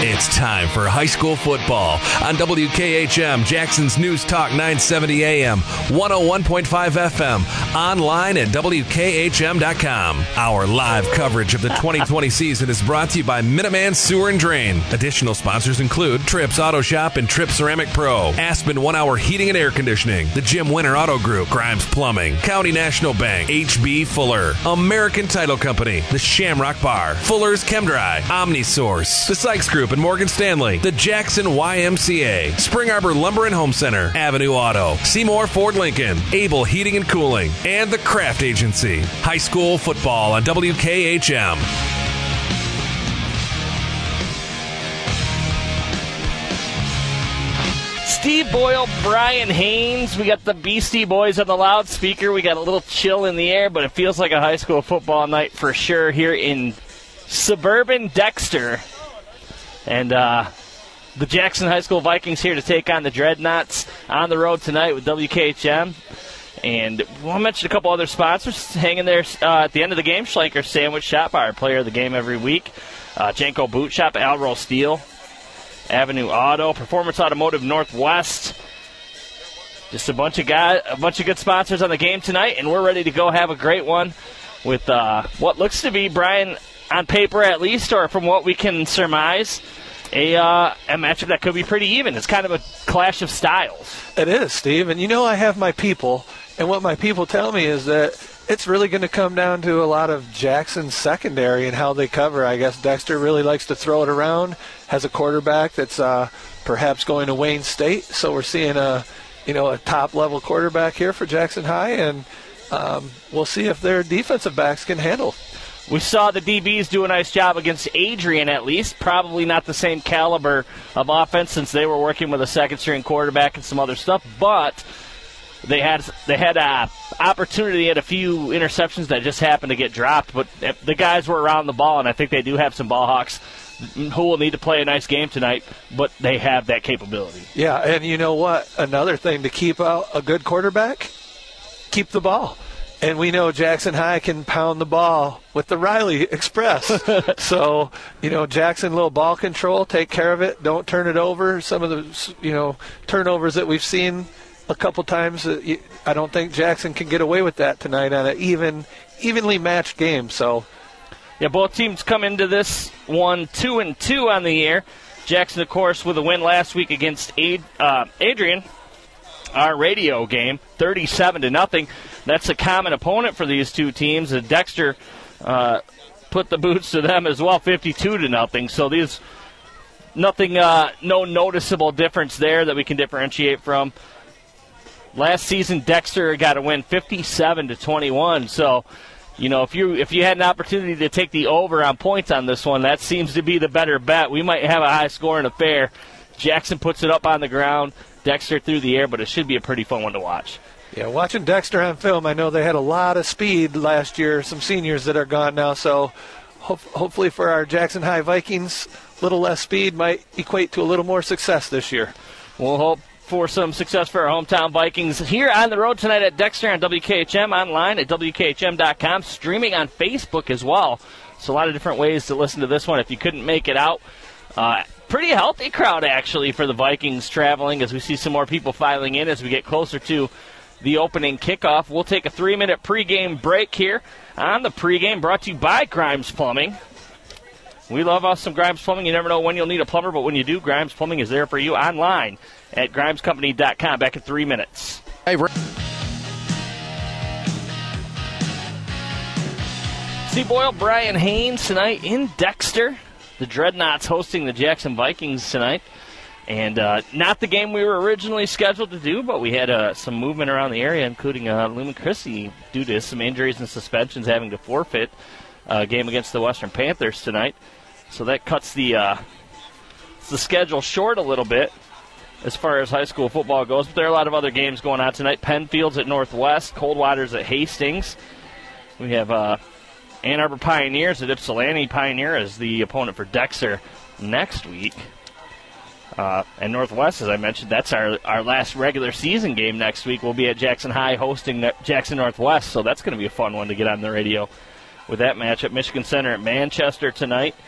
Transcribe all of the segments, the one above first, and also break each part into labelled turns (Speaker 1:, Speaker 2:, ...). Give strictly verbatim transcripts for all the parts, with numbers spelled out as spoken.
Speaker 1: It's time for high school football on W K H M, Jackson's News Talk nine seventy A M, one oh one point five F M, online at W K H M dot com. Our live coverage of the twenty twenty season is brought to you by Minuteman Sewer and Drain. Additional sponsors include Trips Auto Shop and Tripp Ceramic Pro, Aspen One Hour Heating and Air Conditioning, the Jim Winter Auto Group, Grimes Plumbing, County National Bank, H B Fuller, American Title Company, the Shamrock Bar, Fuller's ChemDry, OmniSource, the Sykes Group and Morgan Stanley, the Jackson Y M C A, Spring Arbor Lumber and Home Center, Avenue Auto, Seymour Ford Lincoln, Able Heating and Cooling, and the Kraft Agency. High school football on W K H M.
Speaker 2: Steve Boyle, Brian Haynes. We got the Beastie Boys on the loudspeaker. We got a little chill in the air, but it feels like a high school football night for sure here in suburban Dexter. And uh, the Jackson High School Vikings here to take on the Dreadnoughts on the road tonight with W K H M. And we'll mention a couple other sponsors hanging there uh, at the end of the game. Schlenker Sandwich Shop, our player of the game every week. Uh, Janko Boot Shop, Alro Steel, Avenue Auto, Performance Automotive Northwest. Just a bunch of guys, a bunch of good sponsors on the game tonight, and we're ready to go have a great one with uh, what looks to be, Brian, on paper at least, or from what we can surmise, a uh, a matchup that could be pretty even. It's kind of a clash of styles.
Speaker 3: It is, Steve, and you know I have my people, and what my people tell me is that it's really going to come down to a lot of Jackson's secondary and how they cover. I guess Dexter really likes to throw it around, has a quarterback that's uh, perhaps going to Wayne State, so we're seeing a you know a top-level quarterback here for Jackson High, and um, we'll see if their defensive backs can handle.
Speaker 2: We saw the D Bs do a nice job against Adrian, at least. Probably not the same caliber of offense since they were working with a second-string quarterback and some other stuff, but They had they had an opportunity at a few interceptions that just happened to get dropped, but the guys were around the ball, and I think they do have some ball hawks who will need to play a nice game tonight, but they have that capability.
Speaker 3: Yeah, and you know what? Another thing to keep out a good quarterback, keep the ball. And we know Jackson High can pound the ball with the Riley Express. So, you know, Jackson, little ball control, take care of it, don't turn it over. Some of the, you know, turnovers that we've seen a couple times, uh, I don't think Jackson can get away with that tonight on an even, evenly matched game. So,
Speaker 2: yeah, both teams come into this one two and two on the year. Jackson, of course, with a win last week against Ad, uh, Adrian, our radio game, thirty-seven to nothing. That's a common opponent for these two teams. And Dexter uh, put the boots to them as well, fifty-two to nothing. So these nothing, uh, no noticeable difference there that we can differentiate from. Last season, Dexter got a win fifty-seven to twenty-one. So, you know, if you if you had an opportunity to take the over on points on this one, that seems to be the better bet. We might have a high-scoring affair. Jackson puts it up on the ground, Dexter through the air, but it should be a pretty fun one to watch.
Speaker 3: Yeah, watching Dexter on film, I know they had a lot of speed last year, some seniors that are gone now, so ho- hopefully for our Jackson High Vikings, a little less speed might equate to a little more success this year.
Speaker 2: We'll hope for some success for our hometown Vikings here on the road tonight at Dexter on W K H M, online at W K H M dot com, streaming on Facebook as well. So a lot of different ways to listen to this one if you couldn't make it out. Uh, pretty healthy crowd, actually, for the Vikings traveling as we see some more people filing in as we get closer to the opening kickoff. We'll take a three-minute pregame break here on the pregame, brought to you by Grimes Plumbing. We love us some Grimes Plumbing. You never know when you'll need a plumber, but when you do, Grimes Plumbing is there for you online at grimes company dot com. Back in three minutes.
Speaker 4: Hey,
Speaker 2: Steve Boyle, Brian Haynes tonight in Dexter. The Dreadnoughts hosting the Jackson Vikings tonight. And uh, not the game we were originally scheduled to do, but we had uh, some movement around the area, including uh, Lumen Christie, due to some injuries and suspensions, having to forfeit a game against the Western Panthers tonight. So that cuts the uh, the schedule short a little bit as far as high school football goes. But there are a lot of other games going on tonight. Pennfield's at Northwest, Coldwater's at Hastings. We have uh, Ann Arbor Pioneers at Ypsilanti Pioneer as the opponent for Dexter next week. Uh, and Northwest, as I mentioned, that's our, our last regular season game next week. We'll be at Jackson High hosting Jackson Northwest, so that's going to be a fun one to get on the radio with that matchup. Michigan Center at Manchester tonight.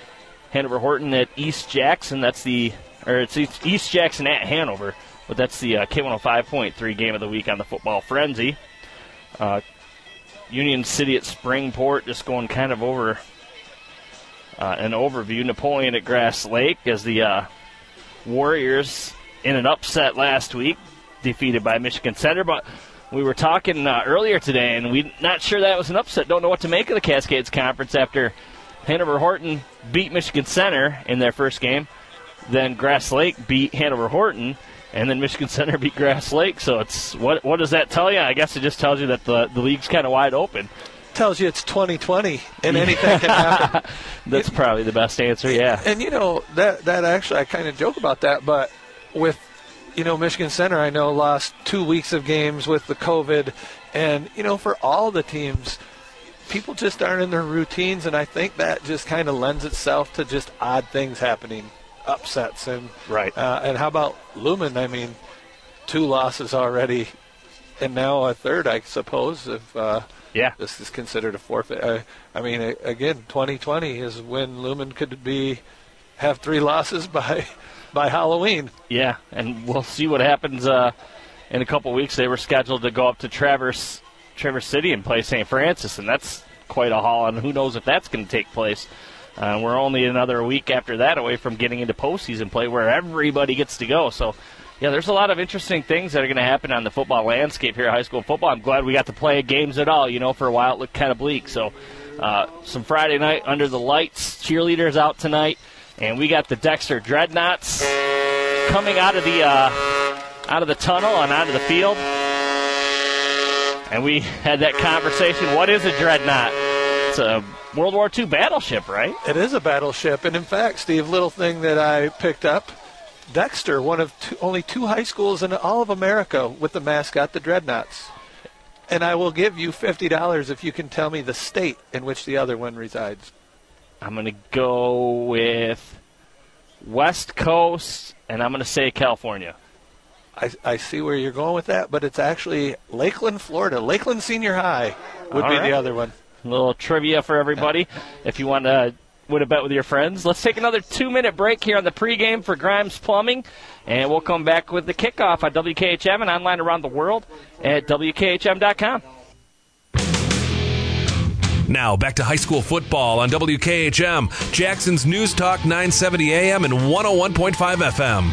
Speaker 2: Hanover Horton at East Jackson. That's the, or it's East Jackson at Hanover, but that's the uh, K one oh five point three game of the week on the Football Frenzy. Uh, Union City at Springport, just going kind of over uh, an overview. Napoleon at Grass Lake as the uh, Warriors in an upset last week, defeated by Michigan Center, but we were talking uh, earlier today, and we're not sure that was an upset. Don't know what to make of the Cascades Conference after Hanover Horton beat Michigan Center in their first game. Then Grass Lake beat Hanover Horton, and then Michigan Center beat Grass Lake. So it's what what does that tell you? I guess it just tells you that the, the league's kind of wide open.
Speaker 3: Tells you it's twenty twenty, and anything can happen.
Speaker 2: That's
Speaker 3: it,
Speaker 2: probably the best answer, yeah.
Speaker 3: And, you know, that, that actually, I kind of joke about that, but with, you know, Michigan Center, I know, lost two weeks of games with the COVID. And, you know, for all the teams, people just aren't in their routines, and I think that just kind of lends itself to just odd things happening, upsets. And
Speaker 2: right.
Speaker 3: Uh, and how about Lumen? I mean, two losses already, and now a third, I suppose, if uh,
Speaker 2: yeah.
Speaker 3: this is considered a forfeit. I, I mean, again, twenty twenty is when Lumen could be have three losses by by Halloween.
Speaker 2: Yeah, and we'll see what happens uh, in a couple weeks. They were scheduled to go up to Traverse Traverse City and play Saint Francis, and that's quite a haul, and who knows if that's going to take place. Uh, we're only another week after that away from getting into postseason play where everybody gets to go. So, yeah, there's a lot of interesting things that are going to happen on the football landscape here at high school football. I'm glad we got to play games at all. You know, for a while it looked kind of bleak. So, uh, some Friday night under the lights, cheerleaders out tonight, and we got the Dexter Dreadnoughts coming out of the uh, out of the tunnel and onto the field. And we had that conversation. What is a dreadnought? It's a World War Two battleship, right?
Speaker 3: It is a battleship. And, in fact, Steve, little thing that I picked up, Dexter, one of two, only two high schools in all of America with the mascot, the Dreadnoughts. And I will give you fifty dollars if you can tell me the state in which the other one resides.
Speaker 2: I'm going to go with West Coast, and I'm going to say California.
Speaker 3: I, I see where you're going with that, but it's actually Lakeland, Florida. Lakeland Senior High would
Speaker 2: All
Speaker 3: be
Speaker 2: right.
Speaker 3: the other one.
Speaker 2: A little trivia for everybody. If you want to win a bet with your friends, let's take another two-minute break here on the pregame for Grimes Plumbing, and we'll come back with the kickoff on W K H M and online around the world at W K H M dot com.
Speaker 1: Now back to high school football on W K H M, Jackson's News Talk nine seventy A M and one oh one point five F M.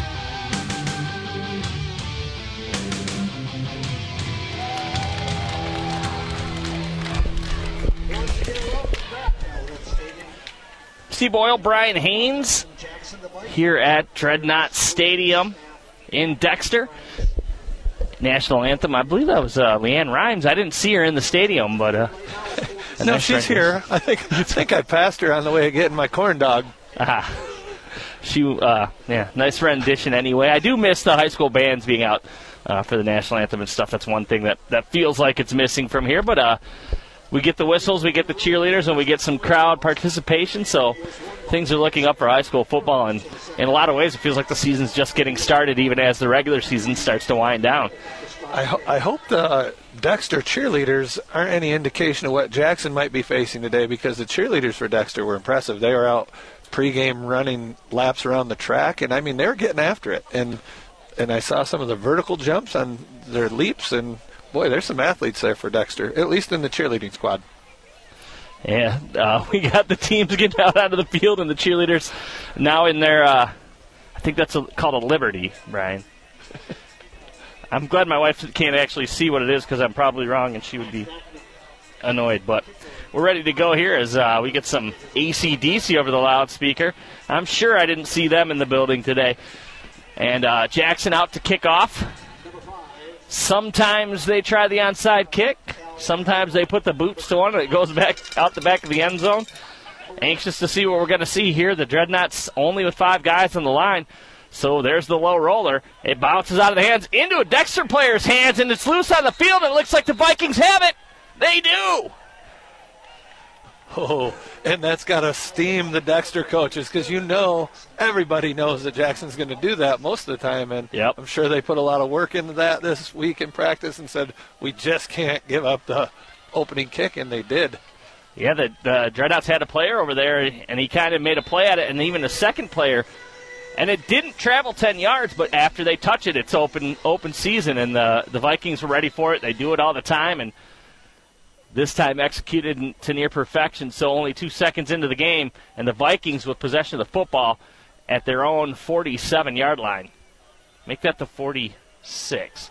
Speaker 2: Steve Boyle, Brian Haynes here at Dreadnought Stadium in Dexter. National anthem, I believe that was uh, Leanne Rhymes. I didn't see her in the stadium, but uh,
Speaker 3: no,
Speaker 2: nice
Speaker 3: she's here. I think I think I passed her on the way of getting my corn dog.
Speaker 2: Ah, she, uh, yeah, nice rendition anyway. I do miss the high school bands being out uh, for the national anthem and stuff. That's one thing that, that feels like it's missing from here, but uh, we get the whistles, we get the cheerleaders, and we get some crowd participation, so things are looking up for high school football, and in a lot of ways it feels like the season's just getting started even as the regular season starts to wind down.
Speaker 3: I, ho- I hope the uh, Dexter cheerleaders aren't any indication of what Jackson might be facing today, because the cheerleaders for Dexter were impressive. They were out pregame running laps around the track, and, I mean, they were getting after it, and and I saw some of the vertical jumps on their leaps, and boy, there's some athletes there for Dexter, at least in the cheerleading squad.
Speaker 2: Yeah, uh, we got the teams getting out onto the field and the cheerleaders now in their, uh, I think that's a, called a Liberty, Brian. I'm glad my wife can't actually see what it is because I'm probably wrong and she would be annoyed. But we're ready to go here as uh, we get some A C D C over the loudspeaker. I'm sure I didn't see them in the building today. And uh, Jackson out to kick off. Sometimes they try the onside kick. Sometimes they put the boots to one and it goes back out the back of the end zone. Anxious to see what we're going to see here. The Dreadnoughts only with five guys on the line. So there's the low roller. It bounces out of the hands into a Dexter player's hands, and it's loose on the field, and it looks like the Vikings have it. They do.
Speaker 3: Oh, and that's got to steam the Dexter coaches, because you know everybody knows that Jackson's going to do that most of the time, and
Speaker 2: yep.
Speaker 3: I'm sure they put a lot of work into that this week in practice and said, we just can't give up the opening kick, and they did.
Speaker 2: Yeah, the, the Dreadnoughts had a player over there, and he kind of made a play at it, and even a second player. And it didn't travel ten yards, but after they touch it, it's open open season, and the, the Vikings were ready for it. They do it all the time, and this time executed to near perfection. So only two seconds into the game, and the Vikings with possession of the football at their own forty-seven-yard line. Make that the forty-six.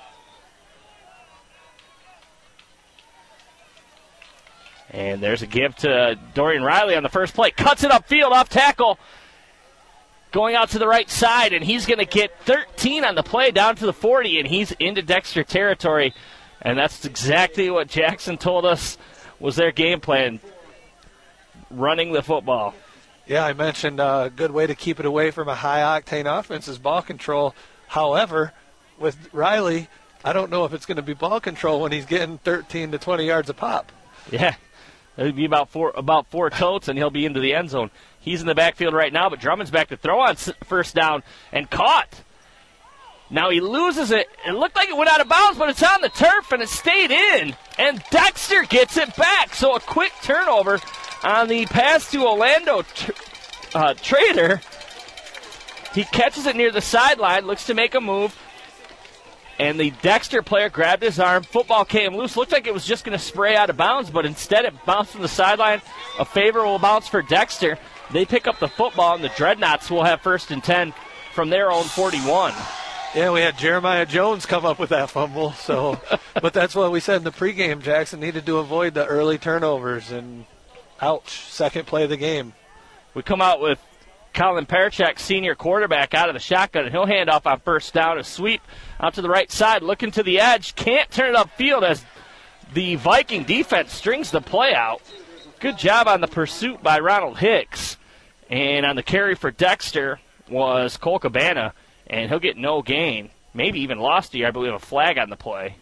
Speaker 2: And there's a give to Dorian Riley on the first play. Cuts it upfield, off tackle. Going out to the right side, and he's going to get thirteen on the play down to the forty, and he's into Dexter territory. And that's exactly what Jackson told us was their game plan, running the football.
Speaker 3: Yeah, I mentioned a good way to keep it away from a high-octane offense is ball control. However, with Riley, I don't know if it's going to be ball control when he's getting thirteen to twenty yards a pop.
Speaker 2: Yeah. It'll be about four about four totes, and he'll be into the end zone. He's in the backfield right now, but Drummond's back to throw on first down and caught. Now he loses it. It looked like it went out of bounds, but it's on the turf, and it stayed in. And Dexter gets it back. So a quick turnover on the pass to Orlando tr- uh, Trader. He catches it near the sideline, looks to make a move. And the Dexter player grabbed his arm. Football came loose. Looked like it was just going to spray out of bounds, but instead it bounced from the sideline. A favorable bounce for Dexter. They pick up the football, and the Dreadnoughts will have first and ten from their own forty-one.
Speaker 3: Yeah, we had Jeremiah Jones come up with that fumble. So, but that's what we said in the pregame. Jackson needed to avoid the early turnovers, and ouch, second play of the game.
Speaker 2: We come out with Colin Parachek, senior quarterback, out of the shotgun, and he'll hand off on first down. A sweep out to the right side, looking to the edge. Can't turn it upfield as the Viking defense strings the play out. Good job on the pursuit by Ronald Hicks. And on the carry for Dexter was Cole Cabana, and he'll get no gain. Maybe even lost a, I believe, a flag on the play.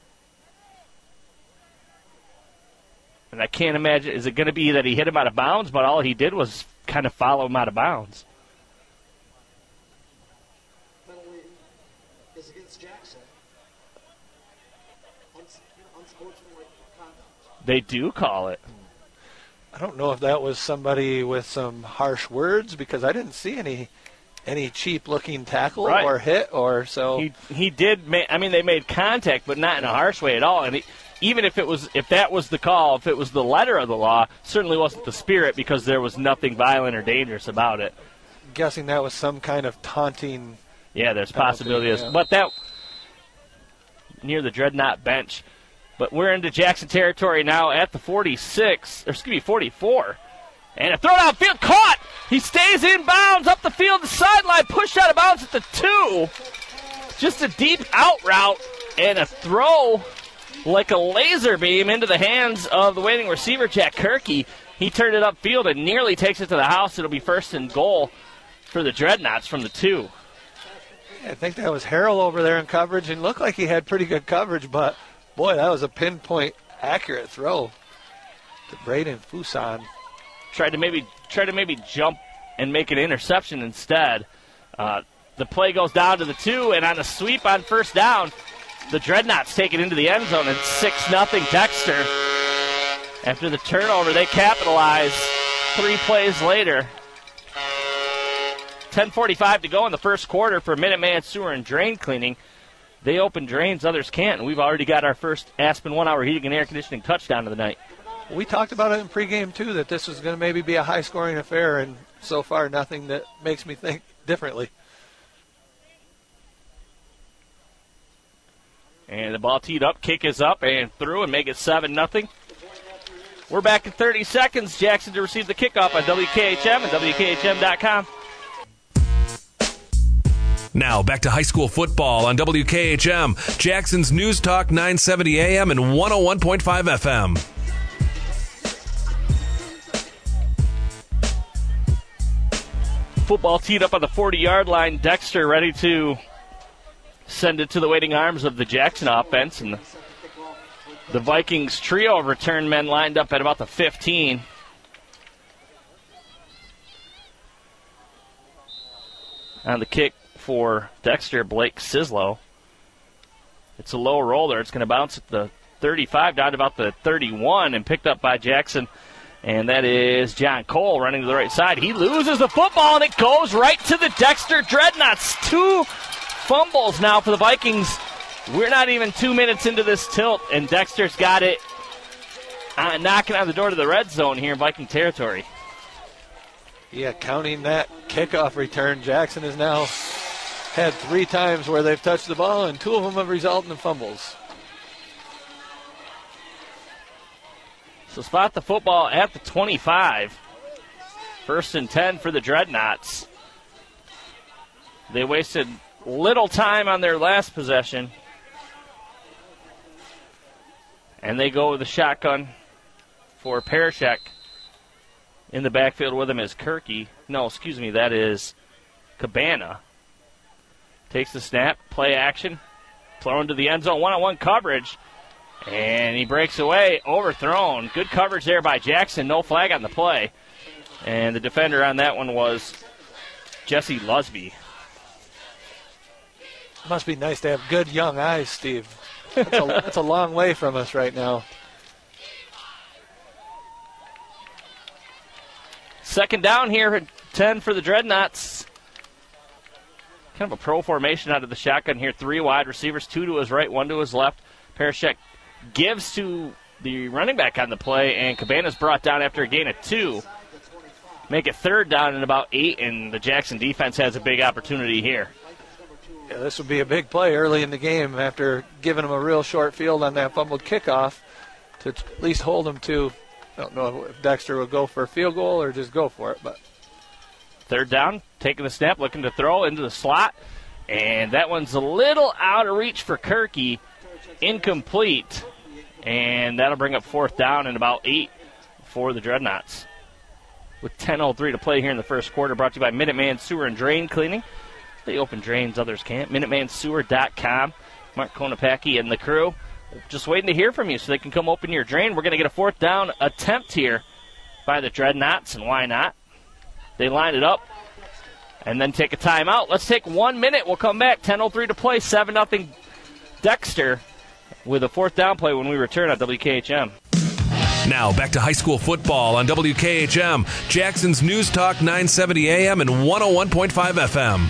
Speaker 2: And I can't imagine, is it going to be that he hit him out of bounds, but all he did was kind of follow him out of bounds?
Speaker 4: Penalty is against Jackson. Unsportsmanlike conduct.
Speaker 2: They do call it.
Speaker 3: I don't know if that was somebody with some harsh words, because I didn't see any any cheap-looking tackle
Speaker 2: right.
Speaker 3: or hit or so.
Speaker 2: He he did. Ma- I mean, they made contact, but not in a harsh way at all. And he, even if it was, if that was the call, if it was the letter of the law, certainly wasn't the spirit, because there was nothing violent or dangerous about it.
Speaker 3: I'm guessing that was some kind of taunting.
Speaker 2: Yeah, there's
Speaker 3: penalty,
Speaker 2: possibility.
Speaker 3: yeah.
Speaker 2: But that near the Dreadnought bench. But we're into Jackson territory now at the forty-six, or excuse me, forty-four. And a throw downfield, caught! He stays in bounds, up the field, the sideline, pushed out of bounds at the two. Just a deep out route, and a throw like a laser beam into the hands of the waiting receiver, Jack Kirky. He turned it upfield and nearly takes it to the house. It'll be first and goal for the Dreadnoughts from the two.
Speaker 3: I think that was Harrell over there in coverage, and looked like he had pretty good coverage, but boy, that was a pinpoint accurate throw to Braden Fuson.
Speaker 2: Tried to maybe try to maybe jump and make an interception instead. Uh, the play goes down to the two, and on a sweep on first down, the Dreadnoughts take it into the end zone, and six nothing Dexter. After the turnover, they capitalize three plays later. ten forty-five to go in the first quarter for Minuteman Sewer and Drain Cleaning. They open drains, others can't, and we've already got our first Aspen one-hour heating and air conditioning touchdown of the night.
Speaker 3: We talked about it in pregame, too, that this was going to maybe be a high-scoring affair, and so far nothing that makes me think differently.
Speaker 2: And the ball teed up, kick is up, and through, and make it seven nothing. We're back in thirty seconds. Jackson to receive the kickoff on W K H M and W K H M dot com.
Speaker 1: Now, back to high school football on W K H M, Jackson's News Talk nine seventy A M and one oh one point five F M.
Speaker 2: Football teed up on the forty-yard line. Dexter ready to send it to the waiting arms of the Jackson offense. And the, the Vikings trio of return men lined up at about the fifteen. On the kick for Dexter, Blake Sislow. It's a low roller. It's going to bounce at the thirty-five down to about the thirty-one and picked up by Jackson. And that is John Cole running to the right side. He loses the football, and it goes right to the Dexter Dreadnoughts. Two fumbles now for the Vikings. We're not even two minutes into this tilt, and Dexter's got it uh, knocking on the door to the red zone here in Viking territory.
Speaker 3: Yeah, counting that kickoff return, Jackson has now had three times where they've touched the ball, and two of them have resulted in fumbles.
Speaker 2: So spot the football at the twenty-five. First and ten for the Dreadnoughts. They wasted little time on their last possession. And they go with the shotgun for Parashek. In the backfield with him is Kirky. No, excuse me, that is Cabana. Takes the snap, play action, thrown to the end zone, one-on-one coverage. And he breaks away, overthrown. Good coverage there by Jackson. No flag on the play. And the defender on that one was Jesse Lusby.
Speaker 3: Must be nice to have good young eyes, Steve. That's a, that's a long way from us right now.
Speaker 2: Second down here at ten for the Dreadnoughts. Kind of a pro formation out of the shotgun here. Three wide receivers, two to his right, one to his left. Parashek gives to the running back on the play, and Cabana's brought down after a gain of two. Make it third down and about eight, and the Jackson defense has a big opportunity here.
Speaker 3: Yeah, this would be a big play early in the game after giving them a real short field on that fumbled kickoff to at least hold them to, I don't know if Dexter will go for a field goal or just go for it. But
Speaker 2: third down, taking the snap, looking to throw into the slot, and that one's a little out of reach for Kirky. Incomplete, and that'll bring up fourth down and about eight for the Dreadnoughts. With ten oh three to play here in the first quarter, brought to you by Minuteman Sewer and Drain Cleaning. They open drains others can't. Minuteman Sewer dot com. Mark Konopacki and the crew just waiting to hear from you so they can come open your drain. We're going to get a fourth down attempt here by the Dreadnoughts, and why not? They line it up and then take a timeout. Let's take one minute. We'll come back. ten oh three to play, seven nothing Dexter, with a fourth down play when we return on W K H M.
Speaker 1: Now back to high school football on W K H M, Jackson's News Talk nine seventy A M and one oh one point five F M.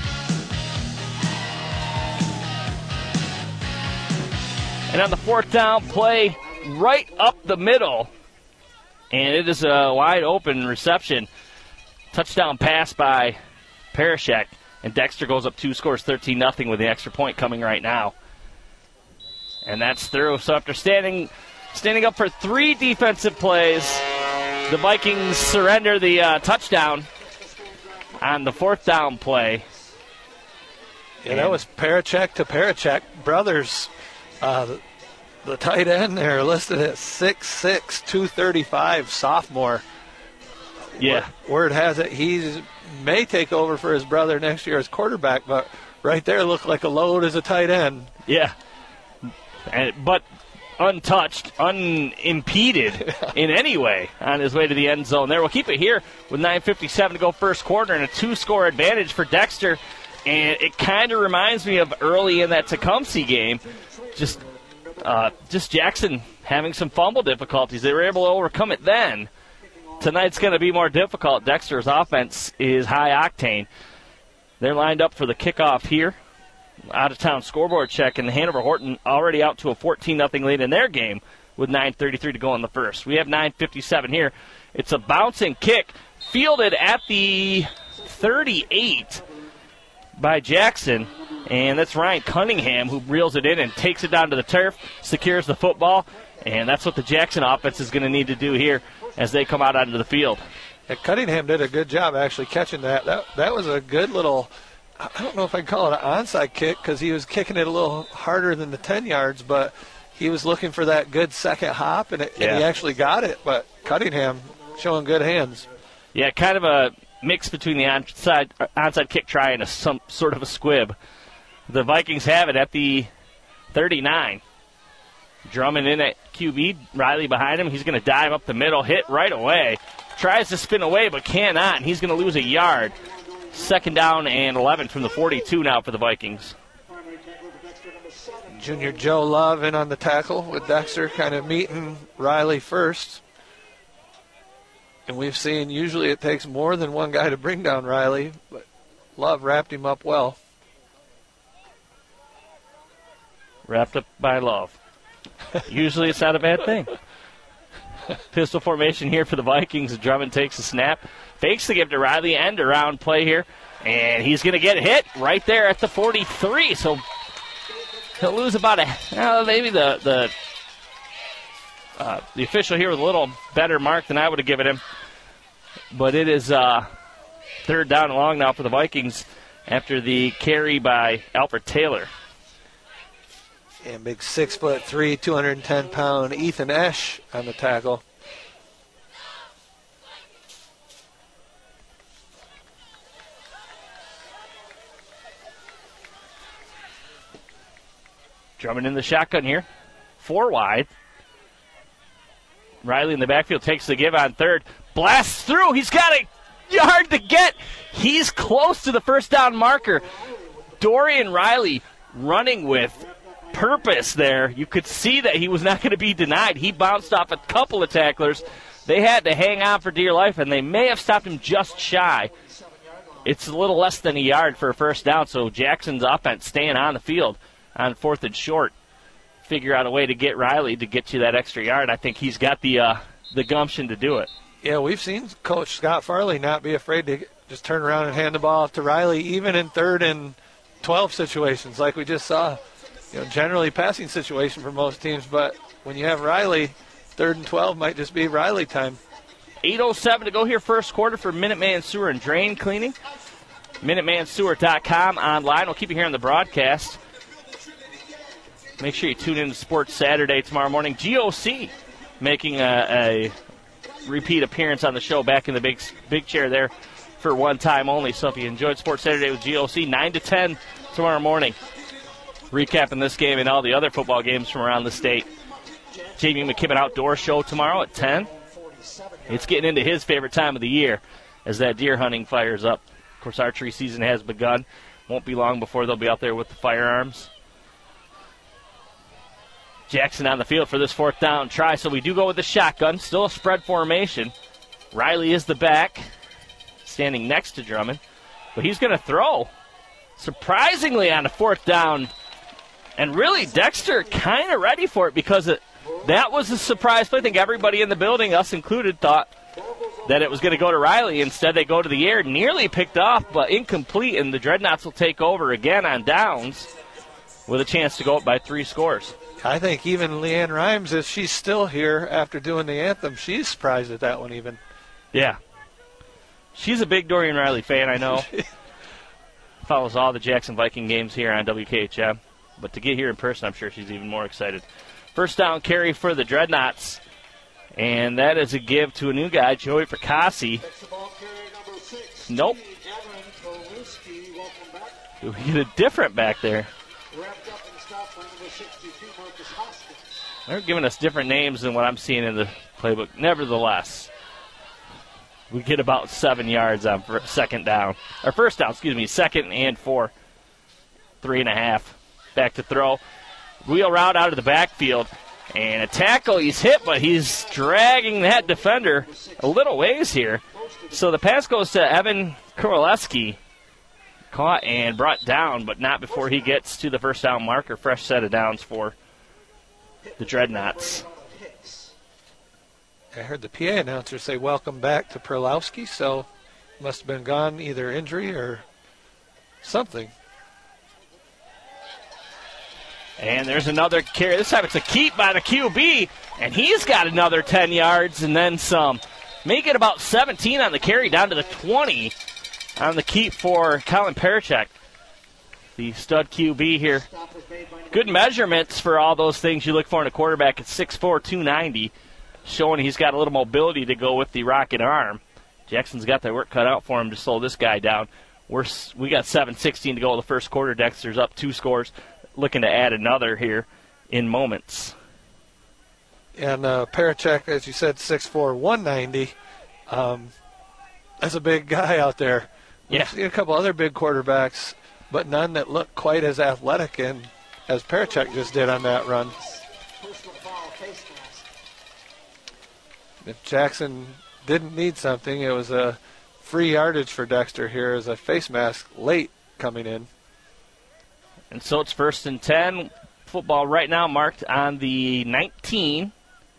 Speaker 2: And on the fourth down play, right up the middle, and it is a wide open reception. Touchdown pass by Parashek, and Dexter goes up two scores, thirteen nothing with the extra point coming right now. And that's through. So after standing standing up for three defensive plays, the Vikings surrender the uh, touchdown on the fourth down play.
Speaker 3: Yeah, that was Parachek to Parachek. Brothers, uh, the, the tight end there listed at six six, two thirty-five, sophomore.
Speaker 2: Yeah.
Speaker 3: Word, word has it he may take over for his brother next year as quarterback, but right there looked like a load as a tight end.
Speaker 2: Yeah. And, but untouched, unimpeded in any way on his way to the end zone there. We'll keep it here with nine fifty-seven to go first quarter and a two-score advantage for Dexter. And it kind of reminds me of early in that Tecumseh game, just uh, just Jackson having some fumble difficulties. They were able to overcome it then. Tonight's going to be more difficult. Dexter's offense is high octane. They're lined up for the kickoff here. Out-of-town scoreboard check, and Hanover Horton already out to a fourteen nothing lead in their game with nine thirty-three to go in the first. We have nine fifty-seven here. It's a bouncing kick fielded at the thirty-eight by Jackson, and that's Ryan Cunningham who reels it in and takes it down to the turf, secures the football, and that's what the Jackson offense is going to need to do here as they come out onto the field.
Speaker 3: Yeah, Cunningham did a good job actually catching that. That, that was a good little, I don't know if I can call it an onside kick because he was kicking it a little harder than the ten yards, but he was looking for that good second hop, and, it,
Speaker 2: yeah.
Speaker 3: and he actually got it. But Cunningham showing good hands.
Speaker 2: Yeah, kind of a mix between the onside, onside kick try and a, some sort of a squib. The Vikings have it at the thirty-nine. Drummond in at Q B, Riley behind him. He's going to dive up the middle, hit right away. Tries to spin away but cannot, and he's going to lose a yard. Second down and eleven from the forty-two now for the Vikings.
Speaker 3: Junior Joe Love in on the tackle with Dexter kind of meeting Riley first. And we've seen usually it takes more than one guy to bring down Riley, but Love wrapped him up well.
Speaker 2: Wrapped up by Love. Usually it's not a bad thing. Pistol formation here for the Vikings. Drummond takes a snap. Fakes to give to Riley. End around play here. And he's going to get hit right there at the forty-three. So he'll lose about a, uh, maybe the the uh, the official here with a little better mark than I would have given him. But it is uh, third down and long now for the Vikings after the carry by Alfred Taylor.
Speaker 3: And big six foot three, two hundred ten pound Ethan Esch on the tackle.
Speaker 2: Drummond in the shotgun here. Four wide. Riley in the backfield takes the give on third. Blasts through. He's got a yard to get. He's close to the first down marker. Dorian Riley running with purpose there. You could see that he was not going to be denied. He bounced off a couple of tacklers. They had to hang on for dear life, and they may have stopped him just shy. It's a little less than a yard for a first down, so Jackson's offense staying on the field on fourth and short. Figure out a way to get Riley to get you that extra yard. I think he's got the uh, the gumption to do it.
Speaker 3: Yeah, we've seen Coach Scott Farley not be afraid to just turn around and hand the ball off to Riley, even in third and twelve situations like we just saw. You know, generally passing situation for most teams, but when you have Riley, third and twelve might just be Riley time.
Speaker 2: eight oh seven to go here, first quarter for Minuteman Sewer and Drain Cleaning. Minuteman Sewer dot com online. We'll keep you here on the broadcast. Make sure you tune in to Sports Saturday tomorrow morning. G O C making a, a repeat appearance on the show back in the big big chair there for one time only. So if you enjoyed Sports Saturday with G O C, nine to ten tomorrow morning. Recapping this game and all the other football games from around the state. Jamie McKibben Outdoor Show tomorrow at ten. It's getting into his favorite time of the year as that deer hunting fires up. Of course, archery season has begun. Won't be long before they'll be out there with the firearms. Jackson on the field for this fourth down try, so we do go with the shotgun. Still a spread formation. Riley is the back, standing next to Drummond. But he's going to throw, surprisingly, on a fourth down. And really, Dexter kind of ready for it because it, that was a surprise play. I think everybody in the building, us included, thought that it was going to go to Riley. Instead, they go to the air. Nearly picked off, but incomplete, and the Dreadnoughts will take over again on downs with a chance to go up by three scores.
Speaker 3: I think even Leanne Rhymes, if she's still here after doing the anthem, she's surprised at that one even.
Speaker 2: Yeah. She's a big Dorian Riley fan, I know. Follows all the Jackson Viking games here on W K H M. But to get here in person, I'm sure she's even more excited. First down carry for the Dreadnoughts. And that is a give to a new guy, Joey Fracassi. Nope. We get a different back there. They're giving us different names than what I'm seeing in the playbook. Nevertheless, we get about seven yards on second down. Or first down, excuse me, second and four. Three and a half. Back to throw. Wheel route out of the backfield. And a tackle, he's hit, but he's dragging that defender a little ways here. So the pass goes to Evan Kowaleski. Caught and brought down, but not before he gets to the first down marker. Fresh set of downs for the Dreadnoughts.
Speaker 3: I heard the P A announcer say welcome back to Perlowski, so must have been gone either injury or something.
Speaker 2: And there's another carry. This time it's a keep by the Q B, and he's got another ten yards and then some. Make it about seventeen on the carry, down to the twenty on the keep for Colin Parachek, the stud Q B here. Good measurements for all those things you look for in a quarterback at six four, two ninety, showing he's got a little mobility to go with the rocket arm. Jackson's got their work cut out for him to slow this guy down. We're, we got seven sixteen to go in the first quarter. Dexter's up two scores, looking to add another here in moments.
Speaker 3: And uh, Parachek, as you said, six four, one ninety. Um, that's a big guy out there. We've
Speaker 2: Yeah.
Speaker 3: seen a couple other big quarterbacks, but none that look quite as athletic. And as Parachek just did on that run.
Speaker 4: Personal foul, face mask.
Speaker 3: If Jackson didn't need something, it was a free yardage for Dexter here as a face mask late coming in.
Speaker 2: And so it's first and ten. Football right now marked on the nineteen.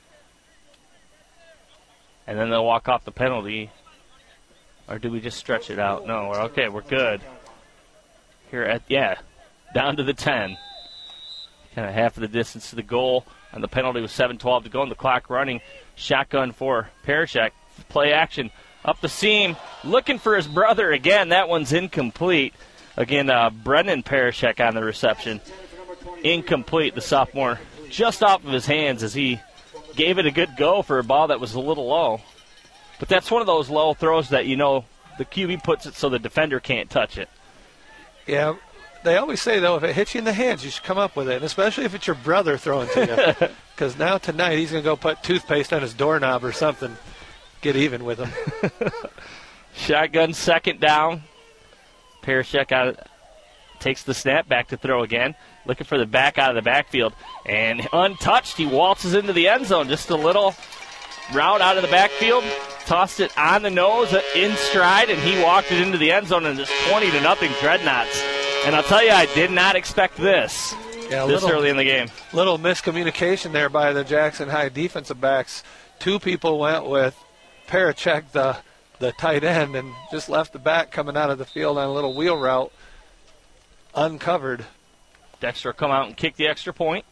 Speaker 2: And then they'll walk off the penalty. Or do we just stretch it out? No, we're okay, we're good. Here at, yeah, down to the ten. Kind of half of the distance to the goal. And the penalty was seven twelve to go, and the clock running. Shotgun for Parachek. Play action up the seam. Looking for his brother again. That one's incomplete. Again, uh, Brendan Parachek on the reception. Incomplete, the sophomore. Just off of his hands as he gave it a good go for a ball that was a little low. But that's one of those low throws that, you know, the Q B puts it so the defender can't touch it.
Speaker 3: Yeah, they always say, though, if it hits you in the hands, you should come up with it, and especially if it's your brother throwing to you. Because now tonight he's going to go put toothpaste on his doorknob or something. Get even with him.
Speaker 2: Shotgun second down. Parachek out, takes the snap back to throw again. Looking for the back out of the backfield. And untouched, he waltzes into the end zone. Just a little route out of the backfield. Tossed it on the nose in stride, and he walked it into the end zone, and it's twenty to nothing Dreadnoughts. And I'll tell you, I did not expect this
Speaker 3: yeah,
Speaker 2: this
Speaker 3: little,
Speaker 2: early in the game.
Speaker 3: Little miscommunication there by the Jackson High defensive backs. Two people went with Parachek, the the tight end, and just left the back coming out of the field on a little wheel route uncovered.
Speaker 2: Dexter will come out and kick the extra point.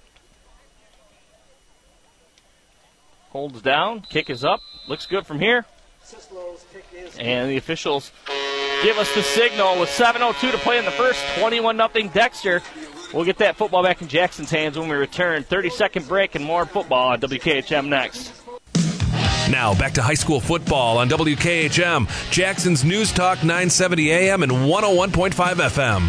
Speaker 2: Holds down, kick is up, looks good from here. And the officials give us the signal with seven oh two to play in the first, twenty-one nothing Dexter. We'll get that football back in Jackson's hands when we return. thirty-second break and more football on W K H M next.
Speaker 1: Now back to high school football on W K H M, Jackson's News Talk nine seventy A M and one oh one point five F M.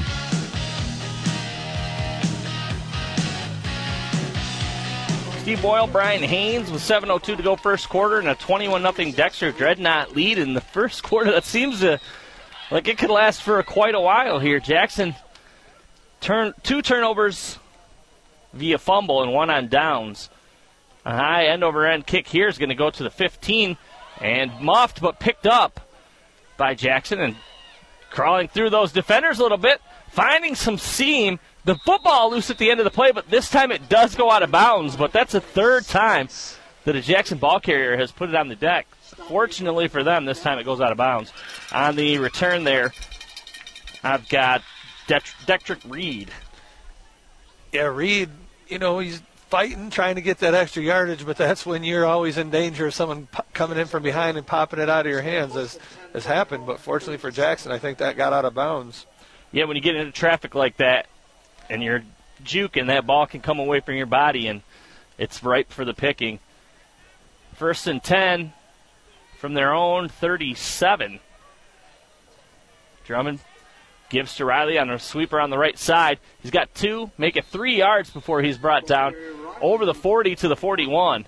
Speaker 2: Steve Boyle, Brian Haynes with seven oh two to go first quarter and a twenty-one nothing Dexter Dreadnought lead in the first quarter. That seems to, like it could last for quite a while here. Jackson turn two turnovers via fumble and one on downs. A high end-over-end kick here is going to go to the fifteen and muffed but picked up by Jackson and crawling through those defenders a little bit, finding some seam. The football loose at the end of the play, but this time it does go out of bounds, but that's the third time that a Jackson ball carrier has put it on the deck. Fortunately for them, this time it goes out of bounds. On the return there, I've got Det- Detrick Reed.
Speaker 3: Yeah, Reed, you know, he's fighting, trying to get that extra yardage, but that's when you're always in danger of someone p- coming in from behind and popping it out of your hands, as has happened. But fortunately for Jackson, I think that got out of bounds.
Speaker 2: Yeah, when you get into traffic like that and you're juking, that ball can come away from your body, and it's ripe for the picking. First and ten from their own thirty-seven. Drummond gives to Riley on a sweeper on the right side. He's got two, make it three yards before he's brought down over the forty to the forty-one.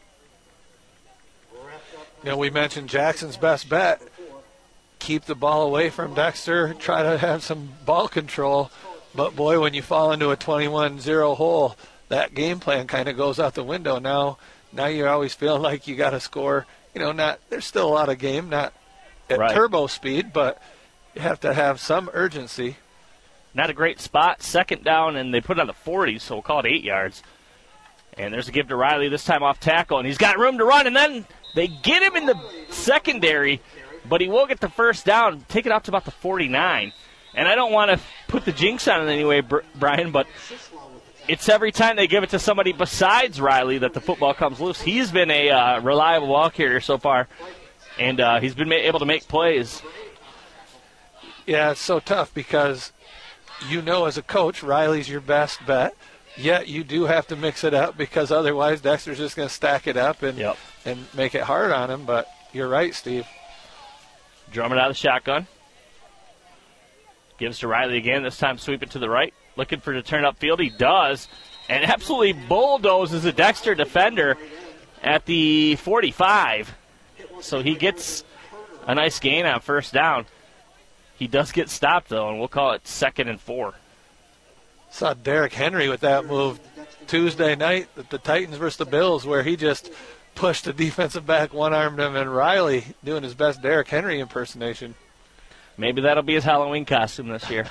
Speaker 3: You know, we mentioned Jackson's best bet. Keep the ball away from Dexter, try to have some ball control. But, boy, when you fall into a twenty-one zero hole, that game plan kind of goes out the window. Now now you're always feeling like you got to score. You know, not there's still a lot of game, not at
Speaker 2: right.
Speaker 3: turbo speed, but you have to have some urgency.
Speaker 2: Not a great spot. Second down, and they put it on the forty, so we'll call it eight yards. And there's a give to Riley, this time off tackle, and he's got room to run, and then they get him in the secondary, but he will get the first down, take it out to about the forty-nine. And I don't want to put the jinx on it anyway, Brian, but it's every time they give it to somebody besides Riley that the football comes loose. He's been a uh, reliable ball carrier so far, and uh, he's been ma- able to make plays.
Speaker 3: Yeah, it's so tough because you know as a coach Riley's your best bet, yet you do have to mix it up because otherwise Dexter's just going to stack it up and
Speaker 2: yep.
Speaker 3: and make it hard on him. But you're right, Steve.
Speaker 2: Drummond out of the shotgun. Gives to Riley again, this time sweep it to the right. Looking for to turn upfield. He does. And absolutely bulldozes a Dexter defender at the forty-five. So he gets a nice gain on first down. He does get stopped, though, and we'll call it second and four.
Speaker 3: Saw Derrick Henry with that move Tuesday night at the Titans versus the Bills, where he just pushed the defensive back, one-armed him, and Riley doing his best Derrick Henry impersonation.
Speaker 2: Maybe that'll be his Halloween costume this year.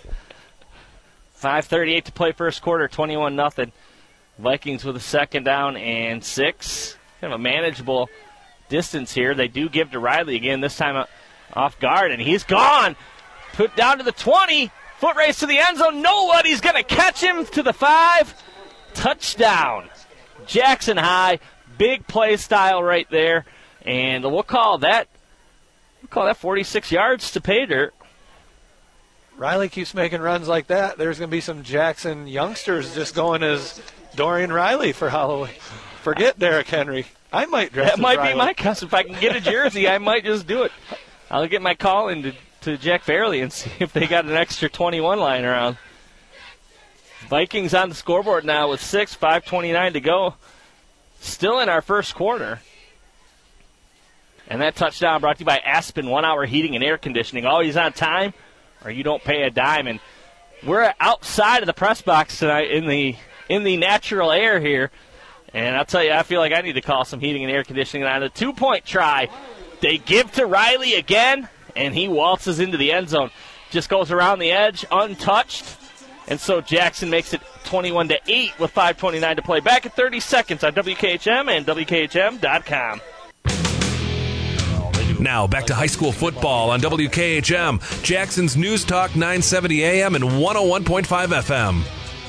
Speaker 2: five thirty-eight to play first quarter, twenty-one nothing. Vikings with a second down and six. Kind of a manageable distance here. They do give to Riley again, this time off guard, and he's gone. Put down to the twenty. Foot race to the end zone. Nobody's going to catch him to the five. Touchdown. Jackson High. Big play style right there. And we'll call that we'll call that forty-six yards to pay dirt.
Speaker 3: Riley keeps making runs like that. There's going to be some Jackson youngsters just going as Dorian Riley for Halloween. Forget Derrick Henry. I might dress
Speaker 2: That
Speaker 3: as
Speaker 2: might
Speaker 3: Riley.
Speaker 2: be my custom. If I can get a jersey, I might just do it. I'll get my call in to, to Jack Fairley and see if they got an extra twenty-one lying around. Vikings on the scoreboard now with six, five twenty-nine to go. Still in our first quarter. And that touchdown brought to you by Aspen One Hour Heating and Air Conditioning. Always on time, or you don't pay a dime. And we're outside of the press box tonight in the in the natural air here. And I'll tell you, I feel like I need to call some heating and air conditioning on the two-point try. They give to Riley again, and he waltzes into the end zone. Just goes around the edge, untouched. And so Jackson makes it twenty-one to eight with five twenty-nine to play. Back at thirty seconds on W K H M and W K H M dot com.
Speaker 1: Now back to high school football on W K H M, Jackson's News Talk nine seventy A M and one oh one point five F M.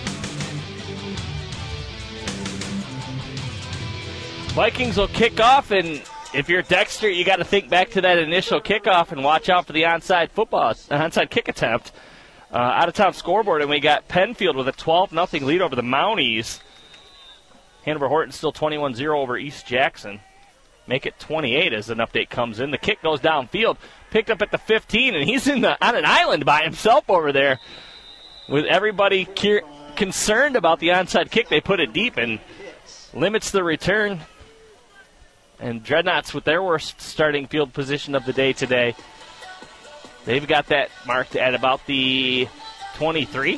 Speaker 2: Vikings will kick off, and if you're Dexter, you got to think back to that initial kickoff and watch out for the onside football, onside kick attempt. Uh, out-of-town scoreboard, and we got Penfield with a twelve nothing lead over the Mounties. Hanover Horton still twenty-one zero over East Jackson. Make it twenty-eight as an update comes in. The kick goes downfield, picked up at the fifteen, and he's in the, on an island by himself over there. With everybody cur- concerned about the onside kick, they put it deep and limits the return. And Dreadnoughts with their worst starting field position of the day today. They've got that marked at about the twenty-three.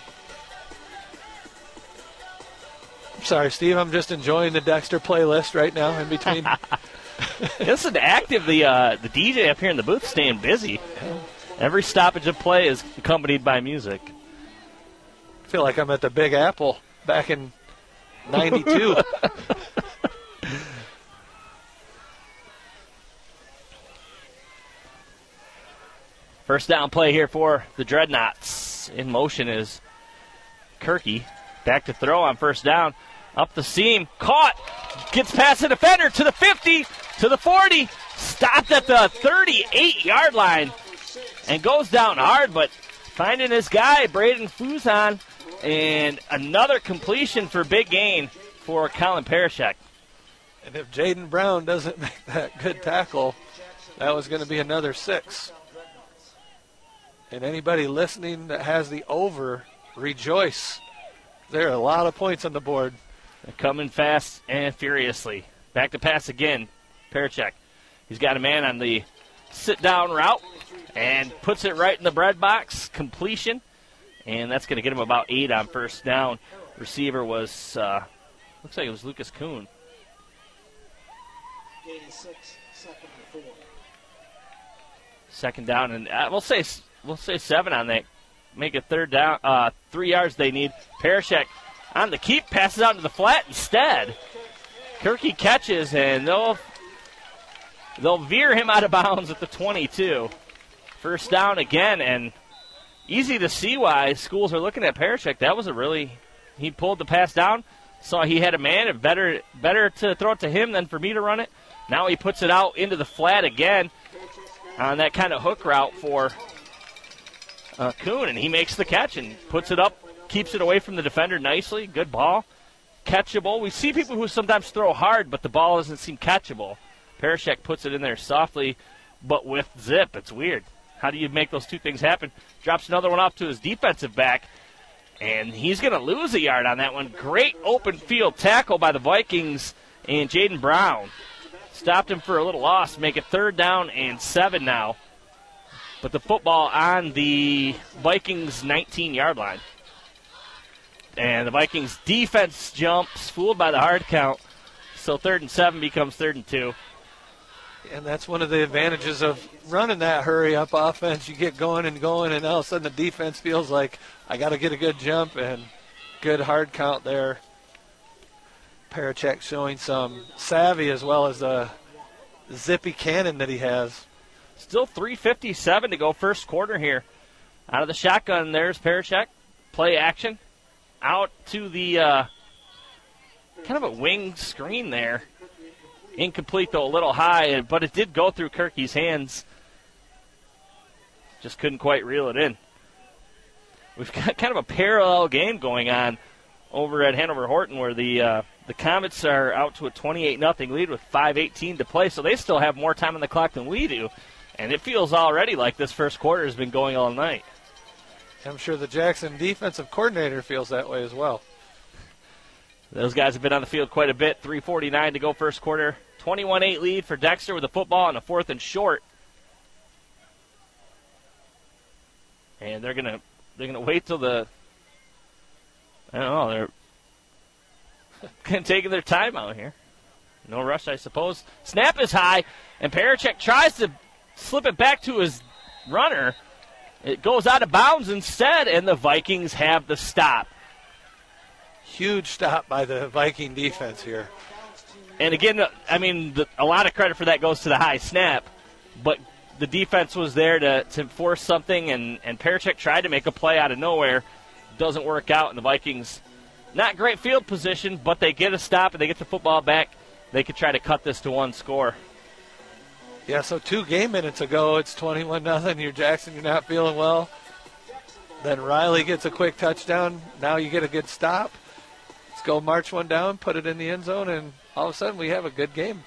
Speaker 3: Sorry, Steve. I'm just enjoying the Dexter playlist right now in between.
Speaker 2: Listen, active. The uh, the D J up here in the booth staying busy. Every stoppage of play is accompanied by music.
Speaker 3: I feel like I'm at the Big Apple back in ninety-two.
Speaker 2: First down play here for the Dreadnoughts. In motion is Kirky. Back to throw on first down. Up the seam. Caught. Gets past the defender to the fifty, to the forty. Stopped at the thirty-eight-yard line. And goes down hard, but finding his guy, Braden Fuzon. And another completion for big gain for Colin Parashek.
Speaker 3: And if Jaden Brown doesn't make that good tackle, that was going to be another six. And anybody listening that has the over, rejoice. There are a lot of points on the board.
Speaker 2: They're coming fast and furiously. Back to pass again. Parachek. He's got a man on the sit-down route and puts it right in the bread box. Completion. And that's going to get him about eight on first down. Receiver was, uh, looks like it was Lucas Kuhn. Second down, and uh, we'll say we'll say seven on that. Make it third down, uh, three yards they need. Parashek on the keep, passes out to the flat instead. Kirky catches, and they'll they'll veer him out of bounds at the twenty-two. First down again, and easy to see why schools are looking at Parashek. That was a really, he pulled the pass down, saw he had a man, and better better to throw it to him than for me to run it. Now he puts it out into the flat again on that kind of hook route for uh, Kuhn, and he makes the catch and puts it up, keeps it away from the defender nicely. Good ball. Catchable. We see people who sometimes throw hard, but the ball doesn't seem catchable. Parashek puts it in there softly, but with zip. It's weird. How do you make those two things happen? Drops another one off to his defensive back, and he's going to lose a yard on that one. Great open field tackle by the Vikings and Jaden Brown. Stopped him for a little loss. Make it third down and seven now. But the football on the Vikings' nineteen-yard line. And the Vikings defense jumps, fooled by the hard count. So third and seven becomes third and two.
Speaker 3: And that's one of the advantages of running that hurry-up offense. You get going and going, and all of a sudden the defense feels like, I got to get a good jump, and good hard count there. Parachek showing some savvy as well as the zippy cannon that he has.
Speaker 2: Still three fifty-seven to go first quarter here. Out of the shotgun, there's Parachek. Play action. Out to the uh, kind of a wing screen there. Incomplete, though, a little high, but it did go through Kirky's hands. Just couldn't quite reel it in. We've got kind of a parallel game going on over at Hanover Horton, where the uh, the Comets are out to a twenty-eight nothing lead with five eighteen to play, so they still have more time on the clock than we do. And it feels already like this first quarter has been going all night.
Speaker 3: I'm sure the Jackson defensive coordinator feels that way as well.
Speaker 2: Those guys have been on the field quite a bit. three forty-nine to go first quarter. twenty-one eight lead for Dexter with the football on a fourth and short. And they're gonna they're gonna wait till the I don't know, they're kind of taking their time out here. No rush, I suppose. Snap is high, and Parachek tries to slip it back to his runner. It goes out of bounds instead, and the Vikings have the stop.
Speaker 3: Huge stop by the Viking defense here.
Speaker 2: And again, I mean, the, a lot of credit for that goes to the high snap, but the defense was there to, to force something, and, and Parachek tried to make a play out of nowhere. Doesn't work out, and the Vikings, not great field position, but they get a stop and they get the football back. They could try to cut this to one score.
Speaker 3: Yeah, so two game minutes ago, it's twenty-one nothing. You're Jackson, you're not feeling well. Then Riley gets a quick touchdown. Now you get a good stop. Let's go march one down, put it in the end zone, and all of a sudden we have a good game.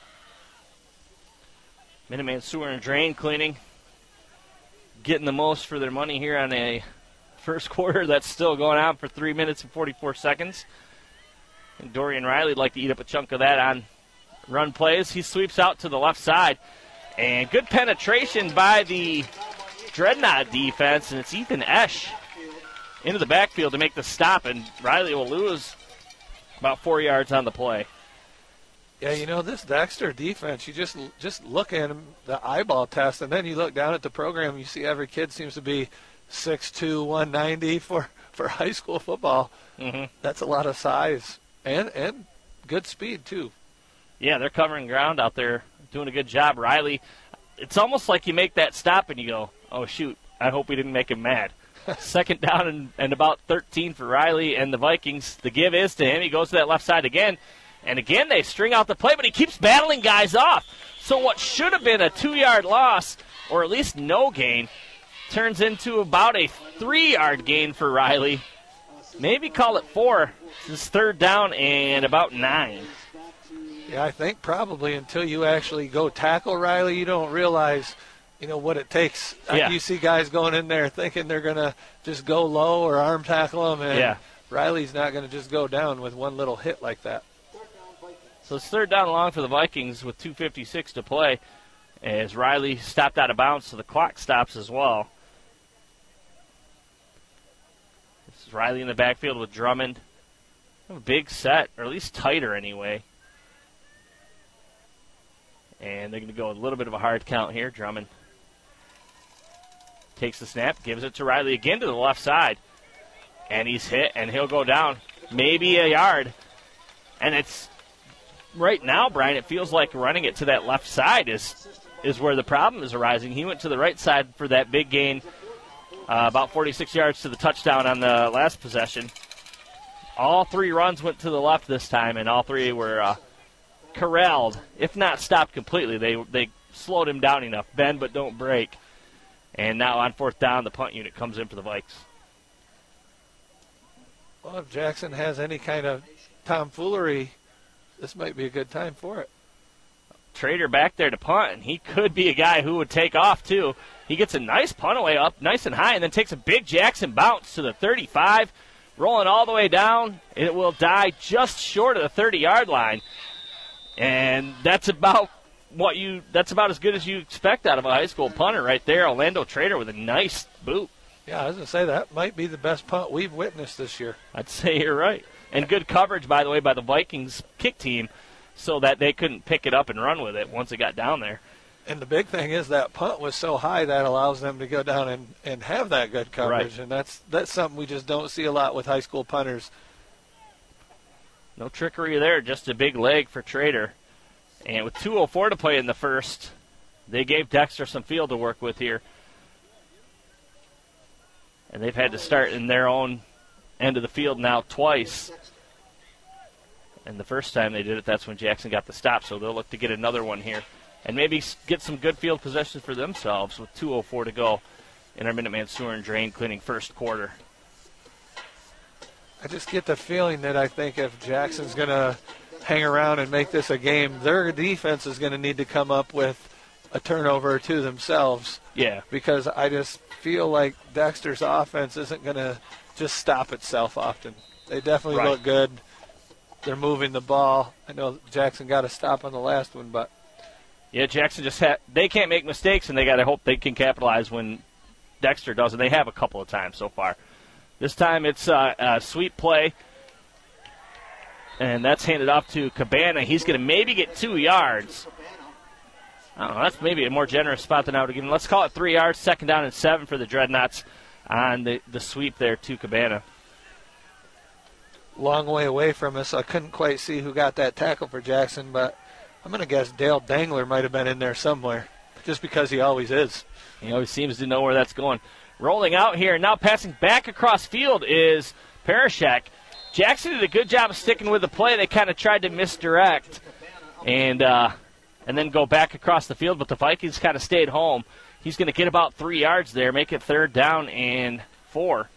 Speaker 2: Minuteman Sewer and Drain cleaning. Getting the most for their money here on a first quarter that's still going on for three minutes and forty-four seconds. And Dorian Riley would like to eat up a chunk of that on run plays. He sweeps out to the left side. And good penetration by the Dreadnought defense, and it's Ethan Esch into the backfield to make the stop, and Riley will lose about four yards on the play.
Speaker 3: Yeah, you know, this Dexter defense, you just just look at them, the eyeball test, and then you look down at the program, you see every kid seems to be six two, one ninety for, for high school football.
Speaker 2: Mm-hmm.
Speaker 3: That's a lot of size and, and good speed, too.
Speaker 2: Yeah, they're covering ground out there, doing a good job. Riley, it's almost like you make that stop and you go, oh, shoot, I hope we didn't make him mad. Second down and, and about thirteen for Riley and the Vikings. The give is to him. He goes to that left side again. And again, they string out the play, but he keeps battling guys off. So what should have been a two-yard loss, or at least no gain, turns into about a three-yard gain for Riley. Maybe call it four. This is third down and about nine.
Speaker 3: Yeah, I think probably until you actually go tackle Riley, you don't realize, you know, what it takes.
Speaker 2: Yeah.
Speaker 3: You see guys going in there thinking they're going to just go low or arm tackle them, and
Speaker 2: yeah.
Speaker 3: Riley's not going to just go down with one little hit like that.
Speaker 2: So it's third down and long for the Vikings with two fifty-six to play as Riley stopped out of bounds, so the clock stops as well. This is Riley in the backfield with Drummond. A big set, or at least tighter anyway. And they're going to go a little bit of a hard count here. Drummond takes the snap, gives it to Riley again to the left side. And he's hit, and he'll go down maybe a yard. And it's right now, Brian, it feels like running it to that left side is is where the problem is arising. He went to the right side for that big gain, uh, about forty-six yards to the touchdown on the last possession. All three runs went to the left this time, and all three were uh, corralled, if not stopped completely. They they slowed him down enough. Bend but don't break. And now on fourth down, the punt unit comes in for the Vikes.
Speaker 3: Well, if Jackson has any kind of tomfoolery, this might be a good time for it.
Speaker 2: Trader back there to punt, and he could be a guy who would take off, too. He gets a nice punt away up, nice and high, and then takes a big Jackson bounce to the thirty-five, rolling all the way down. It will die just short of the thirty-yard line. And that's about what you that's about as good as you expect out of a high school punter right there. Orlando Trader with a nice boot.
Speaker 3: Yeah, I was going to say that might be the best punt we've witnessed this year.
Speaker 2: I'd say you're right. And good coverage, by the way, by the Vikings kick team so that they couldn't pick it up and run with it once it got down there.
Speaker 3: And the big thing is that punt was so high that allows them to go down and, and have that good coverage.
Speaker 2: Right.
Speaker 3: And that's that's something we just don't see a lot with high school punters.
Speaker 2: No trickery there, just a big leg for Trader. And with two oh four to play in the first, they gave Dexter some field to work with here. And they've had to start in their own end of the field now twice. And the first time they did it, that's when Jackson got the stop. So they'll look to get another one here. And maybe get some good field possessions for themselves with two oh four to go in our Minuteman Sewer and Drain Cleaning first quarter.
Speaker 3: I just get the feeling that I think if Jackson's going to hang around and make this a game, their defense is going to need to come up with a turnover or two themselves.
Speaker 2: Yeah.
Speaker 3: Because I just feel like Dexter's offense isn't going to just stop itself often. They definitely
Speaker 2: Right.
Speaker 3: look good. They're moving the ball. I know Jackson got a stop on the last one, but
Speaker 2: Yeah, Jackson just ha- they can't make mistakes, and they got to hope they can capitalize when Dexter does, and they have a couple of times so far. This time it's uh, a sweep play, and that's handed off to Cabana. He's going to maybe get two yards. I don't know, that's maybe a more generous spot than I would have given. Let's call it three yards, second down and seven for the Dreadnoughts on the, the sweep there to Cabana.
Speaker 3: long way away from us. I couldn't quite see who got that tackle for Jackson, but I'm going to guess Dale Dangler might have been in there somewhere, just because he always is.
Speaker 2: He always seems to know where that's going. Rolling out here, now passing back across field is Parashek. Jackson did a good job of sticking with the play. They kind of tried to misdirect and uh, and then go back across the field, but the Vikings kind of stayed home. He's going to get about three yards there, make it third down and four.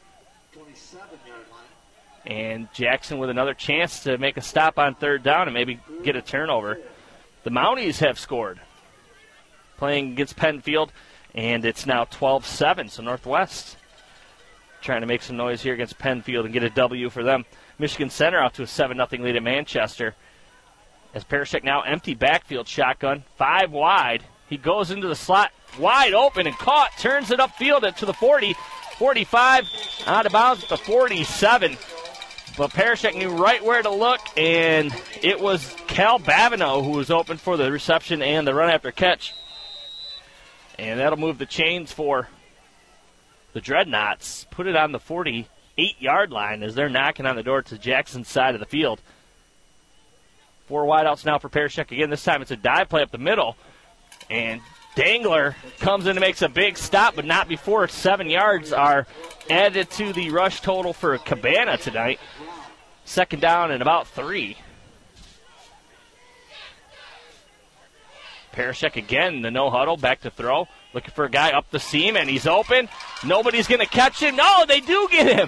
Speaker 2: And Jackson with another chance to make a stop on third down and maybe get a turnover. The Mounties have scored, playing against Penfield, and it's now twelve seven, so Northwest trying to make some noise here against Penfield and get a W for them. Michigan Center out to a seven nothing lead at Manchester. As Parashek now empty backfield shotgun, five wide. He goes into the slot, wide open and caught, turns it upfield to the forty, forty-five, out of bounds at the forty-seven. But Parashek knew right where to look, and it was Cal Babineau who was open for the reception and the run after catch. And that'll move the chains for the Dreadnoughts. Put it on the forty-eight-yard line as they're knocking on the door to Jackson's side of the field. Four wideouts now for Parashek. Again, this time it's a dive play up the middle. And Dangler comes in and makes a big stop, but not before seven yards are added to the rush total for Cabana tonight. Second down and about three. Parashek again, the no huddle, back to throw. Looking for a guy up the seam, and he's open. Nobody's going to catch him. No, they do get him.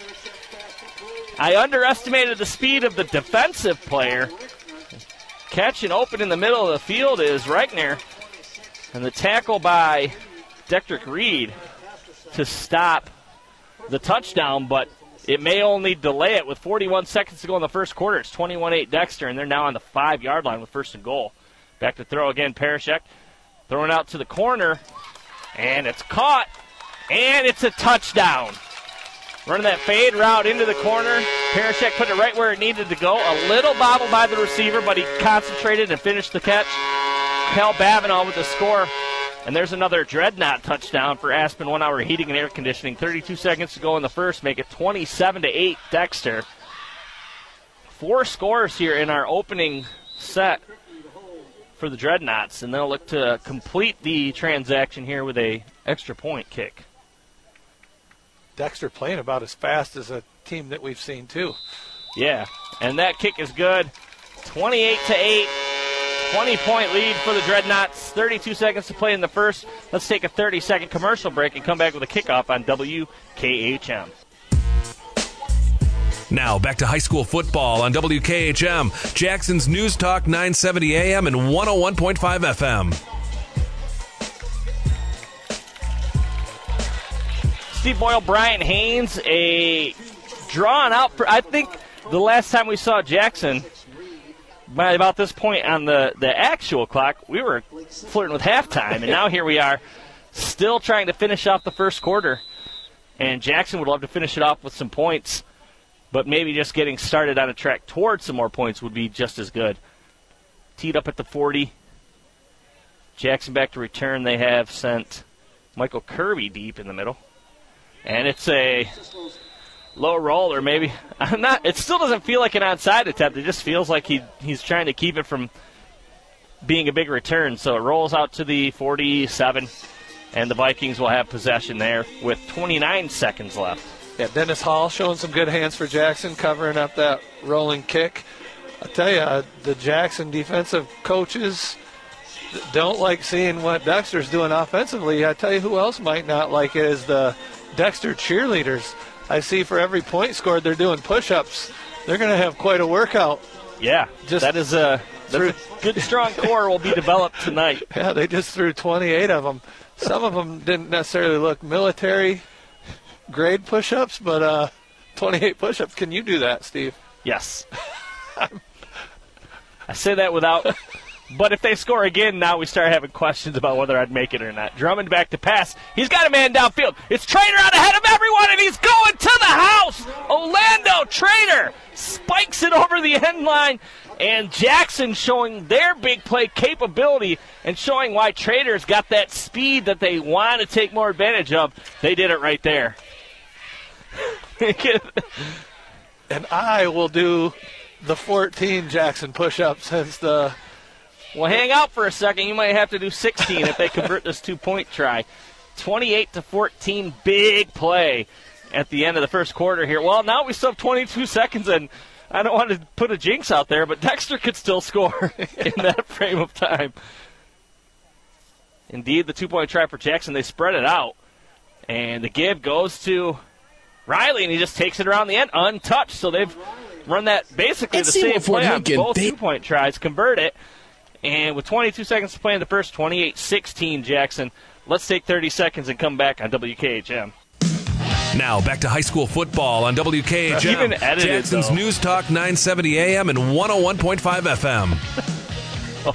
Speaker 2: I underestimated the speed of the defensive player. Catching open in the middle of the field is Reichner. And the tackle by Detrick Reed to stop the touchdown, but it may only delay it with forty-one seconds to go in the first quarter. It's twenty-one eight Dexter, and they're now on the five-yard line with first and goal. Back to throw again, Parashek. Throwing out to the corner, and it's caught, and it's a touchdown. Running that fade route into the corner. Parashek put it right where it needed to go. A little bobble by the receiver, but he concentrated and finished the catch. Cal Babineau with the score. And there's another Dreadnought touchdown for Aspen One Hour Heating and Air Conditioning. thirty-two seconds to go in the first. Make it twenty-seven to eight Dexter. Four scores here in our opening set for the Dreadnoughts. And they'll look to complete the transaction here with a extra point kick.
Speaker 3: Dexter playing about as fast as a team that we've seen, too.
Speaker 2: Yeah, and that kick is good. twenty-eight to eight. twenty-point lead for the Dreadnoughts. thirty-two seconds to play in the first. Let's take a thirty-second commercial break and come back with a kickoff on W K H M.
Speaker 1: Now back to high school football on W K H M, Jackson's News Talk nine seventy A M and one oh one point five F M.
Speaker 2: Steve Boyle, Brian Haynes, a drawn out. I think the last time we saw Jackson, by about this point on the, the actual clock, we were flirting with halftime, and now here we are still trying to finish off the first quarter. And Jackson would love to finish it off with some points, but maybe just getting started on a track towards some more points would be just as good. Teed up at the forty. Jackson back to return. They have sent Michael Kirby deep in the middle. And it's a low roller, maybe. I'm not. It still doesn't feel like an onside attempt. It just feels like he he's trying to keep it from being a big return. So it rolls out to the forty-seven, and the Vikings will have possession there with twenty-nine seconds left.
Speaker 3: Yeah, Dennis Hall showing some good hands for Jackson, covering up that rolling kick. I tell you, uh, the Jackson defensive coaches don't like seeing what Dexter's doing offensively. I tell you who else might not like it is the Dexter cheerleaders. I see for every point scored, they're doing push-ups. They're going to have quite a workout.
Speaker 2: Yeah,
Speaker 3: just
Speaker 2: that is a, that's a good, strong core will be developed tonight.
Speaker 3: Yeah, they just threw twenty-eight of them. Some of them didn't necessarily look military-grade push-ups, but uh, twenty-eight push-ups. Can you do that, Steve?
Speaker 2: Yes. I say that without... But if they score again, now we start having questions about whether I'd make it or not. Drummond back to pass. He's got a man downfield. It's Trader out ahead of everyone, and he's going to the house. Orlando Trader spikes it over the end line, and Jackson showing their big play capability and showing why Trader's got that speed that they want to take more advantage of. They did it right there.
Speaker 3: And I will do the fourteen Jackson push-ups since the...
Speaker 2: Well, hang out for a second. You might have to do sixteen if they convert this two-point try. twenty-eight to fourteen, big play at the end of the first quarter here. Well, now we still have twenty-two seconds, and I don't want to put a jinx out there, but Dexter could still score in that frame of time. Indeed, the two-point try for Jackson, they spread it out. And the give goes to Riley, and he just takes it around the end, untouched. So they've run that basically the same play on both two-point tries, convert it. And with twenty-two seconds to play in the first, twenty-eight sixteen Jackson. Let's take thirty seconds and come back on W K H M.
Speaker 1: Now back to high school football on W K H M.
Speaker 2: Even edited,
Speaker 1: Jackson's
Speaker 2: though.
Speaker 1: News Talk nine seventy A M and one oh one point five F M.
Speaker 2: Oh,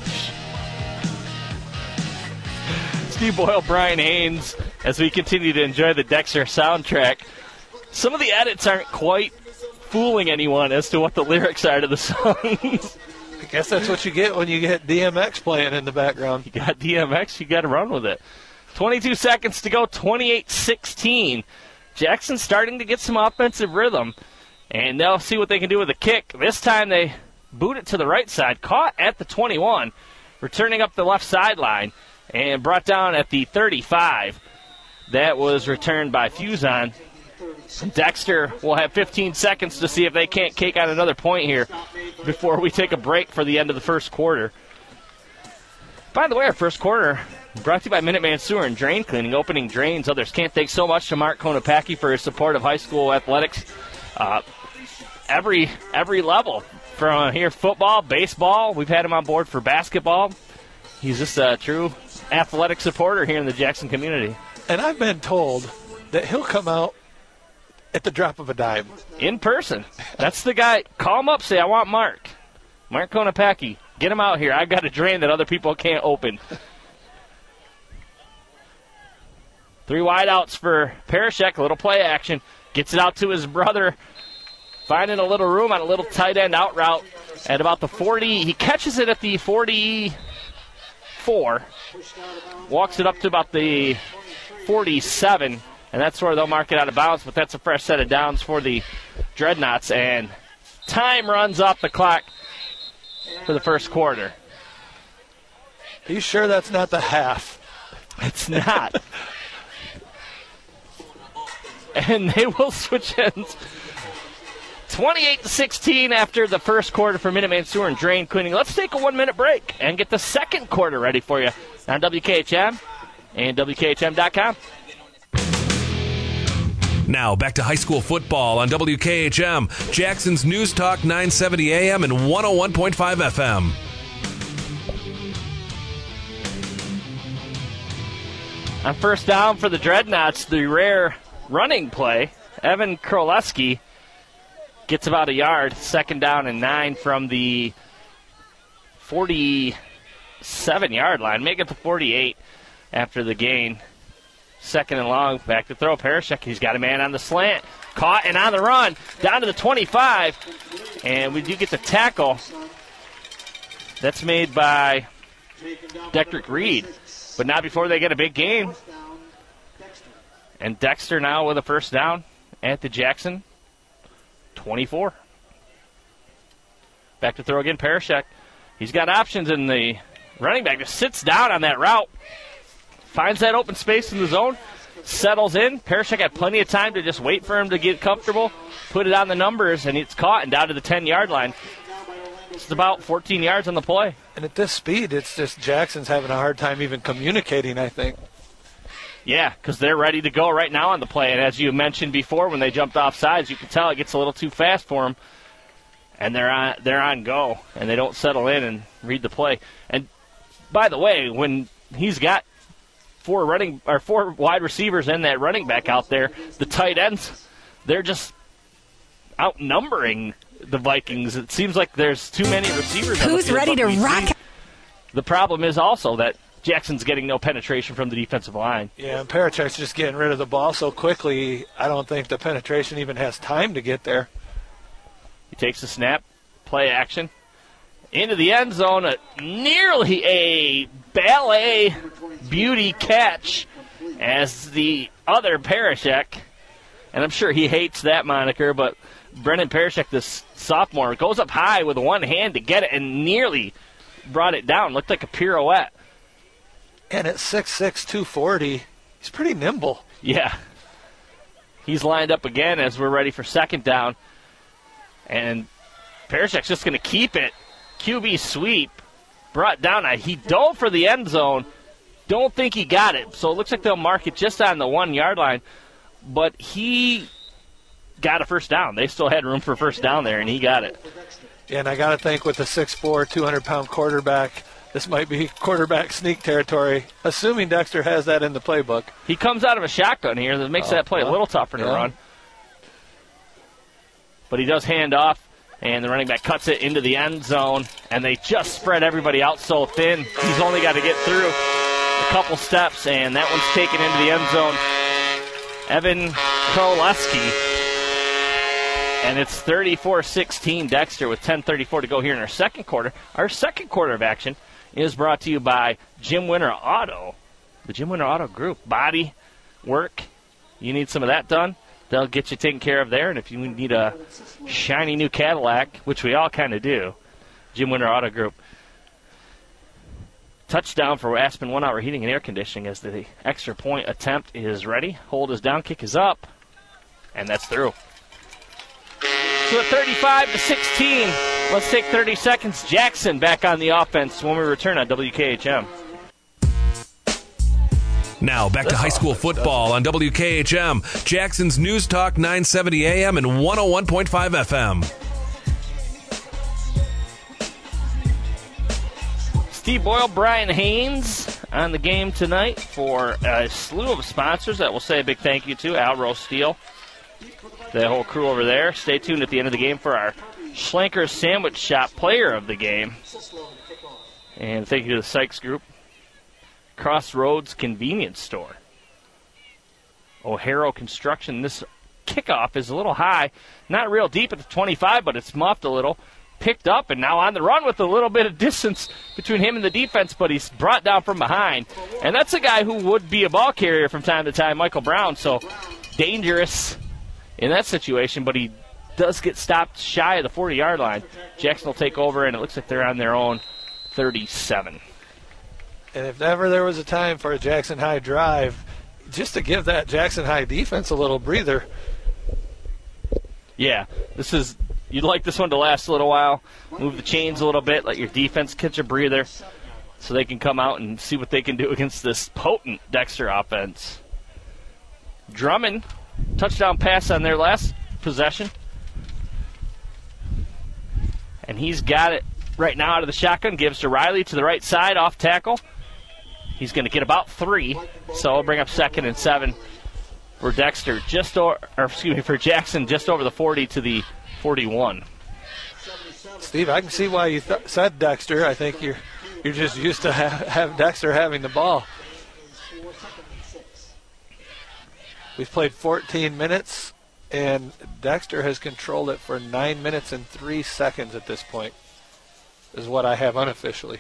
Speaker 2: Steve Boyle, Brian Haynes, as we continue to enjoy the Dexter soundtrack. Some of the edits aren't quite fooling anyone as to what the lyrics are to the songs.
Speaker 3: I guess that's what you get when you get D M X playing in the background.
Speaker 2: You got D M X, you got to run with it. twenty-two seconds to go, twenty-eight sixteen. Jackson starting to get some offensive rhythm, and they'll see what they can do with a kick. This time they boot it to the right side, caught at the twenty-one, returning up the left sideline, and brought down at the thirty-five. That was returned by Fuson. Dexter will have fifteen seconds to see if they can't cake on another point here before we take a break for the end of the first quarter. By the way, our first quarter brought to you by Minuteman Sewer and Drain Cleaning, opening drains. Others can't thank so much to Mark Konopacki for his support of high school athletics. Uh, every every level, from here football, baseball. We've had him on board for basketball. He's just a true athletic supporter here in the Jackson community.
Speaker 3: And I've been told that he'll come out at the drop of a dime.
Speaker 2: In person. That's the guy. Call him up, say, I want Mark. Mark Konopacki. Get him out here. I've got a drain that other people can't open. Three wideouts for Parashek. A little play action. Gets it out to his brother. Finding a little room on a little tight end out route at about the forty. He catches it at the forty-four. Walks it up to about the forty-seven. And that's where they'll mark it out of bounds, but that's a fresh set of downs for the Dreadnoughts. And time runs off the clock for the first quarter.
Speaker 3: Are you sure that's not the half?
Speaker 2: It's not. And they will switch ends. twenty-eight to sixteen after the first quarter for Minuteman Sewer and Drain Cleaning. Let's take a one-minute break and get the second quarter ready for you on W K H M and W K H M dot com.
Speaker 1: Now back to high school football on W K H M, Jackson's News Talk nine seventy A M and one oh one point five F M.
Speaker 2: On first down for the Dreadnoughts, the rare running play. Evan Kroleski gets about a yard. Second down and nine from the forty-seven-yard line. Make it to forty-eight after the gain. Second and long, back to throw. Parashek, he's got a man on the slant. Caught and on the run, down to the twenty-five. And we do get the tackle. That's made by Deckrick Reed, but not before they get a big gain. And Dexter now with a first down at the Jackson twenty-four. Back to throw again, Parashek. He's got options in the running back. Just sits down on that route. Finds that open space in the zone. Settles in. Parashek had plenty of time to just wait for him to get comfortable. Put it on the numbers, and it's caught and down to the ten-yard line. It's about fourteen yards on the play.
Speaker 3: And at this speed, it's just Jackson's having a hard time even communicating, I think.
Speaker 2: Yeah, because they're ready to go right now on the play. And as you mentioned before, when they jumped off sides, you can tell it gets a little too fast for them. And they're on, they're on go, and they don't settle in and read the play. And by the way, when he's got four running or four wide receivers and that running back out there, the tight ends, they're just outnumbering the Vikings. It seems like there's too many receivers.
Speaker 5: Who's
Speaker 2: on the
Speaker 5: ready to rock?
Speaker 2: The problem is also that Jackson's getting no penetration from the defensive line.
Speaker 3: Yeah, and Parashek's just getting rid of the ball so quickly, I don't think the penetration even has time to get there.
Speaker 2: He takes the snap, play action, into the end zone, a, nearly a ballet beauty catch as the other Parashek, and I'm sure he hates that moniker, but Brendan Parashek, this sophomore, goes up high with one hand to get it and nearly brought it down. Looked like a pirouette.
Speaker 3: And at six six, two forty, he's pretty nimble.
Speaker 2: Yeah. He's lined up again as we're ready for second down. And Parashek's just going to keep it. Q B sweep. Brought down. He dove for the end zone. Don't think he got it. So it looks like they'll mark it just on the one-yard line. But he got a first down. They still had room for first down there, and he got it.
Speaker 3: Yeah, and I got to think with the six four, two hundred pound quarterback, this might be quarterback sneak territory, assuming Dexter has that in the playbook.
Speaker 2: He comes out of a shotgun here. That makes oh, that play well, a little tougher to yeah. run. But he does hand off, and the running back cuts it into the end zone, and they just spread everybody out so thin. He's only got to get through a couple steps, and that one's taken into the end zone. Evan Koleski. And it's thirty-four sixteen Dexter with ten thirty-four to go here in our second quarter. Our second quarter of action is brought to you by Jim Winter Auto. The Jim Winter Auto Group. Body work. You need some of that done, they'll get you taken care of there. And if you need a shiny new Cadillac, which we all kind of do, Jim Winter Auto Group. Touchdown for Aspen One Hour Heating and Air Conditioning as the extra point attempt is ready. Hold is down, kick is up, and that's through. So at thirty-five to sixteen, let's take thirty seconds. Jackson back on the offense when we return on W K H M.
Speaker 1: Now back to high school football on W K H M, Jackson's News Talk nine seventy A M and one oh one point five F M.
Speaker 2: Steve Boyle, Brian Haynes on the game tonight for a slew of sponsors that we'll say a big thank you to. Alro Steel, the whole crew over there. Stay tuned at the end of the game for our Schlenker Sandwich Shop player of the game. And thank you to the Sykes Group. Crossroads Convenience Store. O'Hara Construction. This kickoff is a little high. Not real deep at the twenty-five, but it's muffed a little. Picked up and now on the run with a little bit of distance between him and the defense, but he's brought down from behind. And that's a guy who would be a ball carrier from time to time, Michael Brown. So dangerous in that situation, but he does get stopped shy of the forty-yard line. Jackson will take over, and it looks like they're on their own thirty-seven.
Speaker 3: And if ever there was a time for a Jackson High drive, just to give that Jackson High defense a little breather.
Speaker 2: Yeah, this is, you'd like this one to last a little while. Move the chains a little bit, let your defense catch a breather so they can come out and see what they can do against this potent Dexter offense. Drummond, touchdown pass on their last possession. And he's got it right now out of the shotgun, gives to Riley to the right side, off tackle. He's going to get about three, so I'll bring up second and seven for Dexter, just or, or excuse me, for Jackson, just over the forty to the forty-one.
Speaker 3: Steve, I can see why you th- said Dexter. I think you're you're just used to ha- have Dexter having the ball. We've played fourteen minutes, and Dexter has controlled it for nine minutes and three seconds at this point, is what I have unofficially.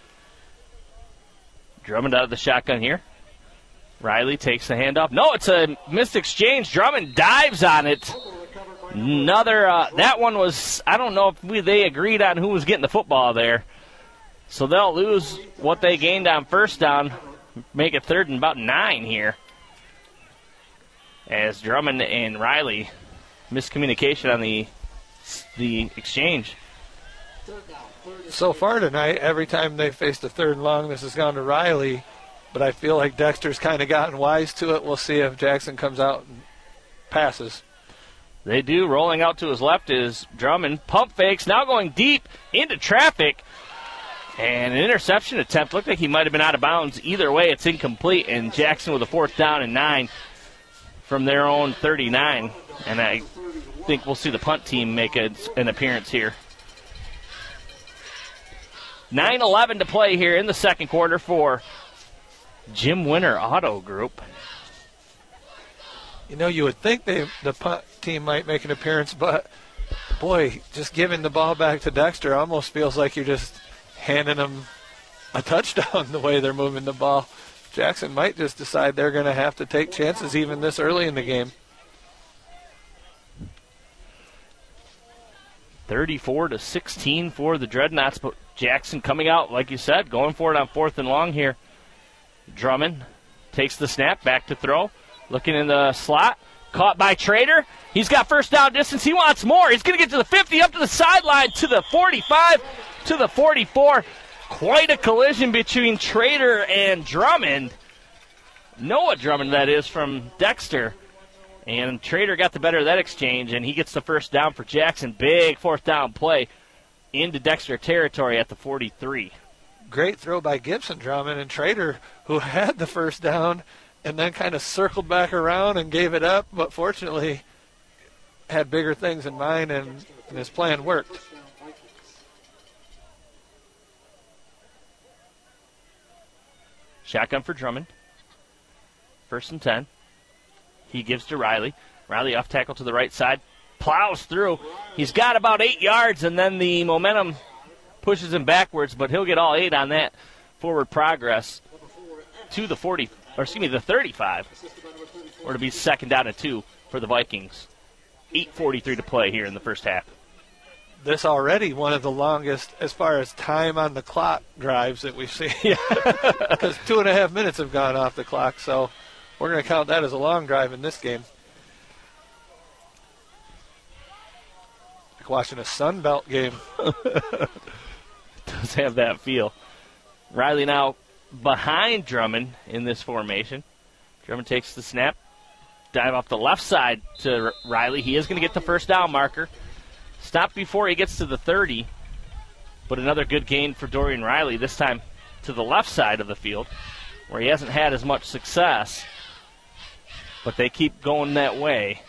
Speaker 2: Drummond out of the shotgun here. Riley takes the handoff. No, it's a missed exchange. Drummond dives on it. Another, uh, that one was, I don't know if we, they agreed on who was getting the football there. So they'll lose what they gained on first down, make it third and about nine here. As Drummond and Riley miscommunication on the the exchange.
Speaker 3: So far tonight, every time they faced a third and long, this has gone to Riley. But I feel like Dexter's kind of gotten wise to it. We'll see if Jackson comes out and passes.
Speaker 2: They do. Rolling out to his left is Drummond. Pump fakes, now going deep into traffic. And an interception attempt. Looked like he might have been out of bounds. Either way, it's incomplete. And Jackson with a fourth down and nine from their own thirty-nine. And I think we'll see the punt team make a, an appearance here. nine eleven to play here in the second quarter for Jim Winter Auto Group.
Speaker 3: You know, you would think they, the punt team might make an appearance, but, boy, just giving the ball back to Dexter almost feels like you're just handing them a touchdown the way they're moving the ball. Jackson might just decide they're going to have to take chances even this early in the game.
Speaker 2: thirty-four to sixteen for the Dreadnoughts, but Jackson coming out, like you said, going for it on fourth and long here. Drummond takes the snap, back to throw, looking in the slot, caught by Trader. He's got first down distance. He wants more. He's going to get to the fifty, up to the sideline, to the forty-five, to the forty-four. Quite a collision between Trader and Drummond. Noah Drummond, that is, from Dexter. And Trader got the better of that exchange, and he gets the first down for Jackson. Big fourth down play into Dexter territory at the forty-three.
Speaker 3: Great throw by Gibson, Drummond, and Trader, who had the first down and then kind of circled back around and gave it up, but fortunately had bigger things in mind, and, and his plan worked.
Speaker 2: Shotgun for Drummond. First and ten. He gives to Riley. Riley off tackle to the right side. Plows through. He's got about eight yards, and then the momentum pushes him backwards, but he'll get all eight on that forward progress to the forty, or excuse me, the thirty-five, or to be second down and two for the Vikings. eight forty-three to play here in the first half.
Speaker 3: This already one of the longest as far as time on the clock drives that we've seen. Because two and a half minutes have gone off the clock, so we're going to count that as a long drive in this game. Like watching a Sun Belt game.
Speaker 2: Does have that feel. Riley now behind Drummond in this formation. Drummond takes the snap. Dive off the left side to Riley. He is going to get the first down marker. Stop before he gets to the thirty. But another good gain for Dorian Riley, this time to the left side of the field, where he hasn't had as much success. But they keep going that way.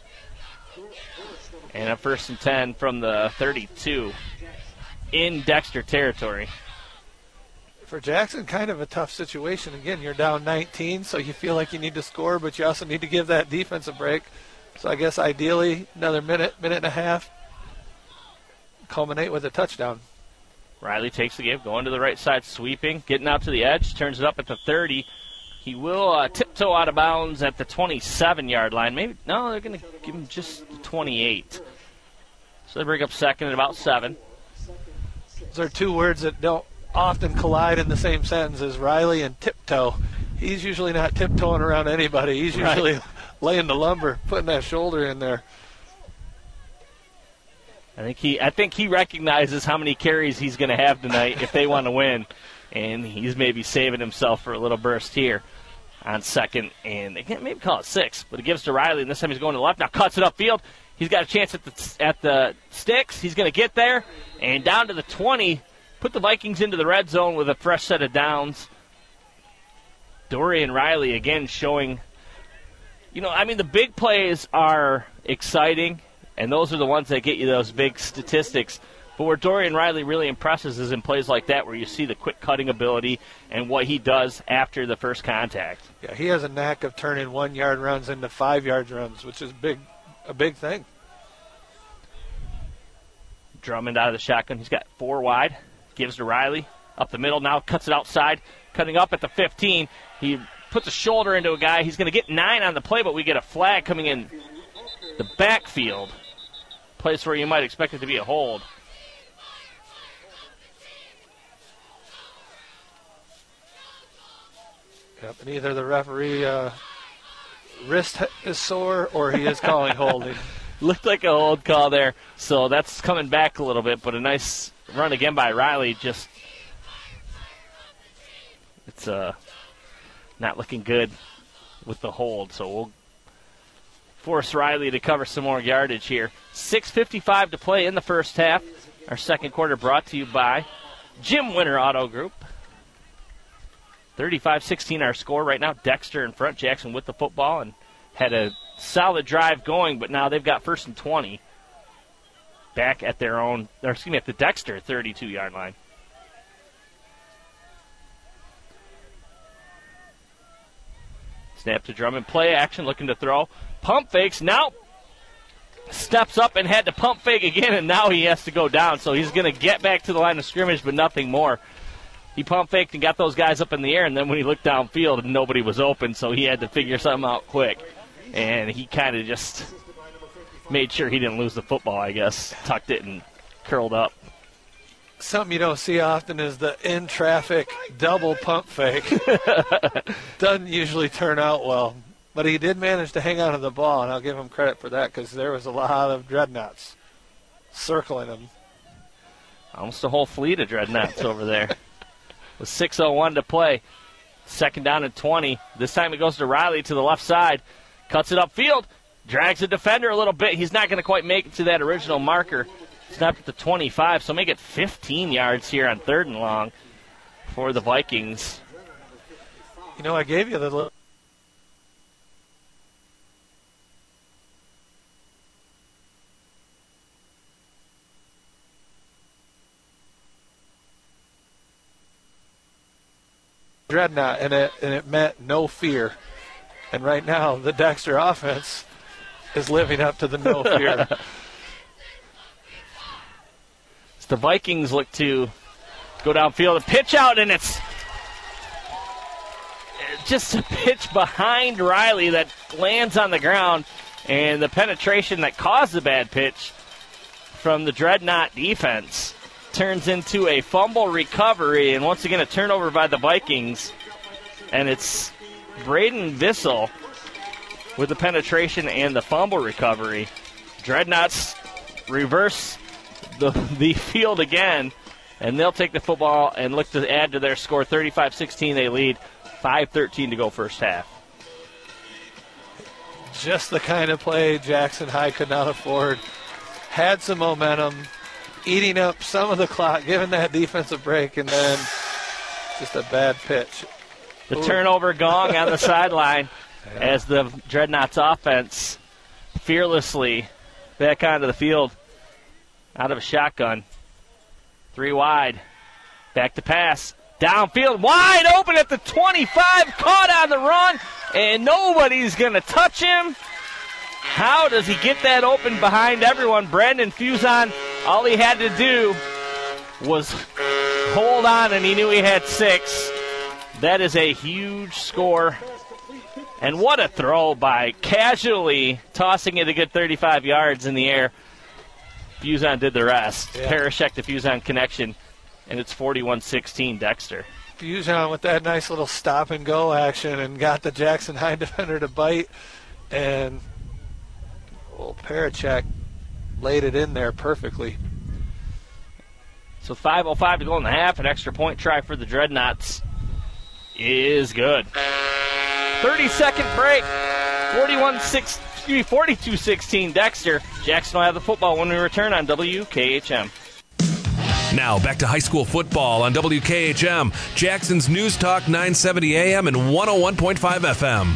Speaker 2: And a first and ten from the thirty-two in Dexter territory.
Speaker 3: For Jackson, kind of a tough situation. Again, you're down nineteen, so you feel like you need to score, but you also need to give that defense a break. So I guess ideally another minute, minute and a half, culminate with a touchdown.
Speaker 2: Riley takes the give, going to the right side, sweeping, getting out to the edge, turns it up at the thirty. He will uh, tiptoe out of bounds at the twenty-seven-yard line. Maybe no, they're going to give him just the twenty-eight. So they bring up second at about seven.
Speaker 3: Those are two words that don't often collide in the same sentence as Riley and tiptoe. He's usually not tiptoeing around anybody. He's usually right. laying the lumber, putting that shoulder in there.
Speaker 2: I think he I think he recognizes how many carries he's going to have tonight if they want to win. And he's maybe saving himself for a little burst here on second. And they can't maybe call it six, but it gives to Riley. And this time he's going to the left. Now cuts it upfield. He's got a chance at the, at the sticks. He's going to get there. And down to the twenty. Put the Vikings into the red zone with a fresh set of downs. Dorian Riley again showing, you know, I mean, the big plays are exciting, and those are the ones that get you those big statistics. But where Dorian Riley really impresses is in plays like that where you see the quick cutting ability and what he does after the first contact.
Speaker 3: Yeah, he has a knack of turning one-yard runs into five-yard runs, which is big, a big thing.
Speaker 2: Drummond out of the shotgun. He's got four wide. Gives to Riley. Up the middle now. Cuts it outside. Cutting up at the fifteen. He puts a shoulder into a guy. He's going to get nine on the play, but we get a flag coming in the backfield. Place where you might expect it to be a hold.
Speaker 3: Yep, and either the referee uh, wrist is sore or he is calling holding.
Speaker 2: Looked like a hold call there, so that's coming back a little bit, but a nice run again by Riley. Just it's uh, not looking good with the hold, so we'll force Riley to cover some more yardage here. six fifty-five to play in the first half. Our second quarter brought to you by Jim Winter Auto Group. thirty-five sixteen our score right now. Dexter in front, Jackson with the football, and had a solid drive going, but now they've got first and twenty back at their own, or excuse me, at the Dexter thirty-two-yard line. Snap to Drummond, play action, looking to throw. Pump fakes, now steps up and had to pump fake again, and now he has to go down, so he's going to get back to the line of scrimmage, but nothing more. He pump faked and got those guys up in the air, and then when he looked downfield, nobody was open, so he had to figure something out quick. And he kind of just made sure he didn't lose the football, I guess. Tucked it and curled up.
Speaker 3: Something you don't see often is the in-traffic double pump fake. Doesn't usually turn out well. But he did manage to hang on to the ball, and I'll give him credit for that because there was a lot of dreadnoughts circling him.
Speaker 2: Almost a whole fleet of dreadnoughts over there. With six oh one to play. Second down and twenty. This time it goes to Riley to the left side. Cuts it upfield. Drags the defender a little bit. He's not going to quite make it to that original marker. Snapped at the twenty-five, so make it fifteen yards here on third and long for the Vikings.
Speaker 3: You know, I gave you the little dreadnought, and it and it meant no fear. And right now, the Dexter offense is living up to the no fear.
Speaker 2: As the Vikings look to go downfield and pitch out, and it's just a pitch behind Riley that lands on the ground, and the penetration that caused the bad pitch from the Dreadnought defense turns into a fumble recovery, and once again a turnover by the Vikings, and it's Braden Vissel with the penetration and the fumble recovery. Dreadnoughts reverse the, the field again, and they'll take the football and look to add to their score. thirty-five sixteen they lead, five thirteen to go first half.
Speaker 3: Just the kind of play Jackson High could not afford. Had some momentum, eating up some of the clock, giving that defense a break, and then just a bad pitch.
Speaker 2: The
Speaker 3: Ooh.
Speaker 2: turnover gong on the sideline yeah. as the Dreadnoughts offense fearlessly back onto the field out of a shotgun. Three wide. Back to pass. Downfield, wide open at the twenty-five, caught on the run, and nobody's going to touch him. How does he get that open behind everyone? Brandon Fuson, all he had to do was hold on, and he knew he had six. That is a huge score. And what a throw by casually tossing it a good thirty-five yards in the air. Fuson did the rest. Yeah. Parashek to Fuson connection, and it's forty-one sixteen Dexter.
Speaker 3: Fuson with that nice little stop-and-go action and got the Jackson High defender to bite, and well, Parashek laid it in there perfectly.
Speaker 2: So five oh five to go in the half. An extra point try for the Dreadnoughts is good. thirty-second break. forty-one six, excuse me, forty-two sixteen Dexter. Jackson will have the football when we return on W K H M.
Speaker 1: Now back to high school football on W K H M, Jackson's News Talk nine seventy A M and one oh one point five F M.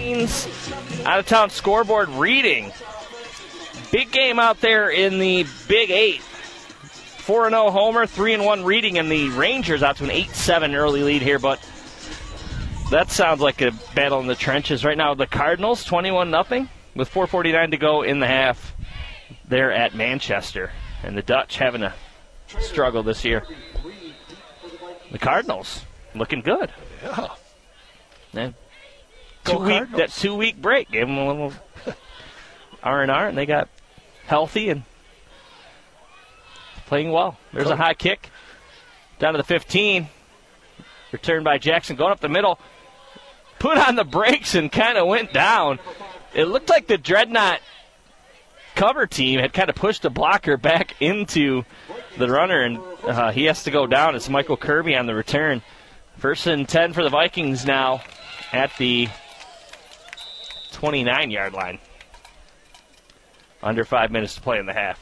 Speaker 2: Out-of-town scoreboard reading. Big game out there in the Big Eight. four and oh Homer, three and one Reading, and the Rangers out to an eight seven early lead here, but that sounds like a battle in the trenches. Right now, the Cardinals, twenty-one nothing, with four forty-nine to go in the half. They're at Manchester, and the Dutch having a struggle this year. The Cardinals looking good.
Speaker 3: Yeah.
Speaker 2: And
Speaker 3: Go
Speaker 2: two week,
Speaker 3: Cardinals.
Speaker 2: that two-week break gave them a little R and R, and they got healthy and playing well. There's a high kick down to the fifteen. Returned by Jackson, going up the middle. Put on the brakes and kind of went down. It looked like the Dreadnought cover team had kind of pushed the blocker back into the runner, and uh, he has to go down. It's Michael Kirby on the return. First and ten for the Vikings now at the twenty-nine-yard line. Under five minutes to play in the half.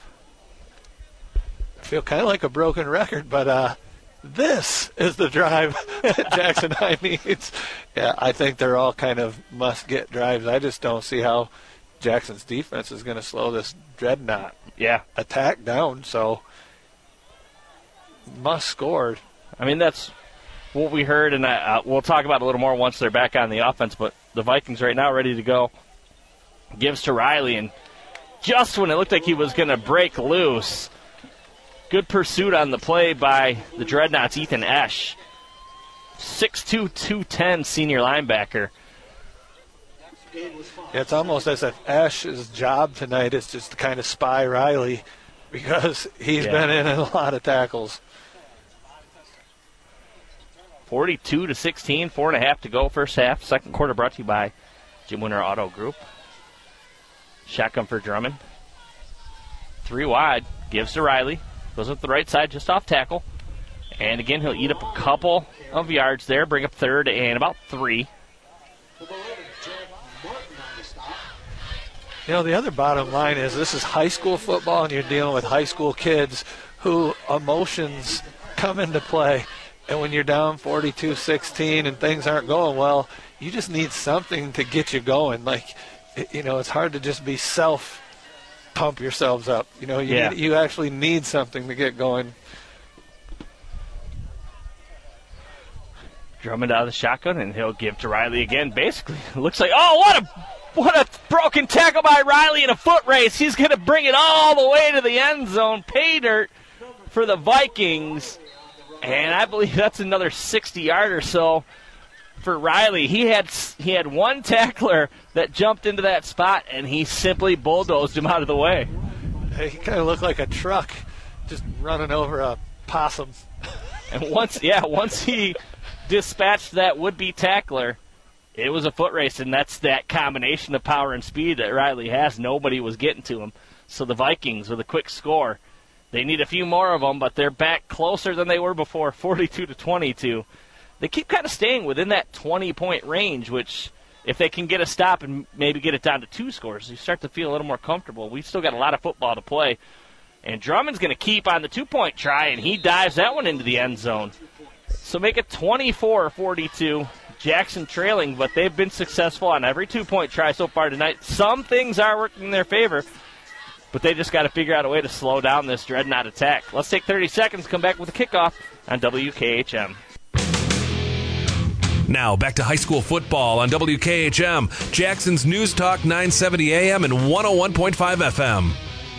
Speaker 3: I feel kind of like a broken record, but uh, this is the drive that Jackson High needs. Yeah, I think they're all kind of must-get drives. I just don't see how Jackson's defense is going to slow this Dreadnought
Speaker 2: Yeah.
Speaker 3: attack down, so must score.
Speaker 2: I mean, that's what we heard, and uh, we'll talk about it a little more once they're back on the offense, but the Vikings right now ready to go. Gives to Riley, and just when it looked like he was going to break loose, good pursuit on the play by the Dreadnoughts, Ethan Esch. six two, two ten senior linebacker.
Speaker 3: Yeah, it's almost as if Ash's job tonight is just to kind of spy Riley because he's
Speaker 2: Yeah.
Speaker 3: been in a lot of tackles.
Speaker 2: forty-two to sixteen, four and a half to go first half. Second quarter brought to you by Jim Winter Auto Group. Shotgun for Drummond. Three wide. Gives to Riley. Goes up the right side just off tackle. And again, he'll eat up a couple of yards there. Bring up third and about three.
Speaker 3: You know, the other bottom line is this is high school football, and you're dealing with high school kids who emotions come into play. And when you're down forty-two sixteen and things aren't going well, you just need something to get you going. Like, it- you know, it's hard to just be self pump yourselves up. You know, you,
Speaker 2: Yeah.
Speaker 3: need, you actually need something to get going.
Speaker 2: Drummond out of the shotgun, and he'll give to Riley again. Basically, looks like, oh, what a what a broken tackle by Riley in a foot race. He's going to bring it all the way to the end zone. Pay dirt for the Vikings. And I believe that's another sixty yard or so for Riley. He had he had one tackler that jumped into that spot, and he simply bulldozed him out of the way.
Speaker 3: He kind of looked like a truck just running over a possum.
Speaker 2: And once, yeah, once he dispatched that would-be tackler, it was a foot race, and that's that combination of power and speed that Riley has. Nobody was getting to him. So the Vikings with a quick score. They need a few more of them, but they're back closer than they were before, forty-two to twenty-two. They keep kind of staying within that twenty-point range, which if they can get a stop and maybe get it down to two scores, you start to feel a little more comfortable. We've still got a lot of football to play. And Drummond's going to keep on the two-point try, and he dives that one into the end zone. So make it twenty-four forty-two. Jackson trailing, but they've been successful on every two-point try so far tonight. Some things are working in their favor, but they just got to figure out a way to slow down this Dreadnought attack. Let's take thirty seconds, come back with a kickoff on W K H M.
Speaker 1: Now back to high school football on W K H M, Jackson's News Talk nine seventy A M and one oh one point five F M.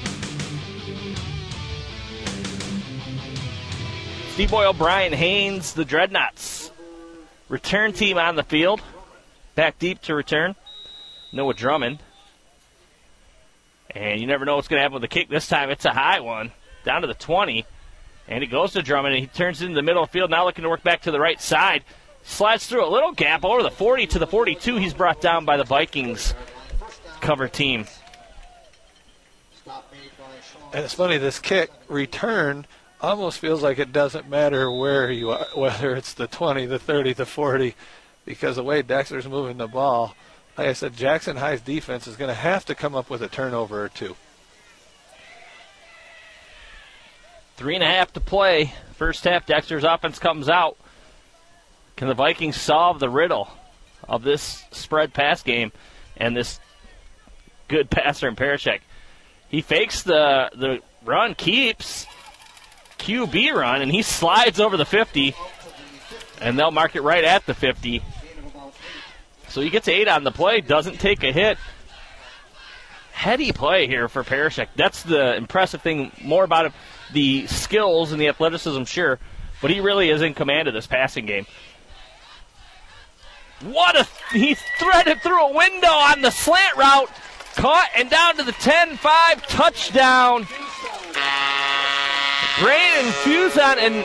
Speaker 2: Steve Boyle, Brian Haynes, the Dreadnoughts. Return team on the field. Back deep to return. Noah Drummond. And you never know what's going to happen with the kick. This time it's a high one. Down to the twenty. And it goes to Drummond, and he turns it into the middle of the field. Now looking to work back to the right side. Slides through a little gap over the forty to the forty-two. He's brought down by the Vikings cover team.
Speaker 3: And it's funny, this kick return almost feels like it doesn't matter where you are, whether it's the twenty, the thirty, the forty, because the way Dexter's moving the ball, like I said, Jackson High's defense is going to have to come up with a turnover or two.
Speaker 2: Three and a half to play. First half, Dexter's offense comes out. Can the Vikings solve the riddle of this spread pass game and this good passer in Parachek. He fakes the the run, keeps Q B run, and he slides over the fifty, and they'll mark it right at the fifty. So he gets eight on the play, doesn't take a hit. Heady play here for Parachek. That's the impressive thing more about him. The skills and the athleticism, sure, but he really is in command of this passing game. What a... He threaded through a window on the slant route. Caught and down to the ten five. Touchdown. Brandon Fuson, and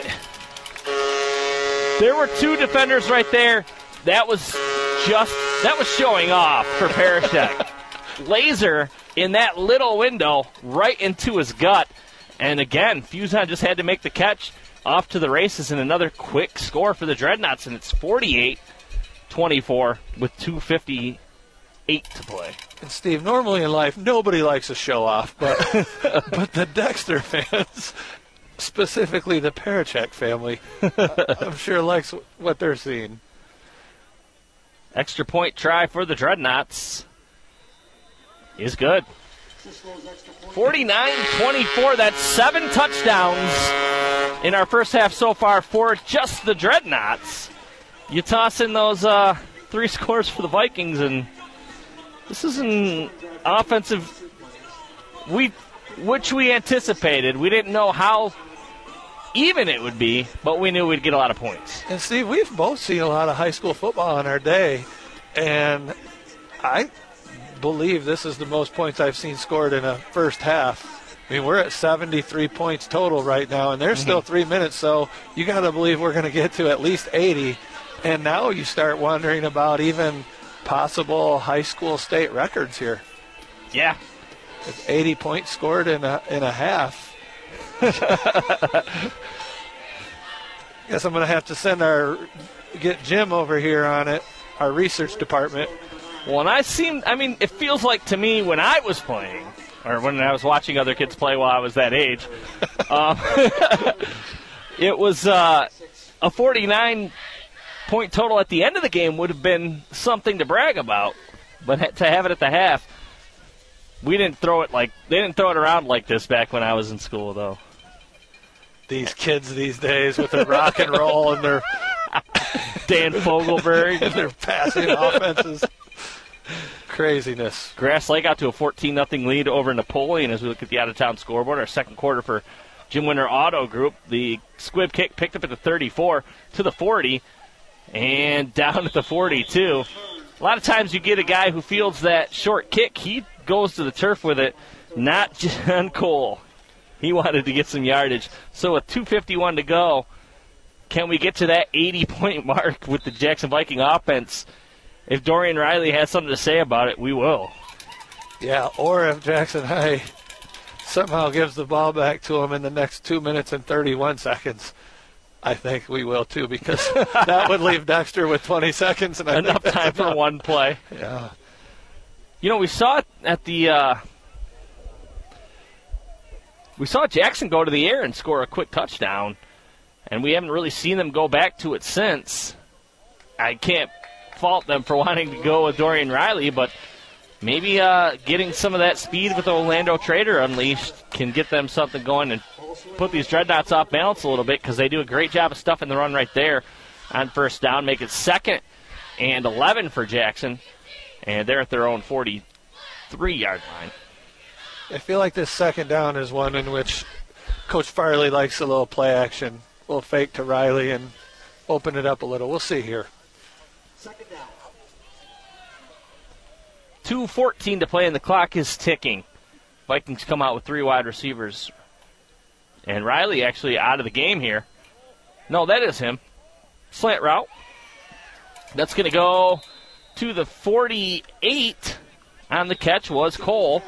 Speaker 2: there were two defenders right there. That was just... That was showing off for Parachek. Laser in that little window right into his gut. And again, Fuson just had to make the catch off to the races, and another quick score for the Dreadnoughts, and it's forty-eight twenty-four with two fifty-eight to play.
Speaker 3: And Steve, normally in life, nobody likes a show off, but but the Dexter fans, specifically the Parachek family, I'm sure likes what they're seeing.
Speaker 2: Extra point try for the Dreadnoughts is good. forty-nine twenty-four, that's seven touchdowns in our first half so far for just the Dreadnoughts. You toss in those uh, three scores for the Vikings, and this is an offensive we, which we anticipated. We didn't know how even it would be, but we knew we'd get a lot of points.
Speaker 3: And Steve, we've both seen a lot of high school football in our day, and I believe this is the most points I've seen scored in a first half. I mean, we're at seventy-three points total right now, and there's mm-hmm. still three minutes, so you got to believe we're going to get to at least eighty. And now you start wondering about even possible high school state records here.
Speaker 2: Yeah.
Speaker 3: With eighty points scored in a, in a half. Guess I'm going to have to send our, get Jim over here on it, our research department.
Speaker 2: Well, and I seem, I mean, it feels like to me when I was playing, or when I was watching other kids play while I was that age, um, it was uh, a forty-nine point total at the end of the game would have been something to brag about. But to have it at the half, we didn't throw it like, they didn't throw it around like this back when I was in school, though.
Speaker 3: These kids these days with their rock and roll and their
Speaker 2: Dan Fogelberg
Speaker 3: and their passing offenses. Craziness.
Speaker 2: Grass Lake out to a fourteen nothing lead over Napoleon as we look at the out-of-town scoreboard. Our second quarter for Jim Winter Auto Group. The squib kick picked up at the thirty-four to the forty and down at the forty-two. A lot of times you get a guy who fields that short kick. He goes to the turf with it. Not John Cole. He wanted to get some yardage. So with two fifty-one to go, can we get to that eighty-point mark with the Jackson Viking offense? If Dorian Riley has something to say about it, we will.
Speaker 3: Yeah, or if Jackson High somehow gives the ball back to him in the next two minutes and thirty-one seconds, I think we will too, because that would leave Dexter with twenty seconds. And I
Speaker 2: enough
Speaker 3: think
Speaker 2: time
Speaker 3: enough.
Speaker 2: for one play.
Speaker 3: Yeah.
Speaker 2: You know, we saw it at the uh, we saw Jackson go to the air and score a quick touchdown, and we haven't really seen them go back to it since. I can't fault them for wanting to go with Dorian Riley, but maybe uh, getting some of that speed with the Orlando Trader unleashed can get them something going and put these Dreadnoughts off balance a little bit, because they do a great job of stuffing the run right there on first down, make it second and eleven for Jackson, and they're at their own forty-three-yard line.
Speaker 3: I feel like this second down is one in which Coach Farley likes a little play action, a little fake to Riley and open it up a little. We'll see here.
Speaker 4: Second down.
Speaker 2: two fourteen to play, and the clock is ticking. Vikings come out with three wide receivers. And Riley actually out of the game here. No, that is him. Slant route. That's going to go to the forty-eight. On the catch was Cole.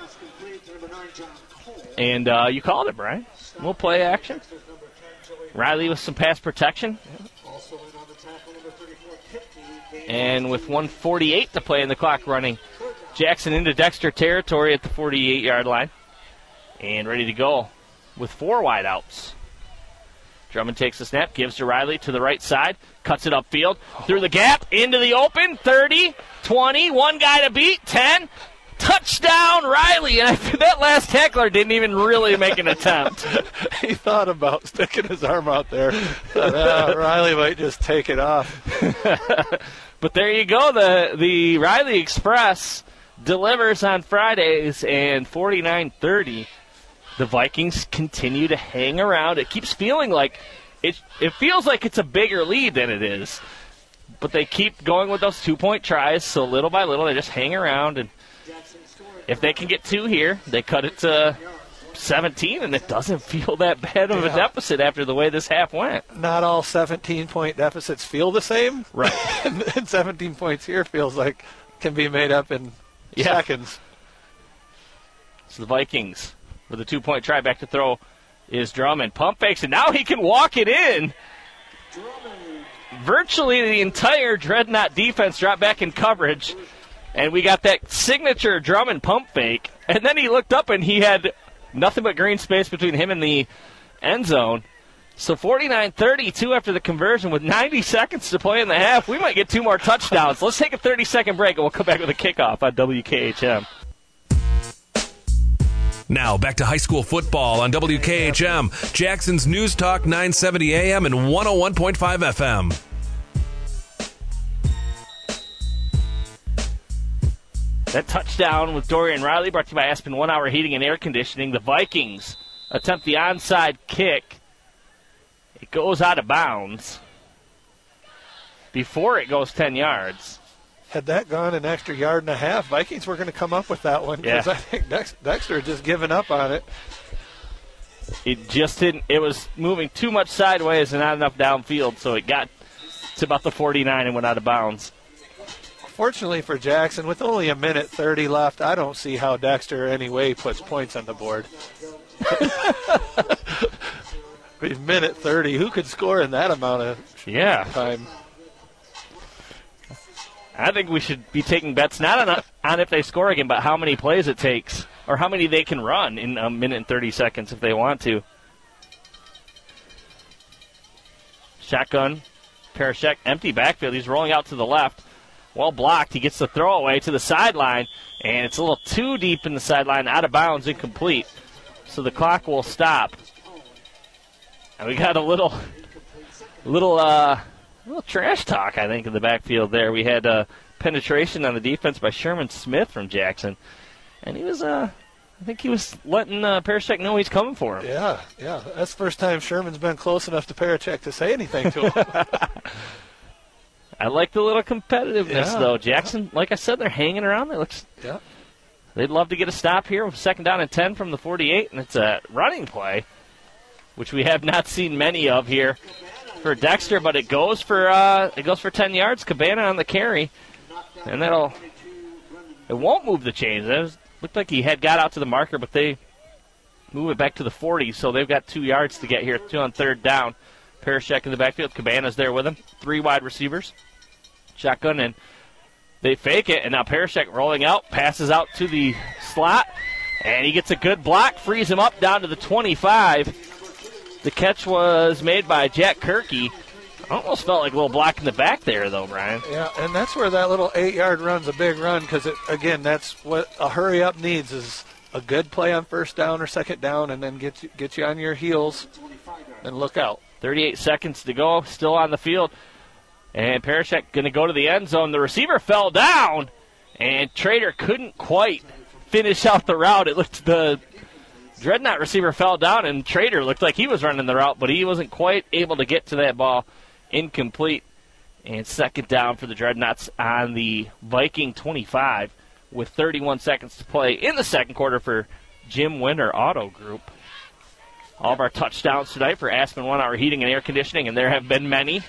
Speaker 2: And uh, you called it, Brian. We'll play action. Riley with some pass protection. And with one forty-eight to play in the clock running, Jackson into Dexter territory at the forty-eight-yard line. And ready to go with four wideouts. Drummond takes the snap, gives to Riley to the right side, cuts it upfield, through the gap, into the open, thirty, twenty, one guy to beat, ten, touchdown, Riley. And I, that last tackler didn't even really make an attempt.
Speaker 3: He thought about sticking his arm out there. uh, Riley might just take it off.
Speaker 2: But there you go. The, the Riley Express delivers on Fridays, and forty-nine thirty. The Vikings continue to hang around. It keeps feeling like it, it feels like it's a bigger lead than it is. But they keep going with those two-point tries, so little by little they just hang around. And if they can get two here, they cut it to seventeen, and it doesn't feel that bad of a
Speaker 3: yeah.
Speaker 2: deficit after the way this half went.
Speaker 3: Not all seventeen-point deficits feel the same.
Speaker 2: Right.
Speaker 3: And seventeen points here feels like can be made up in
Speaker 2: yeah.
Speaker 3: seconds.
Speaker 2: So the Vikings with a two-point try, back to throw is Drummond. Pump fakes, and now he can walk it in. Virtually the entire Dreadnought defense dropped back in coverage, and we got that signature Drummond pump fake. And then he looked up, and he had nothing but green space between him and the end zone. So forty-nine thirty-two after the conversion with ninety seconds to play in the half. We might get two more touchdowns. Let's take a thirty-second break, and we'll come back with a kickoff on W K H M.
Speaker 1: Now, back to high school football on W K H M, Jackson's News Talk nine seventy A M and one oh one point five F M.
Speaker 2: That touchdown with Dorian Riley brought to you by Aspen One Hour Heating and Air Conditioning. The Vikings attempt the onside kick. It goes out of bounds before it goes ten yards.
Speaker 3: Had that gone an extra yard and a half, Vikings were going to come up with that one because
Speaker 2: Yeah.
Speaker 3: I think Dex- Dexter had just given up on it.
Speaker 2: It just didn't. It was moving too much sideways and not enough downfield, so it got to about the forty-nine and went out of bounds.
Speaker 3: Fortunately for Jackson, with only a minute thirty left, I don't see how Dexter anyway puts points on the board. I mean, minute thirty, who could score in that amount of
Speaker 2: Yeah.
Speaker 3: time?
Speaker 2: I think we should be taking bets not on, on if they score again, but how many plays it takes or how many they can run in a minute and thirty seconds if they want to. Shotgun, Parashek, empty backfield. He's rolling out to the left. Well blocked. He gets the throwaway to the sideline, and it's a little too deep in the sideline, out of bounds, incomplete. So the clock will stop. And we got a little, little, uh, A little trash talk, I think, in the backfield there. We had uh, penetration on the defense by Sherman Smith from Jackson. And he was, uh, I think he was letting uh, Parashek know he's coming for him.
Speaker 3: Yeah, yeah. That's the first time Sherman's been close enough to Parashek to say anything to him.
Speaker 2: I like the little competitiveness,
Speaker 3: Yeah,
Speaker 2: though. Jackson, like I said, they're hanging around. They looks,
Speaker 3: yeah.
Speaker 2: They'd love to get a stop here with second down and ten from the forty-eight, and it's a running play, which we have not seen many of here for Dexter, but it goes for uh, it goes for ten yards. Cabana on the carry, and that'll it won't move the chains. It was, looked like he had got out to the marker, but they move it back to the forty, so they've got two yards to get here. Two on third down. Parashek in the backfield. Cabana's there with him. Three wide receivers. Shotgun, and they fake it, and now Parashek rolling out, passes out to the slot, and he gets a good block, frees him up down to the twenty-five. The catch was made by Jack Kirky. Almost felt like a little block in the back there, though, Brian.
Speaker 3: Yeah, and that's where that little eight-yard run's a big run because, again, that's what a hurry-up needs is a good play on first down or second down and then get you, get you on your heels and look out.
Speaker 2: thirty-eight seconds to go, still on the field. And Parashek going to go to the end zone. The receiver fell down, and Trader couldn't quite finish out the route. It looked the Dreadnought receiver fell down, and Trader looked like he was running the route, but he wasn't quite able to get to that ball. Incomplete. And second down for the Dreadnoughts on the Viking twenty-five with thirty-one seconds to play in the second quarter for Jim Winter Auto Group. All of our touchdowns tonight for Aspen One Hour Heating and Air Conditioning, and there have been many.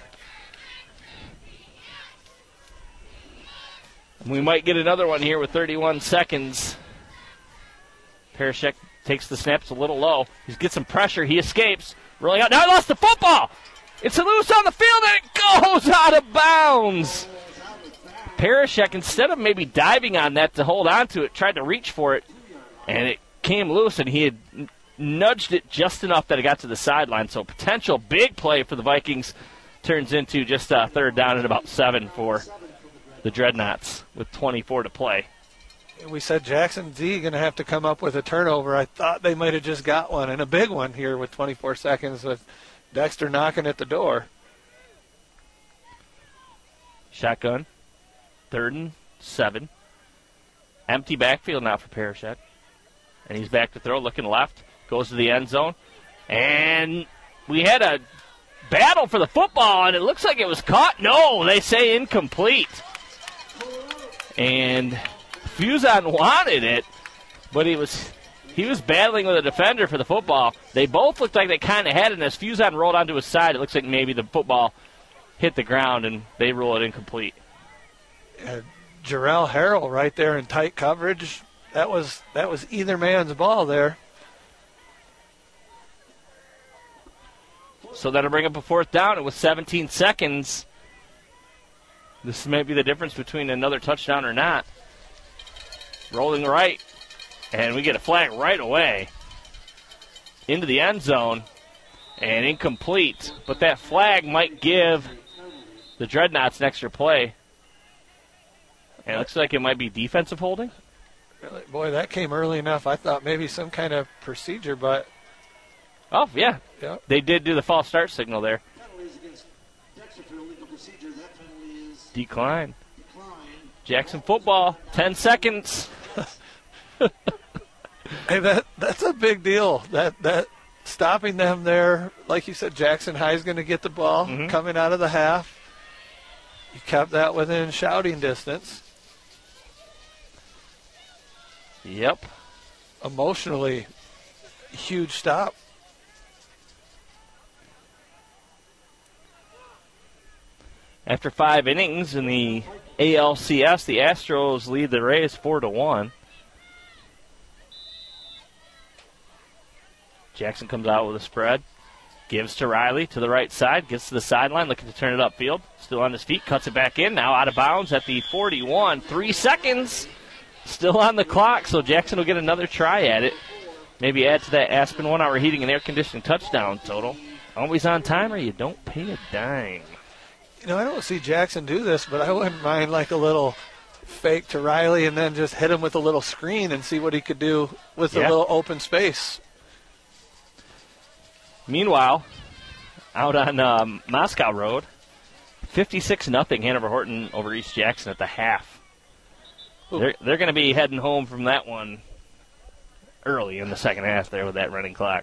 Speaker 2: We might get another one here with thirty-one seconds. Parashek takes the snaps a little low. He gets some pressure. He escapes. Rolling out. Now he lost the football. It's loose on the field, and it goes out of bounds. Parashek, instead of maybe diving on that to hold on to it, tried to reach for it, and it came loose, and he had nudged it just enough that it got to the sideline. So potential big play for the Vikings turns into just a third down and about seven for the Dreadnoughts with twenty-four to play.
Speaker 3: We said Jackson D going to have to come up with a turnover. I thought they might have just got one, and a big one here with twenty-four seconds with Dexter knocking at the door.
Speaker 2: Shotgun, third and seven. Empty backfield now for Parashek. And he's back to throw, looking left, goes to the end zone. And we had a battle for the football, and it looks like it was caught. No, they say incomplete. And Fuson wanted it, but he was he was battling with a defender for the football. They both looked like they kind of had it, and as Fuson rolled onto his side, it looks like maybe the football hit the ground, and they rule it incomplete.
Speaker 3: Uh, Jarrell Harrell right there in tight coverage. That was that was either man's ball there.
Speaker 2: So that'll bring up a fourth down. It was seventeen seconds. This may be the difference between another touchdown or not. Rolling right, and we get a flag right away into the end zone, and incomplete. But that flag might give the Dreadnoughts an extra play. And it looks like it might be defensive holding.
Speaker 3: Really? Boy, that came early enough. I thought maybe some kind of procedure, but...
Speaker 2: Oh, yeah.
Speaker 3: Yep.
Speaker 2: They did do the false start signal there. Decline. Jackson football, ten seconds.
Speaker 3: Hey, that that's a big deal. That that stopping them there, like you said, Jackson High's going to get the ball
Speaker 2: mm-hmm.
Speaker 3: coming out of the half. You kept that within shouting distance.
Speaker 2: Yep.
Speaker 3: Emotionally, huge stop.
Speaker 2: After five innings in the A L C S, the Astros lead the Rays four to one. Jackson comes out with a spread. Gives to Riley to the right side. Gets to the sideline, looking to turn it upfield. Still on his feet. Cuts it back in. Now out of bounds at the forty-one. Three seconds. Still on the clock, so Jackson will get another try at it. Maybe add to that Aspen one-hour heating and air conditioning touchdown total. Always on time or you don't pay a dime.
Speaker 3: You know, I don't see Jackson do this, but I wouldn't mind like a little fake to Riley and then just hit him with a little screen and see what he could do with
Speaker 2: yeah.
Speaker 3: a little open space.
Speaker 2: Meanwhile, out on um, Moscow Road, fifty-six nothing Hanover Horton over East Jackson at the half. Ooh. They're they're going to be heading home from that one early in the second half there with that running clock.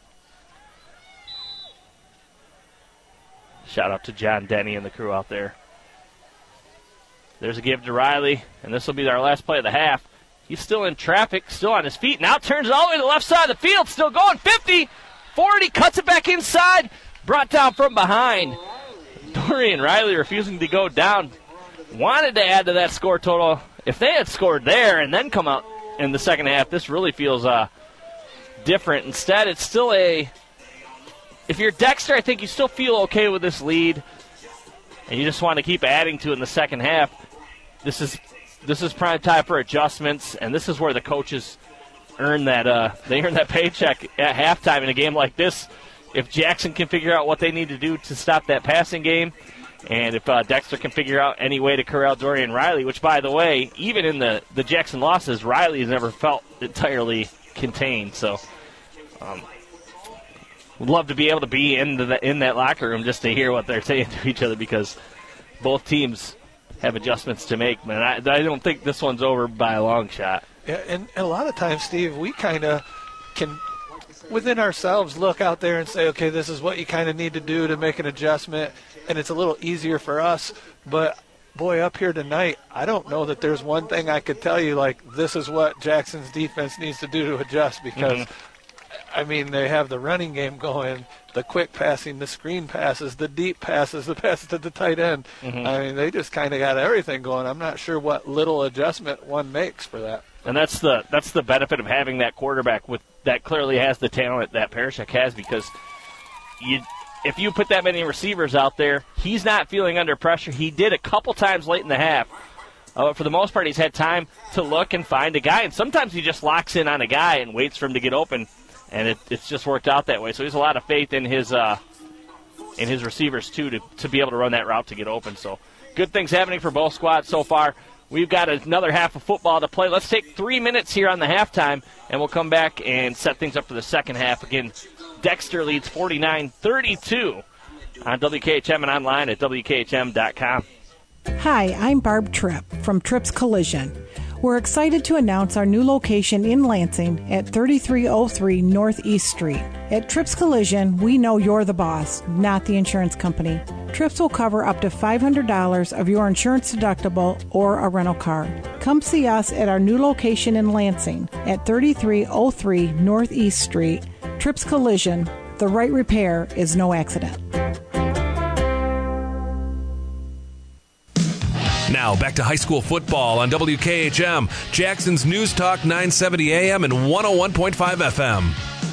Speaker 2: Shout out to John Denny and the crew out there. There's a give to Riley, and this will be our last play of the half. He's still in traffic, still on his feet. Now turns it all the way to the left side of the field, still going fifty, forty, cuts it back inside, brought down from behind. Dorian Riley refusing to go down. Wanted to add to that score total. If they had scored there and then come out in the second half, this really feels uh, different. Instead, it's still a... If you're Dexter, I think you still feel okay with this lead, and you just want to keep adding to it in the second half. This is this is prime time for adjustments, and this is where the coaches earn that uh, they earn that paycheck at halftime in a game like this. If Jackson can figure out what they need to do to stop that passing game, and if uh, Dexter can figure out any way to corral Dorian Riley, which, by the way, even in the, the Jackson losses, Riley has never felt entirely contained. So, um, would love to be able to be in the in that locker room just to hear what they're saying to each other, because both teams have adjustments to make. Man, I, I don't think this one's over by a long shot.
Speaker 3: Yeah, and, and a lot of times, Steve, we kind of can, within ourselves, look out there and say, okay, this is what you kind of need to do to make an adjustment, and it's a little easier for us. But, boy, up here tonight, I don't know that there's one thing I could tell you, like, this is what Jackson's defense needs to do to adjust, because mm-hmm. I mean, they have the running game going, the quick passing, the screen passes, the deep passes, the passes to the tight end. Mm-hmm. I mean, they just kind of got everything going. I'm not sure what little adjustment one makes for that.
Speaker 2: And that's the that's the benefit of having that quarterback with that clearly has the talent that Parashek has, because you if you put that many receivers out there, he's not feeling under pressure. He did a couple times late in the half. Uh, for the most part, he's had time to look and find a guy, and sometimes he just locks in on a guy and waits for him to get open. and it, it's just worked out that way. So he has a lot of faith in his uh, in his receivers, too, to, to be able to run that route to get open. So good things happening for both squads so far. We've got another half of football to play. Let's take three minutes here on the halftime, and we'll come back and set things up for the second half. Again, Dexter leads forty-nine thirty-two on W K H M and online at W K H M dot com.
Speaker 5: Hi, I'm Barb Tripp from Tripp's Collision. We're excited to announce our new location in Lansing at thirty-three oh three Northeast Street. At Tripp's Collision, we know you're the boss, not the insurance company. Tripp's will cover up to five hundred dollars of your insurance deductible or a rental car. Come see us at our new location in Lansing at thirty-three oh three Northeast Street. Tripp's Collision, the right repair is no accident.
Speaker 1: Now, back to high school football on W K H M, Jackson's News Talk nine seventy A M and one oh one point five F M.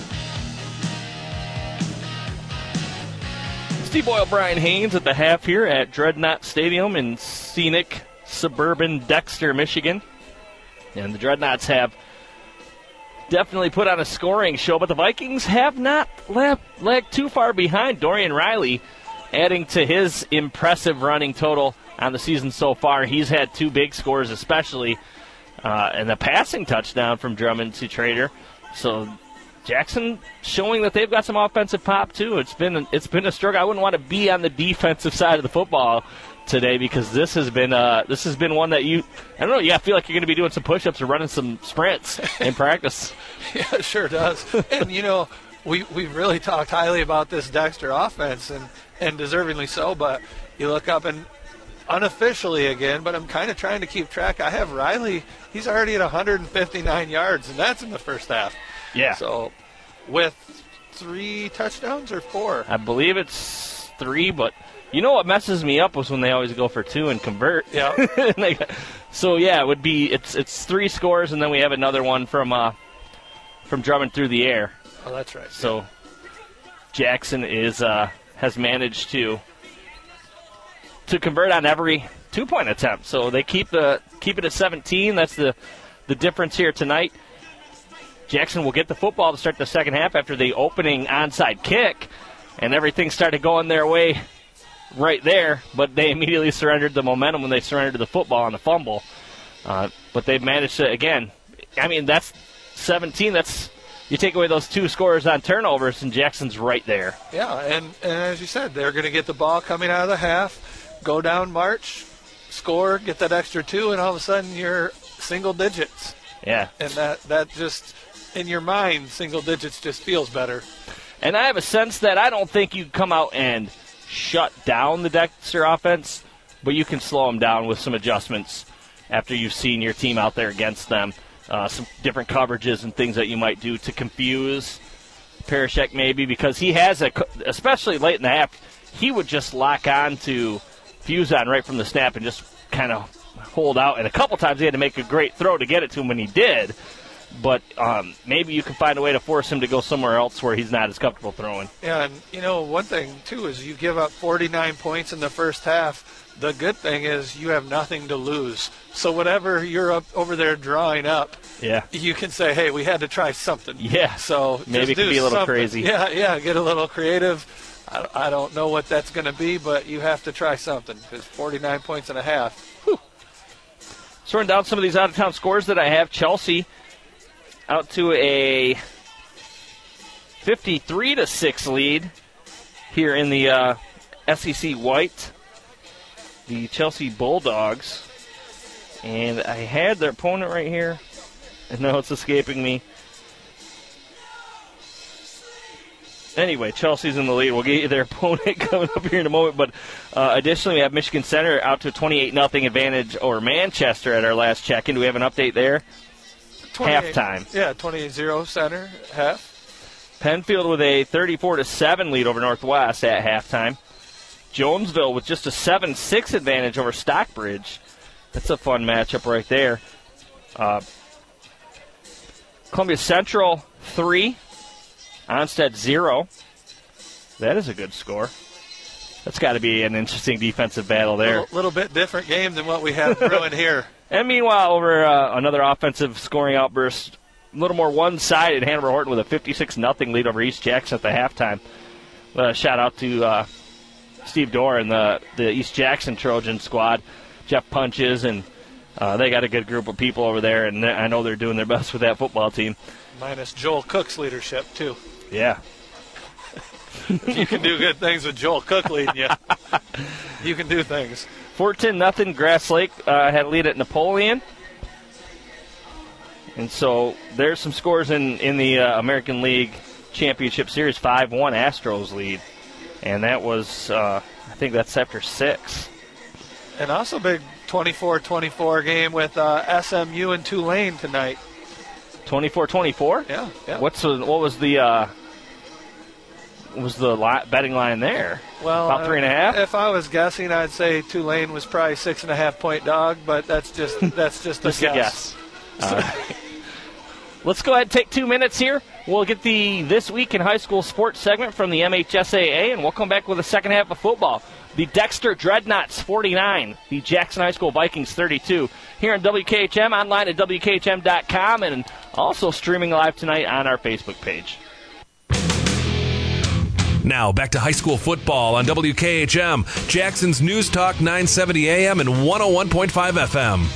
Speaker 2: Steve Boyle, Brian Haynes at the half here at Dreadnought Stadium in scenic suburban Dexter, Michigan. And the Dreadnoughts have definitely put on a scoring show, but the Vikings have not left, lagged too far behind. Dorian Riley adding to his impressive running total on the season so far. He's had two big scores, especially, uh, and the passing touchdown from Drummond to Trader. So Jackson showing that they've got some offensive pop too. It's been it's been a struggle. I wouldn't want to be on the defensive side of the football today because this has been uh, this has been one that you I don't know. You feel like you're going to be doing some push-ups or running some sprints in practice.
Speaker 3: Yeah, it sure does. And you know, we we've really talked highly about this Dexter offense, and and deservingly so. But you look up and unofficially again, but I'm kind of trying to keep track. I have Riley. He's already at one hundred fifty-nine yards, and that's in the first half.
Speaker 2: Yeah.
Speaker 3: So with three touchdowns or four?
Speaker 2: I believe it's three, but you know what messes me up was when they always go for two and convert.
Speaker 3: Yeah.
Speaker 2: So yeah, it would be it's it's three scores, and then we have another one from uh, from Drummond through the air.
Speaker 3: Oh, that's right.
Speaker 2: So
Speaker 3: yeah.
Speaker 2: Jackson is uh, has managed to to convert on every two-point attempt. So they keep the keep it at seventeen. That's the the difference here tonight. Jackson will get the football to start the second half after the opening onside kick, and everything started going their way right there, but they immediately surrendered the momentum when they surrendered the football on the fumble. Uh, but they've managed to, again, I mean, that's seventeen. That's you take away those two scores on turnovers, and Jackson's right there.
Speaker 3: Yeah, and, and as you said, they're going to get the ball coming out of the half, go down, march, score, get that extra two, and all of a sudden you're single digits.
Speaker 2: Yeah.
Speaker 3: And that, that just, in your mind, single digits just feels better.
Speaker 2: And I have a sense that I don't think you come out and shut down the Dexter offense, but you can slow them down with some adjustments after you've seen your team out there against them. Uh, some different coverages and things that you might do to confuse Parashek maybe, because he has, a, especially late in the half, he would just lock on to Fuzon right from the snap and just kind of hold out. And a couple times he had to make a great throw to get it to him when he did. But um, maybe you can find a way to force him to go somewhere else where he's not as comfortable throwing.
Speaker 3: Yeah, and, you know, one thing, too, is you give up forty-nine points in the first half. The good thing is you have nothing to lose. So whatever you're up over there drawing up,
Speaker 2: yeah,
Speaker 3: you can say, hey, we had to try something.
Speaker 2: Yeah,
Speaker 3: so
Speaker 2: maybe it
Speaker 3: do
Speaker 2: could be a little
Speaker 3: something.
Speaker 2: crazy.
Speaker 3: Yeah, yeah, get a little creative. I, I don't know what that's going to be, but you have to try something because forty-nine points and a half. Whew.
Speaker 2: So running down some of these out-of-town scores that I have. Chelsea out to a fifty-three to six lead here in the uh, S E C White. The Chelsea Bulldogs. And I had their opponent right here. And now it's escaping me. Anyway, Chelsea's in the lead. We'll get you their opponent coming up here in a moment. But uh, additionally, we have Michigan Center out to a twenty-eight nothing advantage over Manchester at our last check-in. Do we have an update there? Halftime.
Speaker 3: Yeah, twenty-eight zero Center, half.
Speaker 2: Penfield with a thirty-four to seven lead over Northwest at halftime. Jonesville with just a seven six advantage over Stockbridge. That's a fun matchup right there. Uh, Columbia Central, three. Onstead, zero. That is a good score. That's got to be an interesting defensive battle there.
Speaker 3: A little, little bit different game than what we have brewing here.
Speaker 2: And meanwhile, over uh, another offensive scoring outburst little more one-sided. Hanover Horton with a fifty-six nothing lead over East Jackson at the halftime. Uh, shout out to uh, Steve Dorr and the, the East Jackson Trojan squad. Jeff Punches, and uh, they got a good group of people over there, and I know they're doing their best with that football team.
Speaker 3: Minus Joel Cook's leadership, too.
Speaker 2: Yeah.
Speaker 3: If you can do good things with Joel Cook leading you, you can do things.
Speaker 2: fourteen nothing. Grass Lake uh, had a lead at Napoleon. And so there's some scores in, in the uh, American League Championship Series. five one Astros lead. And that was, uh, I think that's after six.
Speaker 3: And also big twenty-four twenty-four game with uh, S M U and Tulane tonight.
Speaker 2: twenty-four twenty-four?
Speaker 3: Yeah, yeah.
Speaker 2: What's the, what was the uh, what was the li- betting line there?
Speaker 3: Well,
Speaker 2: about three and a half.
Speaker 3: Uh, if I was guessing, I'd say Tulane was probably six and a half point dog, but that's just that's just a
Speaker 2: Just
Speaker 3: guess.
Speaker 2: a guess. Uh, let's go ahead and take two minutes here. We'll get the This Week in High School Sports segment from the M H S A A, and we'll come back with the second half of football. The Dexter Dreadnoughts forty-nine, the Jackson High School Vikings thirty-two. Here on W K H M, online at W K H M dot com, and also streaming live tonight on our Facebook page.
Speaker 1: Now back to high school football on W K H M, Jackson's News Talk nine seventy A M and one oh one point five F M.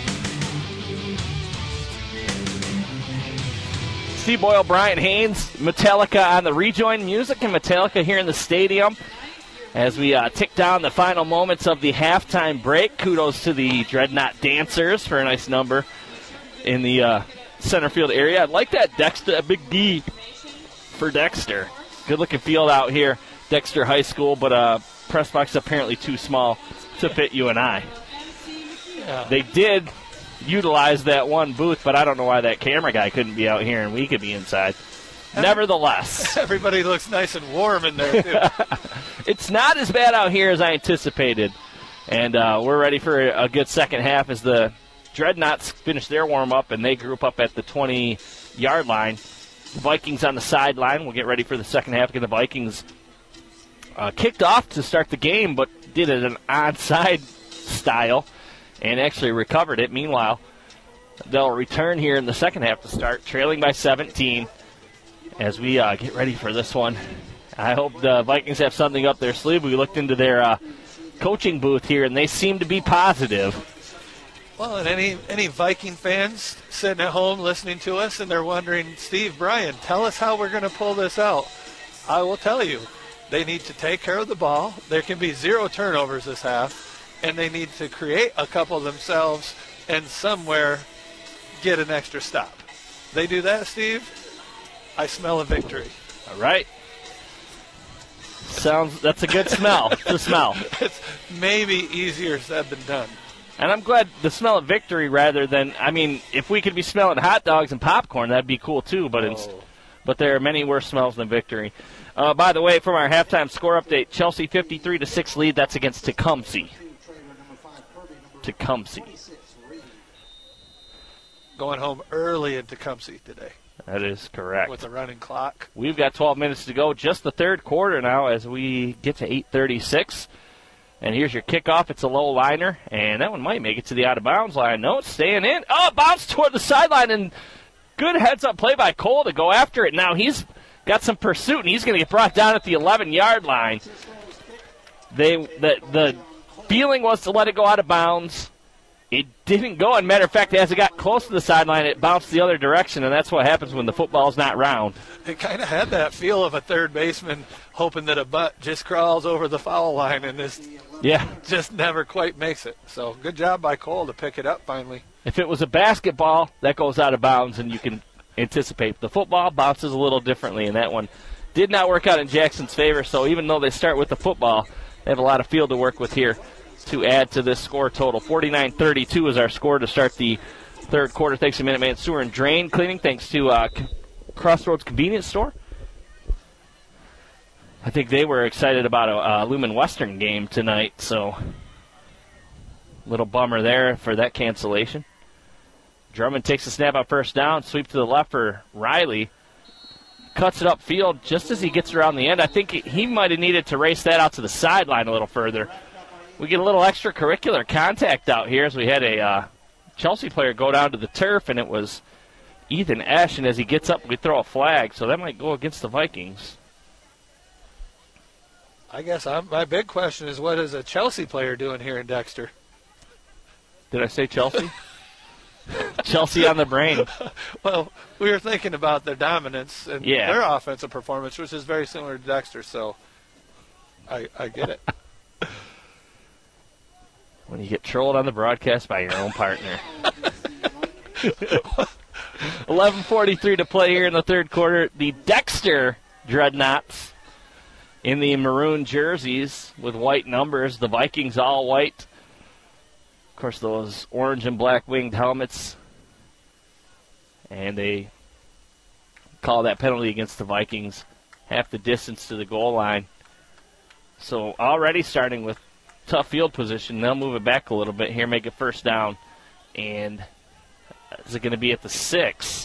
Speaker 2: Steve Boyle, Brian Haynes, Metallica on the Rejoin Music, and Metallica here in the stadium. As we uh, tick down the final moments of the halftime break, kudos to the Dreadnought Dancers for a nice number in the uh, center field area. I like that Dexter, a big D for Dexter. Good-looking field out here, Dexter High School, but uh, press box apparently too small to fit you and I.
Speaker 3: Yeah.
Speaker 2: They did utilize that one booth, but I don't know why that camera guy couldn't be out here and we could be inside. Nevertheless,
Speaker 3: everybody looks nice and warm in there, too.
Speaker 2: It's not as bad out here as I anticipated, and uh, we're ready for a good second half as the Dreadnoughts finish their warm-up, and they group up at the twenty-yard line. The Vikings on the sideline. We'll get ready for the second half. The Vikings uh, kicked off to start the game, but did it an onside style and actually recovered it. Meanwhile, they'll return here in the second half to start, trailing by seventeen. As we uh, get ready for this one, I hope the Vikings have something up their sleeve. We looked into their uh, coaching booth here, and they seem to be positive.
Speaker 3: Well, and any any Viking fans sitting at home listening to us, and they're wondering, Steve, Brian, tell us how we're going to pull this out. I will tell you. They need to take care of the ball. There can be zero turnovers this half, and they need to create a couple themselves and somewhere get an extra stop. They do that, Steve, I smell a victory.
Speaker 2: All right. Sounds, that's a good smell. It's a smell.
Speaker 3: It's maybe easier said than done.
Speaker 2: And I'm glad the smell of victory rather than, I mean, if we could be smelling hot dogs and popcorn, that'd be cool too, but
Speaker 3: oh.
Speaker 2: it's, but there are many worse smells than victory. Uh, by the way, from our halftime score update, Chelsea fifty-three to six lead. That's against Tecumseh. Tecumseh.
Speaker 3: Going home early in Tecumseh today.
Speaker 2: That is correct.
Speaker 3: With a running clock.
Speaker 2: We've got twelve minutes to go, just the third quarter now as we get to eight thirty-six. And here's your kickoff. It's a low liner, and that one might make it to the out-of-bounds line. No, it's staying in. Oh, bounced toward the sideline, and good heads-up play by Cole to go after it. Now he's got some pursuit, and he's going to get brought down at the eleven-yard line. They the the feeling was to let it go out of bounds. It didn't go. As a matter of fact, as it got close to the sideline, it bounced the other direction, and that's what happens when the football's not round.
Speaker 3: It kind of had that feel of a third baseman hoping that a butt just crawls over the foul line and this
Speaker 2: yeah.
Speaker 3: just never quite makes it. So good job by Cole to pick it up finally.
Speaker 2: If it was a basketball, that goes out of bounds, and you can anticipate. The football bounces a little differently, and that one did not work out in Jackson's favor. So even though they start with the football, they have a lot of field to work with here to add to this score total. forty-nine thirty-two is our score to start the third quarter. Thanks to Minuteman Sewer and Drain Cleaning. Thanks to uh, Crossroads Convenience Store. I think they were excited about a, a Lumen Western game tonight, so little bummer there for that cancellation. Drummond takes a snap on first down, sweep to the left for Riley. Cuts it upfield just as he gets around the end. I think he might have needed to race that out to the sideline a little further. We get a little extracurricular contact out here as we had a uh, Chelsea player go down to the turf, and it was Ethan Esch, and as he gets up, we throw a flag, so that might go against the Vikings.
Speaker 3: I guess I'm, my big question is, what is a Chelsea player doing here in Dexter?
Speaker 2: Did I say Chelsea? Chelsea on the brain.
Speaker 3: Well, we were thinking about their dominance and
Speaker 2: yeah.
Speaker 3: their offensive performance, which is very similar to Dexter, so I, I get it.
Speaker 2: When you get trolled on the broadcast by your own partner. eleven forty-three to play here in the third quarter. The Dexter Dreadnoughts in the maroon jerseys with white numbers. The Vikings all white. Of course, those orange and black winged helmets. And they call that penalty against the Vikings. Half the distance to the goal line. So already starting with tough field position. They'll move it back a little bit here, make it first down. And is it going to be at the six?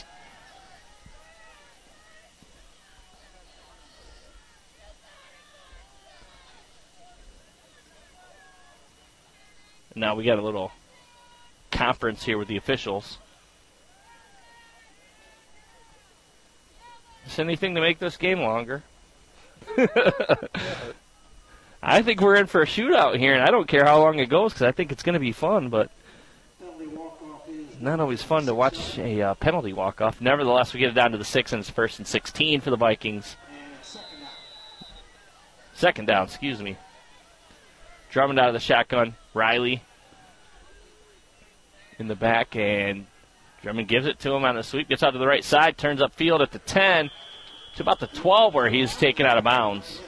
Speaker 2: Now we got a little conference here with the officials. Is anything to make this game longer? I think we're in for a shootout here, and I don't care how long it goes because I think it's going to be fun, but not always fun to watch a uh, penalty walk-off. Nevertheless, we get it down to the six, and it's first and sixteen for the Vikings. Second down, excuse me. Drummond out of the shotgun. Riley in the back, and Drummond gives it to him on the sweep. Gets out to the right side, turns upfield at the ten to about the twelve where he's taken out of bounds.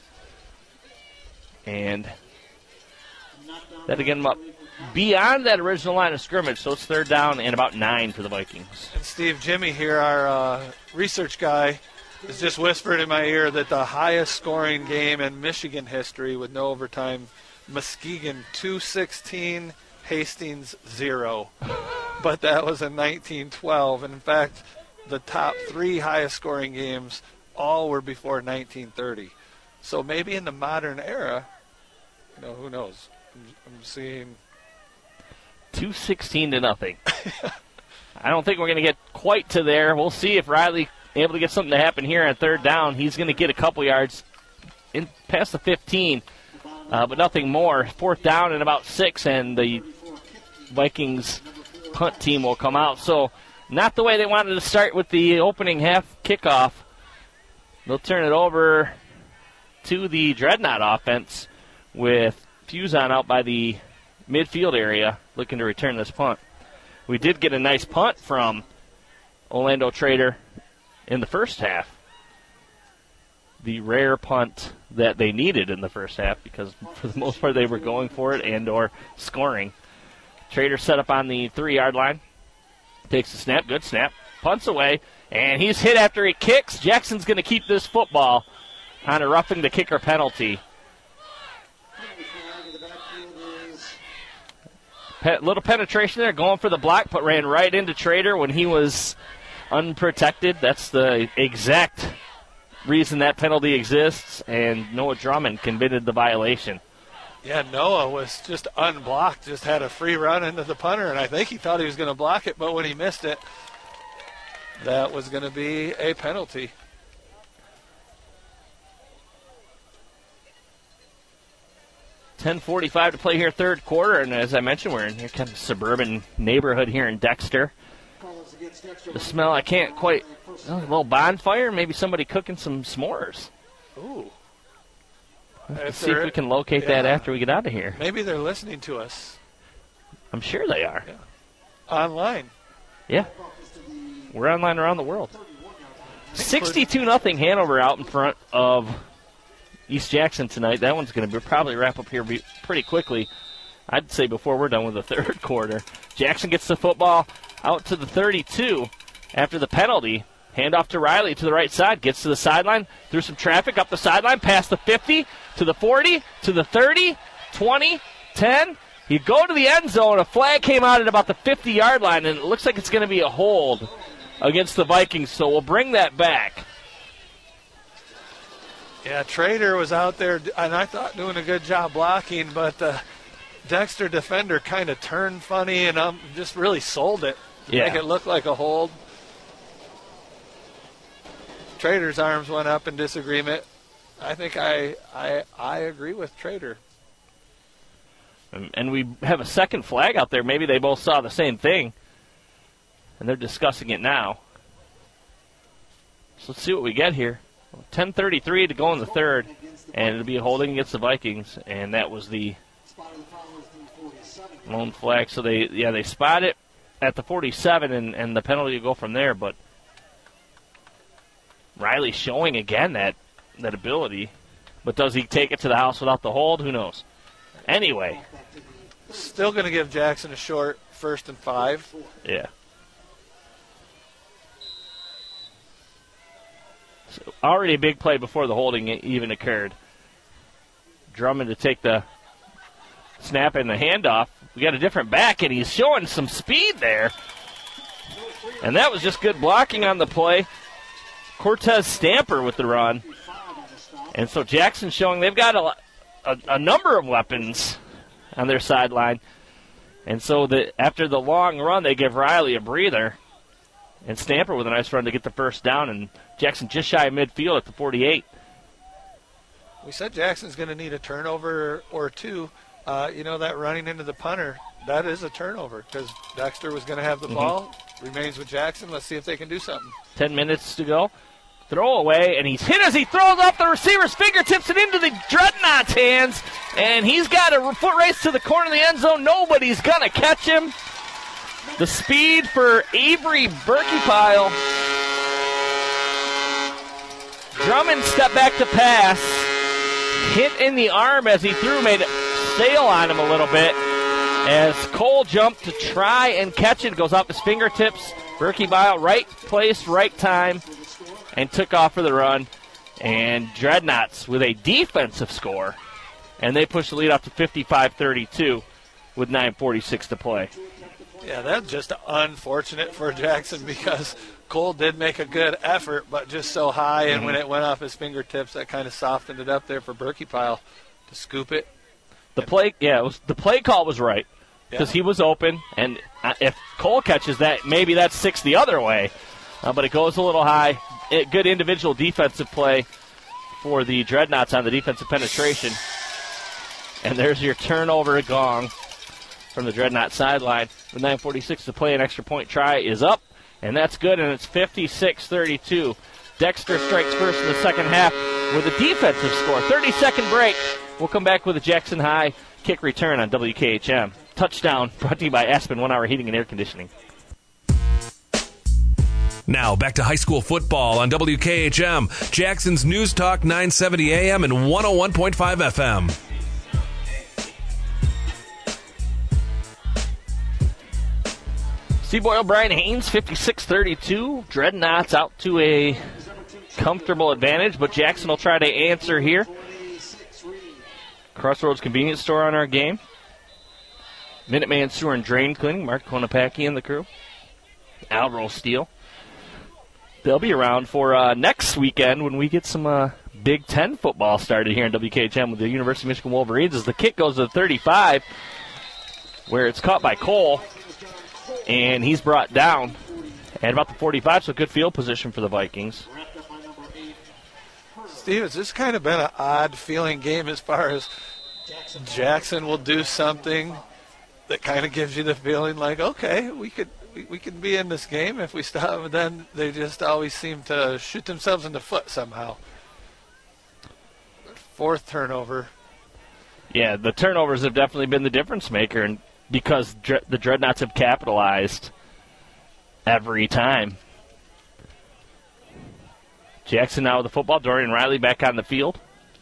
Speaker 2: And that again up beyond that original line of scrimmage, so it's third down and about nine for the Vikings.
Speaker 3: And Steve, Jimmy here, our uh, research guy, has just whispered in my ear that the highest scoring game in Michigan history with no overtime, Muskegon two sixteen, Hastings zero. But that was in nineteen twelve. And in fact, the top three highest scoring games all were before nineteen thirty. So maybe in the modern era, you know, who knows? I'm, I'm seeing
Speaker 2: two sixteen to nothing. I don't think we're going to get quite to there. We'll see if Riley able to get something to happen here on third down. He's going to get a couple yards in past the fifteen, uh, but nothing more. Fourth down and about six, and the Vikings punt team will come out. So not the way they wanted to start with the opening half kickoff. They'll turn it over to the Dreadnought offense with Fuson out by the midfield area looking to return this punt. We did get a nice punt from Orlando Trader in the first half. The rare punt that they needed in the first half because for the most part they were going for it and or scoring. Trader set up on the three-yard line. Takes the snap. Good snap. Punts away. And he's hit after he kicks. Jackson's going to keep this football on a roughing the kicker penalty. Pe- little penetration there, going for the block, but ran right into Trader when he was unprotected. That's the exact reason that penalty exists, and Noah Drummond committed the violation.
Speaker 3: Yeah, Noah was just unblocked, just had a free run into the punter, and I think he thought he was going to block it, but when he missed it, that was going to be a penalty.
Speaker 2: ten forty-five to play here, third quarter, and as I mentioned, we're in here kind of suburban neighborhood here in Dexter. The smell, I can't quite, oh, a little bonfire, maybe somebody cooking some s'mores.
Speaker 3: Ooh.
Speaker 2: Let's see if we can locate yeah. that after we get out of here.
Speaker 3: Maybe they're listening to us.
Speaker 2: I'm sure they are.
Speaker 3: Yeah. Online.
Speaker 2: Yeah. We're online around the world. sixty-two nothing Hanover out in front of East Jackson tonight. That one's going to probably wrap up here pretty quickly. I'd say before we're done with the third quarter. Jackson gets the football out to the thirty-two after the penalty. Handoff to Riley to the right side. Gets to the sideline. Through some traffic up the sideline. Past the fifty. To the forty. To the thirty. twenty. ten. You go to the end zone. A flag came out at about the fifty-yard line, and it looks like it's going to be a hold against the Vikings. So we'll bring that back.
Speaker 3: Yeah, Trader was out there, and I thought doing a good job blocking, but the Dexter defender kind of turned funny and um, just really sold it.
Speaker 2: Yeah.
Speaker 3: Make it look like a hold. Trader's arms went up in disagreement. I think I I I agree with Trader.
Speaker 2: And, and we have a second flag out there. Maybe they both saw the same thing, and they're discussing it now. So let's see what we get here. ten thirty-three to go in the third, and it'll be a holding against the Vikings, and that was the lone flag. So they yeah they spot it at the forty-seven, and, and the penalty will go from there. But Riley showing again that that ability, but does he take it to the house without the hold? Who knows? Anyway,
Speaker 3: still going to give Jackson a short first and five.
Speaker 2: Yeah. So already a big play before the holding even occurred. Drummond to take the snap and the handoff. We got a different back, and he's showing some speed there. And that was just good blocking on the play. Cortez Stamper with the run. And so Jackson showing they've got a, a, a number of weapons on their sideline. And so the, after the long run, they give Riley a breather. And Stamper with a nice run to get the first down. And Jackson just shy of midfield at the forty-eight.
Speaker 3: We said Jackson's going to need a turnover or two. Uh, you know, that running into the punter, that is a turnover because Dexter was going to have the mm-hmm. ball. Remains with Jackson. Let's see if they can do something.
Speaker 2: Ten minutes to go. Throw away, and he's hit as he throws off the receiver's fingertips and into the Dreadnought's hands. And he's got a foot race to the corner of the end zone. Nobody's going to catch him. The speed for Avery Berkeypile. Drummond stepped back to pass. Hit in the arm as he threw, made it sail on him a little bit. As Cole jumped to try and catch it, goes off his fingertips. Berkeypile, right place, right time, and took off for the run. And Dreadnoughts with a defensive score. And they push the lead up to fifty-five thirty-two with nine forty-six to play.
Speaker 3: Yeah, that's just unfortunate for Jackson because Cole did make a good effort, but just so high, and mm-hmm. when it went off his fingertips, that kind of softened it up there for Berkeypile to scoop it.
Speaker 2: The play, yeah, it was, the play call was right because
Speaker 3: yeah.
Speaker 2: he was open, and if Cole catches that, maybe that's six the other way, uh, but it goes a little high. It, good individual defensive play for the Dreadnoughts on the defensive penetration. And there's your turnover gong from the Dreadnought sideline. With nine forty-six to play, an extra point try is up, and that's good, and it's fifty-six thirty-two. Dexter strikes first in the second half with a defensive score. thirty-second break. We'll come back with a Jackson High kick return on W K H M. Touchdown brought to you by Aspen One Hour Heating and Air Conditioning.
Speaker 1: Now back to high school football on W K H M, Jackson's News Talk nine seventy A M and one oh one point five F M.
Speaker 2: Steve Boyle, Brian Haynes, fifty-six thirty-two. Dreadnoughts out to a comfortable advantage, but Jackson will try to answer here. Crossroads Convenience Store on our game. Minuteman Sewer and Drain Cleaning, Mark Konopacki and the crew. Alro Steel. They'll be around for uh, next weekend when we get some uh, Big Ten football started here in W K H M with the University of Michigan Wolverines as the kick goes to the thirty-five, where it's caught by Cole, and he's brought down at about the forty-five, so good field position for the Vikings.
Speaker 3: Steve, it's just kind of been an odd feeling game as far as Jackson will do something that kind of gives you the feeling like, okay, we could we, we could be in this game if we stop, but then they just always seem to shoot themselves in the foot somehow. Fourth turnover.
Speaker 2: Yeah, the turnovers have definitely been the difference maker, and because dre- the Dreadnoughts have capitalized every time. Jackson now with the football. Dorian Riley back on the field.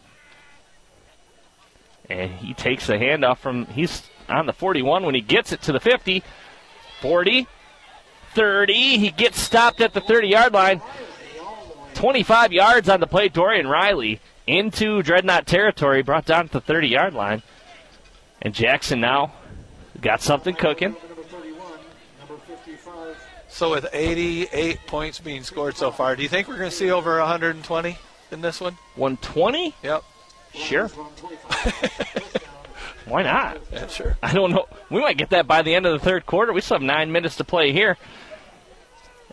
Speaker 2: And he takes the handoff from, he's on the forty-one when he gets it to the fifty. forty, thirty. He gets stopped at the thirty-yard line. twenty-five yards on the play. Dorian Riley into Dreadnought territory, brought down to the thirty-yard line. And Jackson now got something cooking.
Speaker 3: So with eighty-eight points being scored so far, do you think we're going to see over one hundred twenty in this one?
Speaker 2: one twenty?
Speaker 3: Yep.
Speaker 2: Sure. Why not?
Speaker 3: Yeah, sure.
Speaker 2: I don't know. We might get that by the end of the third quarter. We still have nine minutes to play here.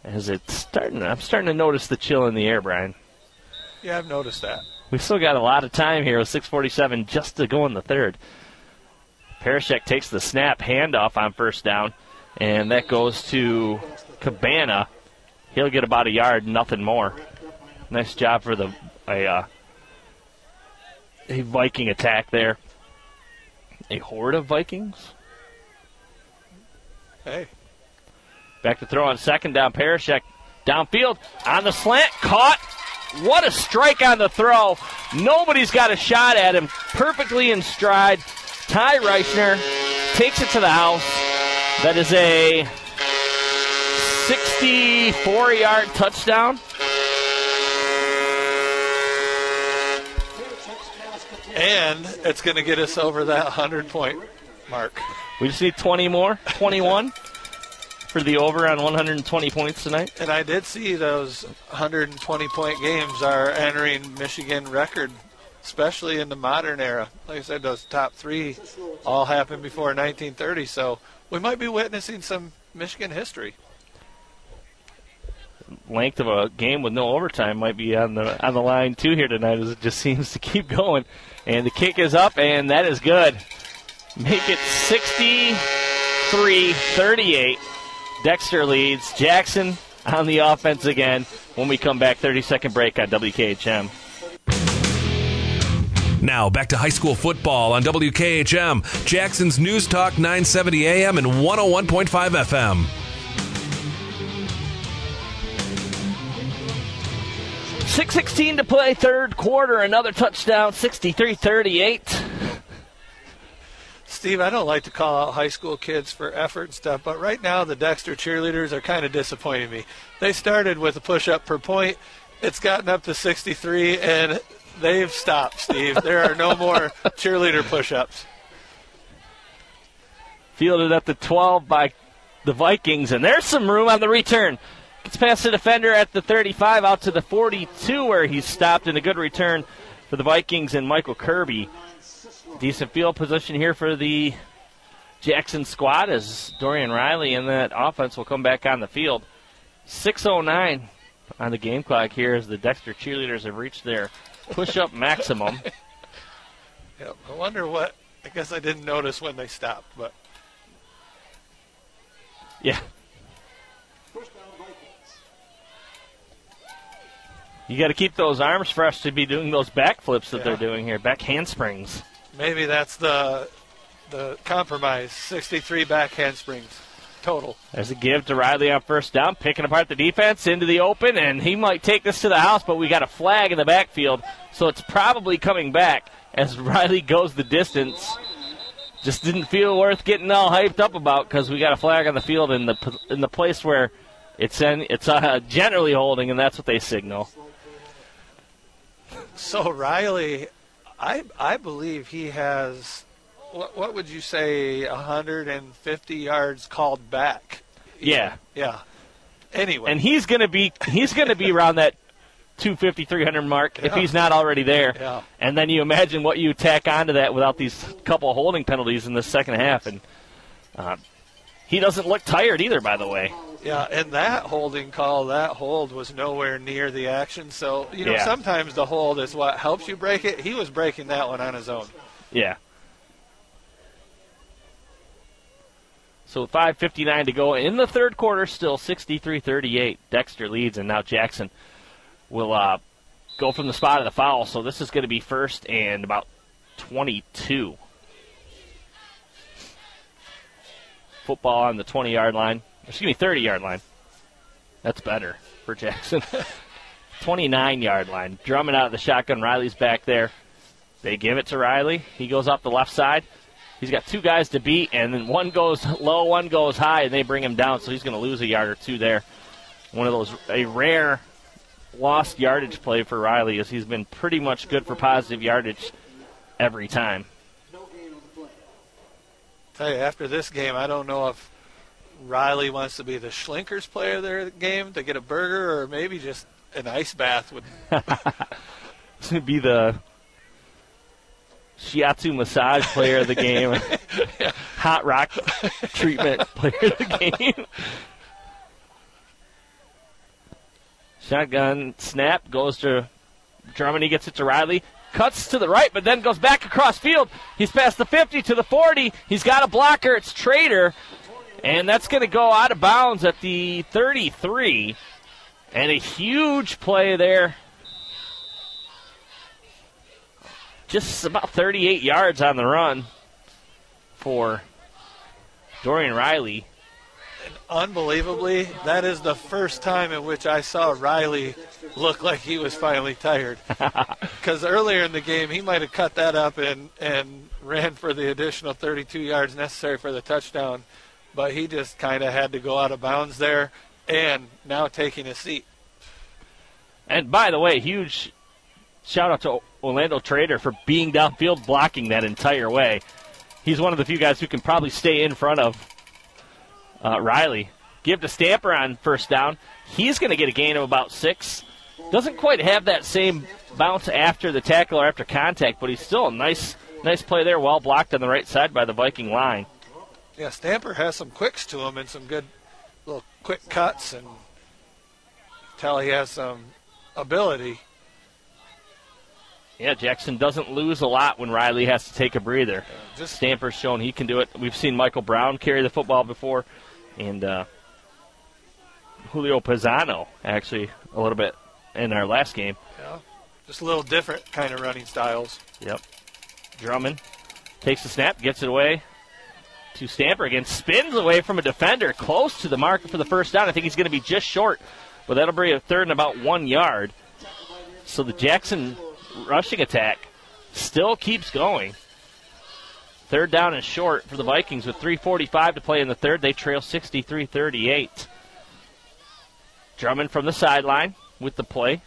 Speaker 2: As it's starting, I'm starting to notice the chill in the air, Brian.
Speaker 3: Yeah, I've noticed that.
Speaker 2: We've still got a lot of time here with six forty-seven just to go in the third. Parashek takes the snap, handoff on first down, and that goes to Cabana. He'll get about a yard, nothing more. Nice job for the a, uh, a Viking attack there. A horde of Vikings.
Speaker 3: Hey.
Speaker 2: Back to throw on second down. Parashek downfield on the slant. Caught. What a strike on the throw. Nobody's got a shot at him. Perfectly in stride. Ty Reichner takes it to the house. That is a sixty-four-yard touchdown.
Speaker 3: And it's going to get us over that hundred-point mark.
Speaker 2: We just need twenty more. twenty-one for the over on one hundred twenty points tonight.
Speaker 3: And I did see those one hundred twenty-point games are entering Michigan record, especially in the modern era. Like I said, those top three all happened before nineteen thirty, so we might be witnessing some Michigan history.
Speaker 2: Length of a game with no overtime might be on the on the line too here tonight, as it just seems to keep going. And the kick is up, and that is good. Make it sixty-three thirty-eight. Dexter leads. Jackson on the offense again when we come back. thirty-second break on W K H M.
Speaker 1: Now back to high school football on W K H M, Jackson's News Talk nine seventy A M and one oh one point five F M.
Speaker 2: six sixteen to play, third quarter. Another touchdown, sixty-three thirty-eight.
Speaker 3: Steve, I don't like to call out high school kids for effort and stuff, but right now the Dexter cheerleaders are kind of disappointing me. They started with a push-up per point. It's gotten up to sixty-three, and they've stopped, Steve. There are no more cheerleader push-ups.
Speaker 2: Fielded at the twelve by the Vikings, and there's some room on the return. Gets past the defender at the thirty-five, out to the forty-two where he's stopped, and a good return for the Vikings and Michael Kirby. Decent field position here for the Jackson squad as Dorian Riley and that offense will come back on the field. six oh nine on the game clock here as the Dexter cheerleaders have reached their push-up maximum.
Speaker 3: Yep, I wonder what, I guess I didn't notice when they stopped, but.
Speaker 2: Yeah. You got to keep those arms fresh to be doing those backflips that yeah. they're doing here, back handsprings.
Speaker 3: Maybe that's the the compromise, sixty-three back handsprings total.
Speaker 2: There's a give to Riley on first down, picking apart the defense into the open, and he might take this to the house, but we got a flag in the backfield, so it's probably coming back as Riley goes the distance. Just didn't feel worth getting all hyped up about because we got a flag on the field in the in the place where it's in, it's uh, generally holding, and that's what they signal.
Speaker 3: So Riley, I I believe he has, what, what would you say, one hundred fifty yards called back.
Speaker 2: Yeah.
Speaker 3: Yeah. Anyway.
Speaker 2: And he's going to be he's going to be around that two fifty, three hundred mark yeah. if he's not already there.
Speaker 3: Yeah.
Speaker 2: And then you imagine what you tack onto that without these couple of holding penalties in the second half. And uh, he doesn't look tired either, by the way.
Speaker 3: Yeah, and that holding call, that hold was nowhere near the action. So, you know,
Speaker 2: yeah.
Speaker 3: sometimes the hold is what helps you break it. He was breaking that one on his own.
Speaker 2: Yeah. So five fifty-nine to go in the third quarter, still sixty-three thirty-eight. Dexter leads, and now Jackson will uh, go from the spot of the foul. So this is going to be first and about twenty-two. Football on the twenty-yard line. Excuse me, thirty-yard line. That's better for Jackson. twenty-nine-yard line. Drumming out of the shotgun. Riley's back there. They give it to Riley. He goes off the left side. He's got two guys to beat, and then one goes low, one goes high, and they bring him down, so he's going to lose a yard or two there. One of those, a rare lost yardage play for Riley, as he's been pretty much good for positive yardage every time.
Speaker 3: Tell you, after this game, I don't know if Riley wants to be the Schlinkers player of the game to get a burger, or maybe just an ice bath would.
Speaker 2: This would be the shiatsu massage player of the game, yeah. Hot rock treatment player of the game. Shotgun snap goes to Drummond. He gets it to Riley. Cuts to the right, but then goes back across field. He's past the fifty to the forty. He's got a blocker. It's Trader. And that's going to go out of bounds at the thirty-three. And a huge play there. Just about thirty-eight yards on the run for Dorian Riley.
Speaker 3: And unbelievably, that is the first time in which I saw Riley look like he was finally tired. Because earlier in the game, he might have cut that up and, and ran for the additional thirty-two yards necessary for the touchdown. But he just kind of had to go out of bounds there and now taking a seat.
Speaker 2: And by the way, huge shout out to Orlando Trader for being downfield blocking that entire way. He's one of the few guys who can probably stay in front of uh, Riley. Give to Stamper on first down. He's going to get a gain of about six. Doesn't quite have that same bounce after the tackle or after contact, but he's still a nice nice play there, well blocked on the right side by the Viking line.
Speaker 3: Yeah, Stamper has some quicks to him and some good little quick cuts, and tell he has some ability.
Speaker 2: Yeah, Jackson doesn't lose a lot when Riley has to take a breather.
Speaker 3: Yeah, just
Speaker 2: Stamper's shown he can do it. We've seen Michael Brown carry the football before, and uh, Julio Pisano actually a little bit in our last game.
Speaker 3: Yeah, just a little different kind of running styles.
Speaker 2: Yep. Drummond takes the snap, gets it away to Stamper again, spins away from a defender, close to the marker for the first down. I think he's going to be just short, but that'll bring a third and about one yard. So the Jackson rushing attack still keeps going. Third down and short for the Vikings with three forty-five to play in the third. They trail sixty-three thirty-eight. Drummond from the sideline with the play.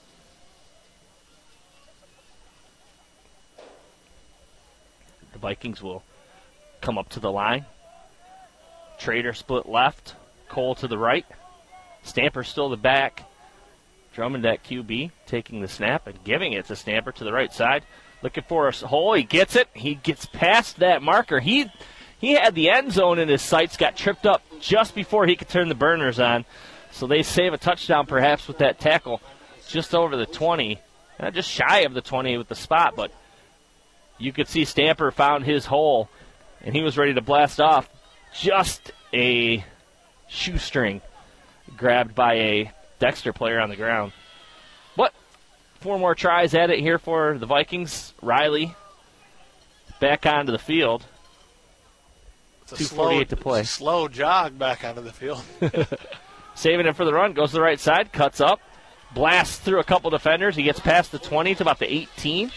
Speaker 2: The Vikings will come up to the line. Trader split left. Cole to the right. Stamper still the back. Drummond at Q B, taking the snap and giving it to Stamper to the right side. Looking for a hole. He gets it. He gets past that marker. He he had the end zone in his sights, got tripped up just before he could turn the burners on. So they save a touchdown perhaps with that tackle just over the twenty. Uh, just shy of the twenty with the spot, but you could see Stamper found his hole, and he was ready to blast off. Just a shoestring grabbed by a Dexter player on the ground. But four more tries at it here for the Vikings. Riley back onto the field. two forty-eight to play.
Speaker 3: It's a slow jog back onto the field.
Speaker 2: Saving it for the run. Goes to the right side. Cuts up. Blasts through a couple defenders. He gets past the twenty to about the eighteen.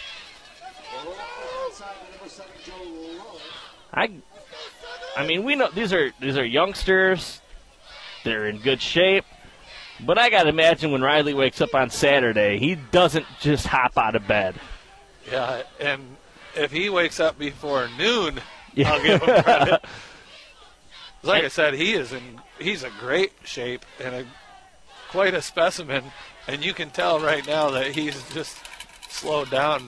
Speaker 2: I I mean, we know these are these are youngsters. They're in good shape. But I got to imagine when Riley wakes up on Saturday, he doesn't just hop out of bed.
Speaker 3: Yeah, and if he wakes up before noon,
Speaker 2: Yeah.
Speaker 3: I'll give him credit. Like I said, he is in he's a great shape and a quite a specimen, and you can tell right now that he's just slowed down.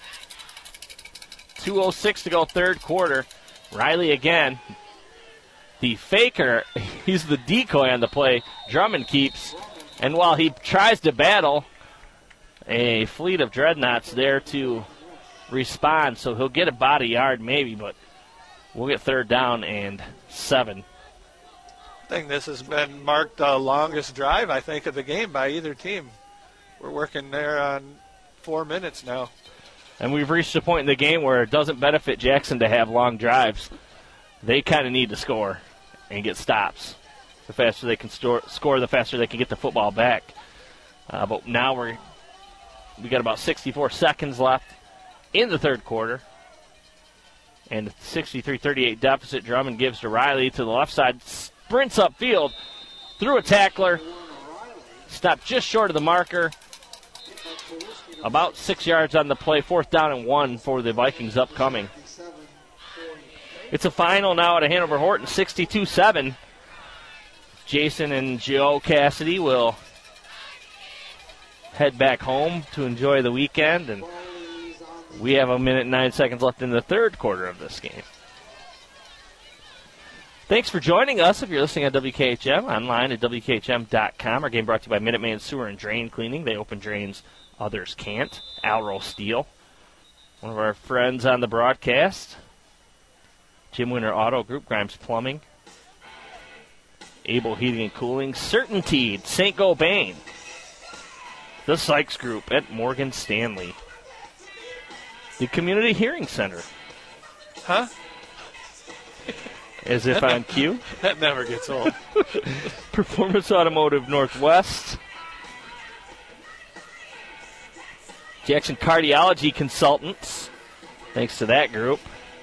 Speaker 2: two oh six to go third quarter. Riley again. The faker, he's the decoy on the play. Drummond keeps. And while he tries to battle, a fleet of dreadnoughts there to respond. So he'll get about a yard maybe, but we'll get third down and seven.
Speaker 3: I think this has been marked the longest drive, I think, of the game by either team. We're working there on four minutes now.
Speaker 2: And we've reached a point in the game where it doesn't benefit Jackson to have long drives. They kind of need to score and get stops. The faster they can store, score, the faster they can get the football back. Uh, but now we're we got about sixty-four seconds left in the third quarter. And sixty-three thirty-eight deficit. Drummond gives to Riley to the left side. Sprints upfield through a tackler. Stopped just short of the marker. About six yards on the play. Fourth down and one for the Vikings upcoming. It's a final now at Hanover Horton, sixty-two seven. Jason and Joe Cassidy will head back home to enjoy the weekend, and we have a minute and nine seconds left in the third quarter of this game. Thanks for joining us. If you're listening on W K H M, online at W K H M dot com. Our game brought to you by Minuteman Sewer and Drain Cleaning. They open drains others can't. Alro Steel, one of our friends on the broadcast. Jim Winter Auto Group, Grimes Plumbing. Able Heating and Cooling. Certainty, Saint Gobain. The Sykes Group at Morgan Stanley. The Community Hearing Center.
Speaker 3: Huh?
Speaker 2: As if on cue.
Speaker 3: That never gets old.
Speaker 2: Performance Automotive Northwest. Jackson Cardiology Consultants. Thanks to that group.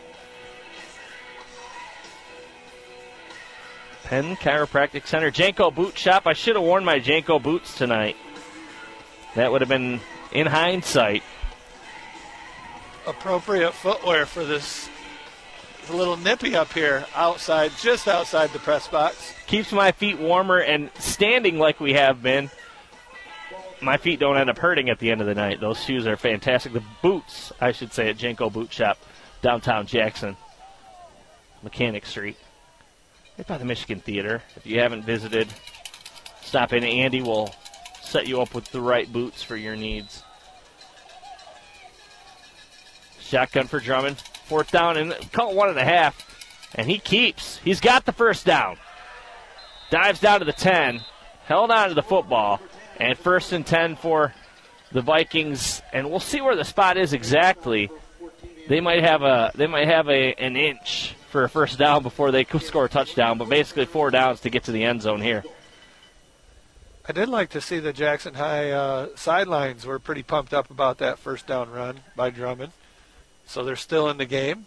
Speaker 2: Penn Chiropractic Center. Janko Boot Shop. I should have worn my Janko boots tonight. That would have been, in hindsight,
Speaker 3: appropriate footwear for this. It's a little nippy up here, outside, just outside the press box.
Speaker 2: Keeps my feet warmer, and standing like we have been, my feet don't end up hurting at the end of the night. Those shoes are fantastic. The boots, I should say, at Janko Boot Shop, downtown Jackson, Mechanic Street. Right by the Michigan Theater. If you haven't visited, stop in. Andy will set you up with the right boots for your needs. Shotgun for Drummond. Fourth down, and call it one and a half. And he keeps. He's got the first down. Dives down to the ten. Held on to the football. And first and ten for the Vikings. And we'll see where the spot is exactly. They might have a they might have a an inch for a first down before they score a touchdown, but basically four downs to get to the end zone here.
Speaker 3: I did like to see the Jackson High uh, sidelines were pretty pumped up about that first down run by Drummond. So they're still in the game.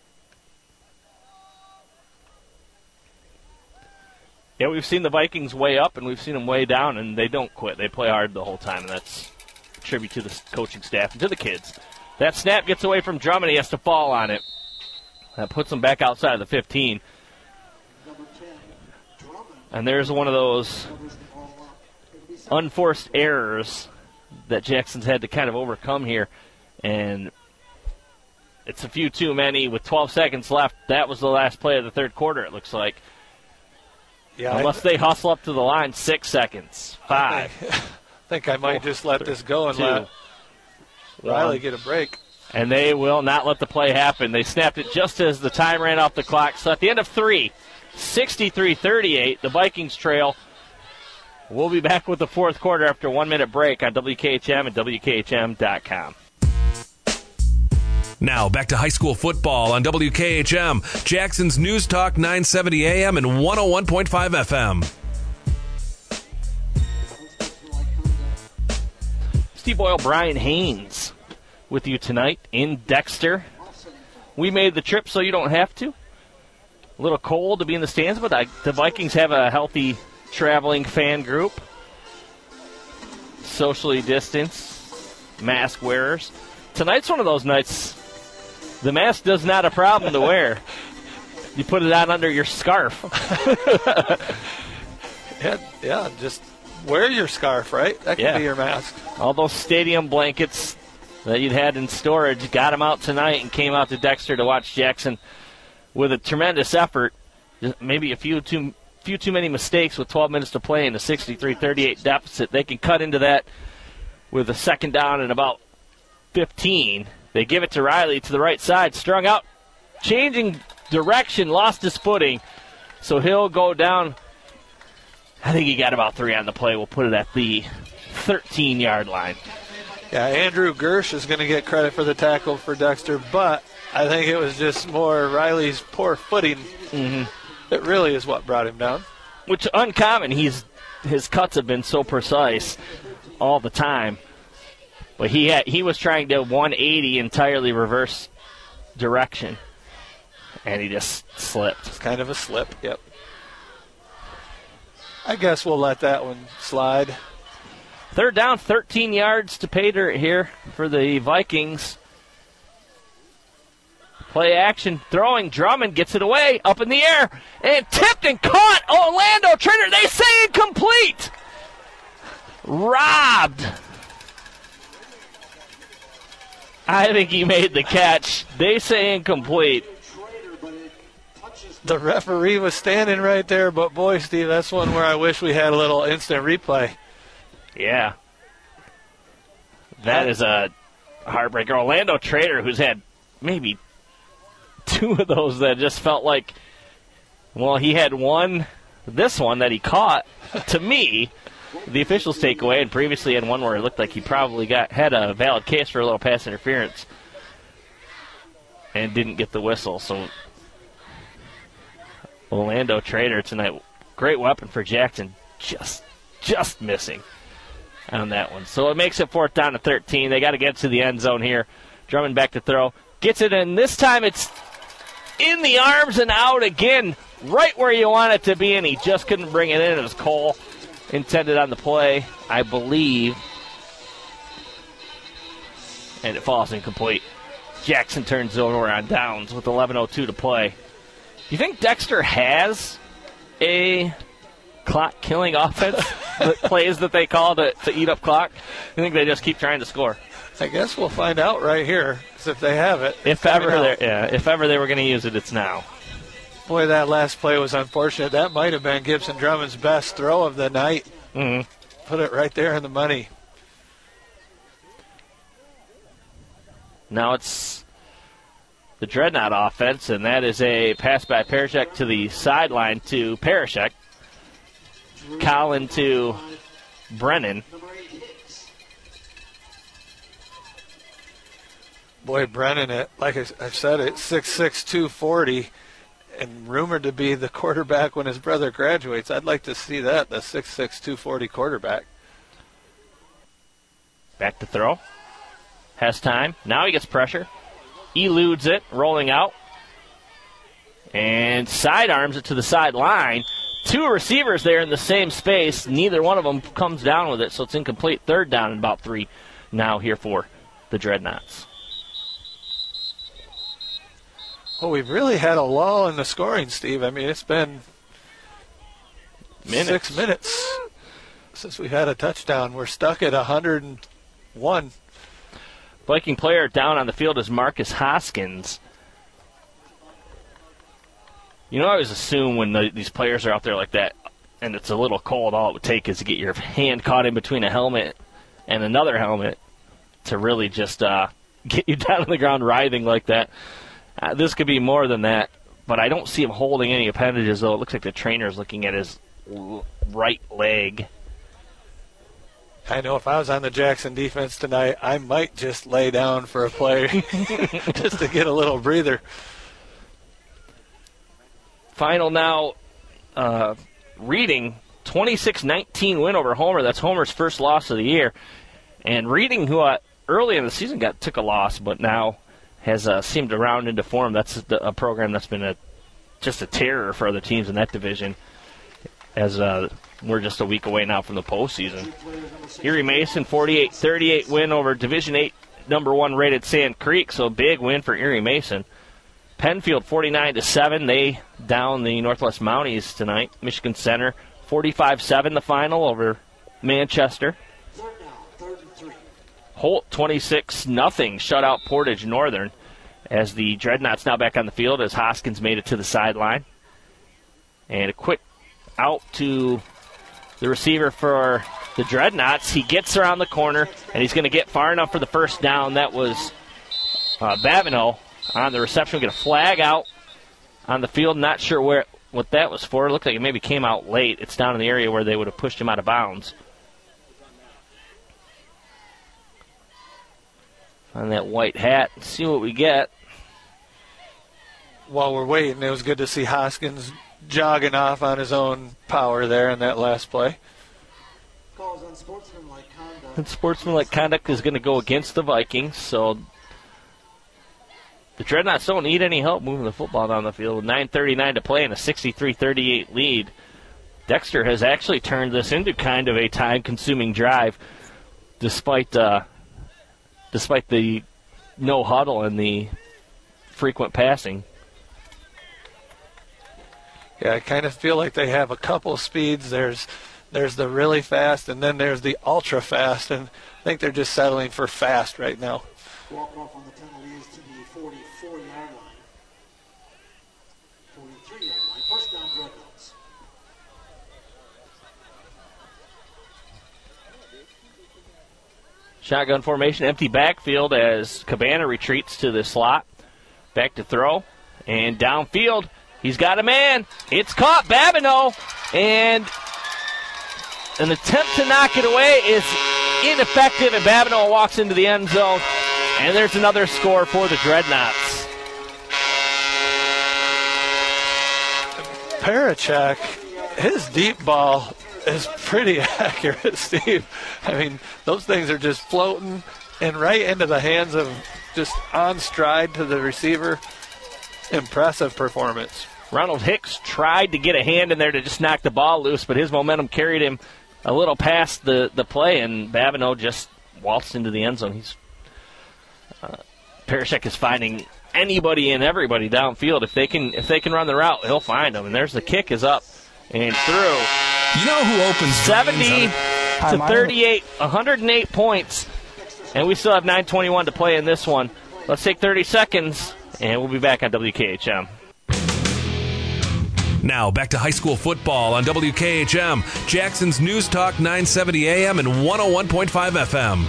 Speaker 2: Yeah, we've seen the Vikings way up and we've seen them way down, and they don't quit. They play hard the whole time, and that's a tribute to the coaching staff and to the kids. That snap gets away from Drummond. He has to fall on it. That puts him back outside of the fifteen. And there's one of those unforced errors that Jackson's had to kind of overcome here. And it's a few too many with twelve seconds left. That was the last play of the third quarter, it looks like.
Speaker 3: Yeah,
Speaker 2: Unless
Speaker 3: I,
Speaker 2: they hustle up to the line, six seconds, five.
Speaker 3: I think, I, think I might
Speaker 2: four,
Speaker 3: just let
Speaker 2: three,
Speaker 3: this go and
Speaker 2: two,
Speaker 3: let Riley
Speaker 2: one.
Speaker 3: get a break.
Speaker 2: And they will not let the play happen. They snapped it just as the time ran off the clock. So at the end of three, sixty-three thirty-eight, the Vikings trail. We'll be back with the fourth quarter after a one-minute break on W K H M and W K H M dot com.
Speaker 1: Now back to high school football on W K H M, Jackson's News Talk nine seventy A M and one oh one point five F M.
Speaker 2: Steve Boyle, Brian Haynes with you tonight in Dexter. We made the trip so you don't have to. A little cold to be in the stands, but I, the Vikings have a healthy traveling fan group. Socially distanced, mask wearers. Tonight's one of those nights. The mask does not a problem to wear. You put it on under your scarf.
Speaker 3: yeah, yeah, just wear your scarf, right? That can
Speaker 2: Yeah.
Speaker 3: be your mask.
Speaker 2: All those stadium blankets that you'd had in storage, got them out tonight and came out to Dexter to watch Jackson with a tremendous effort. Just maybe a few too few too many mistakes with twelve minutes to play in a sixty-three thirty-eight deficit. They can cut into that with a second down and about fifteen. They give it to Riley to the right side, strung out, changing direction, lost his footing. So he'll go down. I think he got about three on the play. We'll put it at the thirteen-yard line.
Speaker 3: Yeah, Andrew Gersh is going to get credit for the tackle for Dexter, but I think it was just more Riley's poor footing
Speaker 2: Mm-hmm.
Speaker 3: that really is what brought him down.
Speaker 2: Which uncommon. He's his cuts have been so precise all the time. But he had, he was trying to one eighty entirely reverse direction, and he just slipped.
Speaker 3: It's kind of a slip, yep. I guess we'll let that one slide.
Speaker 2: Third down, thirteen yards to pay dirt here for the Vikings. Play action, throwing. Drummond gets it away, up in the air, and tipped and caught. Orlando Trainer, they say incomplete. Robbed. I think he made the catch. They say incomplete.
Speaker 3: the referee was standing right there, but boy, Steve, that's one where I wish we had a little instant replay.
Speaker 2: Yeah. That is a heartbreaker. Orlando Trader, who's had maybe two of those that just felt like, well, he had one, this one that he caught, to me, the officials take away, and previously had one where it looked like he probably got had a valid case for a little pass interference and didn't get the whistle. So Orlando Trader tonight, great weapon for Jackson, just just missing on that one. So it makes it fourth down to thirteen. They got to get to the end zone here. Drummond back to throw. Gets it in. This time it's in the arms and out again, right where you want it to be, and he just couldn't bring it in. It was Cole intended on the play, I believe. And it falls incomplete. Jackson turns over on downs with eleven oh two to play. Do you think Dexter has a clock-killing offense that plays that they call to, to eat up clock? You think they just keep trying to score?
Speaker 3: I guess we'll find out right here, 'cause if they have it.
Speaker 2: If ever, they yeah, if ever they were going to use it, it's now.
Speaker 3: Boy, that last play was unfortunate. That might have been Gibson Drummond's best throw of the night.
Speaker 2: Mm-hmm.
Speaker 3: Put it right there in the money.
Speaker 2: Now it's the Dreadnought offense, and that is a pass by Parashek to the sideline to Parashek. Collin to Brennan.
Speaker 3: Boy, Brennan, it, like I, I said, it's six six, two forty, and rumored to be the quarterback when his brother graduates. I'd like to see that, the six six, two forty quarterback.
Speaker 2: Back to throw. Has time. Now he gets pressure. Eludes it, rolling out. And sidearms it to the sideline. Two receivers there in the same space. Neither one of them comes down with it, so it's incomplete. Third down and about three now here for the Dreadnoughts.
Speaker 3: Well, we've really had a lull in the scoring, Steve. I mean, it's been minutes. six minutes since we've had a touchdown. We're stuck at one hundred one.
Speaker 2: Viking player down on the field is Marcus Hoskins. You know, I always assume when the, these players are out there like that and it's a little cold, all it would take is to get your hand caught in between a helmet and another helmet to really just uh, get you down on the ground writhing like that. Uh, this could be more than that, but I don't see him holding any appendages, though. It looks like the trainer's looking at his l- right leg.
Speaker 3: I know if I was on the Jackson defense tonight, I might just lay down for a play just to get a little breather.
Speaker 2: Final now, uh, Reading, twenty-six nineteen win over Homer. That's Homer's first loss of the year. And Reading, who uh, early in the season got took a loss, but now has uh, seemed to round into form. That's the, a program that's been a, just a terror for other teams in that division, as uh, we're just a week away now from the postseason. Erie Mason, forty-eight thirty-eight win over Division eight number one rated Sand Creek, so big win for Erie Mason. Penfield, forty-nine to seven. They down the Northwest Mounties tonight. Michigan Center, forty-five seven the final over Manchester. Holt, twenty-six nothing, shut out Portage Northern, as the Dreadnoughts now back on the field as Hoskins made it to the sideline. And a quick out to the receiver for the Dreadnoughts. He gets around the corner, and he's going to get far enough for the first down. That was uh, Babineau on the reception. We get a flag out on the field. Not sure where what that was for. It looked like it maybe came out late. It's down in the area where they would have pushed him out of bounds. On that white hat, see what we get.
Speaker 3: While we're waiting, it was good to see Hoskins jogging off on his own power there in that last play.
Speaker 4: Calls on sportsmanlike conduct.
Speaker 2: And sportsmanlike conduct is going to go against the Vikings, so the Dreadnoughts don't need any help moving the football down the field with nine thirty-nine to play and a sixty-three thirty-eight lead. Dexter has actually turned this into kind of a time-consuming drive, despite uh, despite the no huddle and the frequent passing.
Speaker 3: Yeah, I kind of feel like they have a couple speeds. There's there's the really fast, and then there's the ultra fast, and I think they're just settling for fast right now.
Speaker 4: Walk off on the penalty is to the forty-four yard line. forty-three yard
Speaker 2: Shotgun formation, empty backfield as Cabana retreats to the slot. Back to throw. And downfield, he's got a man. It's caught. Babineau. And an attempt to knock it away is ineffective, and Babineau walks into the end zone. And there's another score for the Dreadnoughts.
Speaker 3: Parachek, his deep ball is pretty accurate, Steve. I mean, those things are just floating and right into the hands of just on stride to the receiver. Impressive performance.
Speaker 2: Ronald Hicks tried to get a hand in there to just knock the ball loose, but his momentum carried him a little past the, the play, and Babineau just waltzed into the end zone. He's uh, Parashek is finding anybody and everybody downfield. If they can if they can run the route, he'll find them. And there's the kick is up and through.
Speaker 1: You know who opens
Speaker 2: seventy to thirty-eight, one hundred eight points, and we still have nine twenty-one to play in this one. Let's take thirty seconds, and we'll be back on W K H M.
Speaker 1: Now back to high school football on W K H M, Jackson's News Talk nine seventy A M and one oh one point five F M.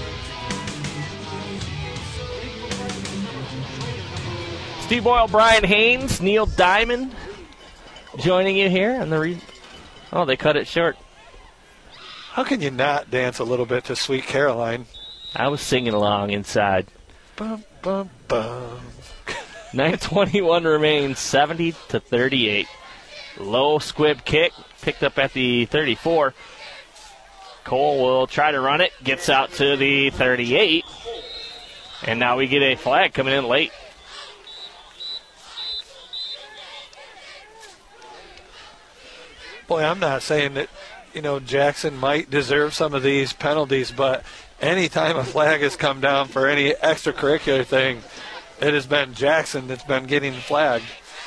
Speaker 2: Steve Boyle, Brian Haynes, Neil Diamond joining you here. And the re- oh, they cut it short.
Speaker 3: How can you not dance a little bit to Sweet Caroline?
Speaker 2: I was singing along inside.
Speaker 3: Bum, bum, bum.
Speaker 2: nine twenty-one remains, seventy to thirty-eight. Low squib kick, picked up at the thirty-four. Cole will try to run it, gets out to the thirty-eight. And now we get a flag coming in late.
Speaker 3: Boy, I'm not saying that, you know, Jackson might deserve some of these penalties, but anytime a flag has come down for any extracurricular thing, it has been Jackson that's been getting flagged.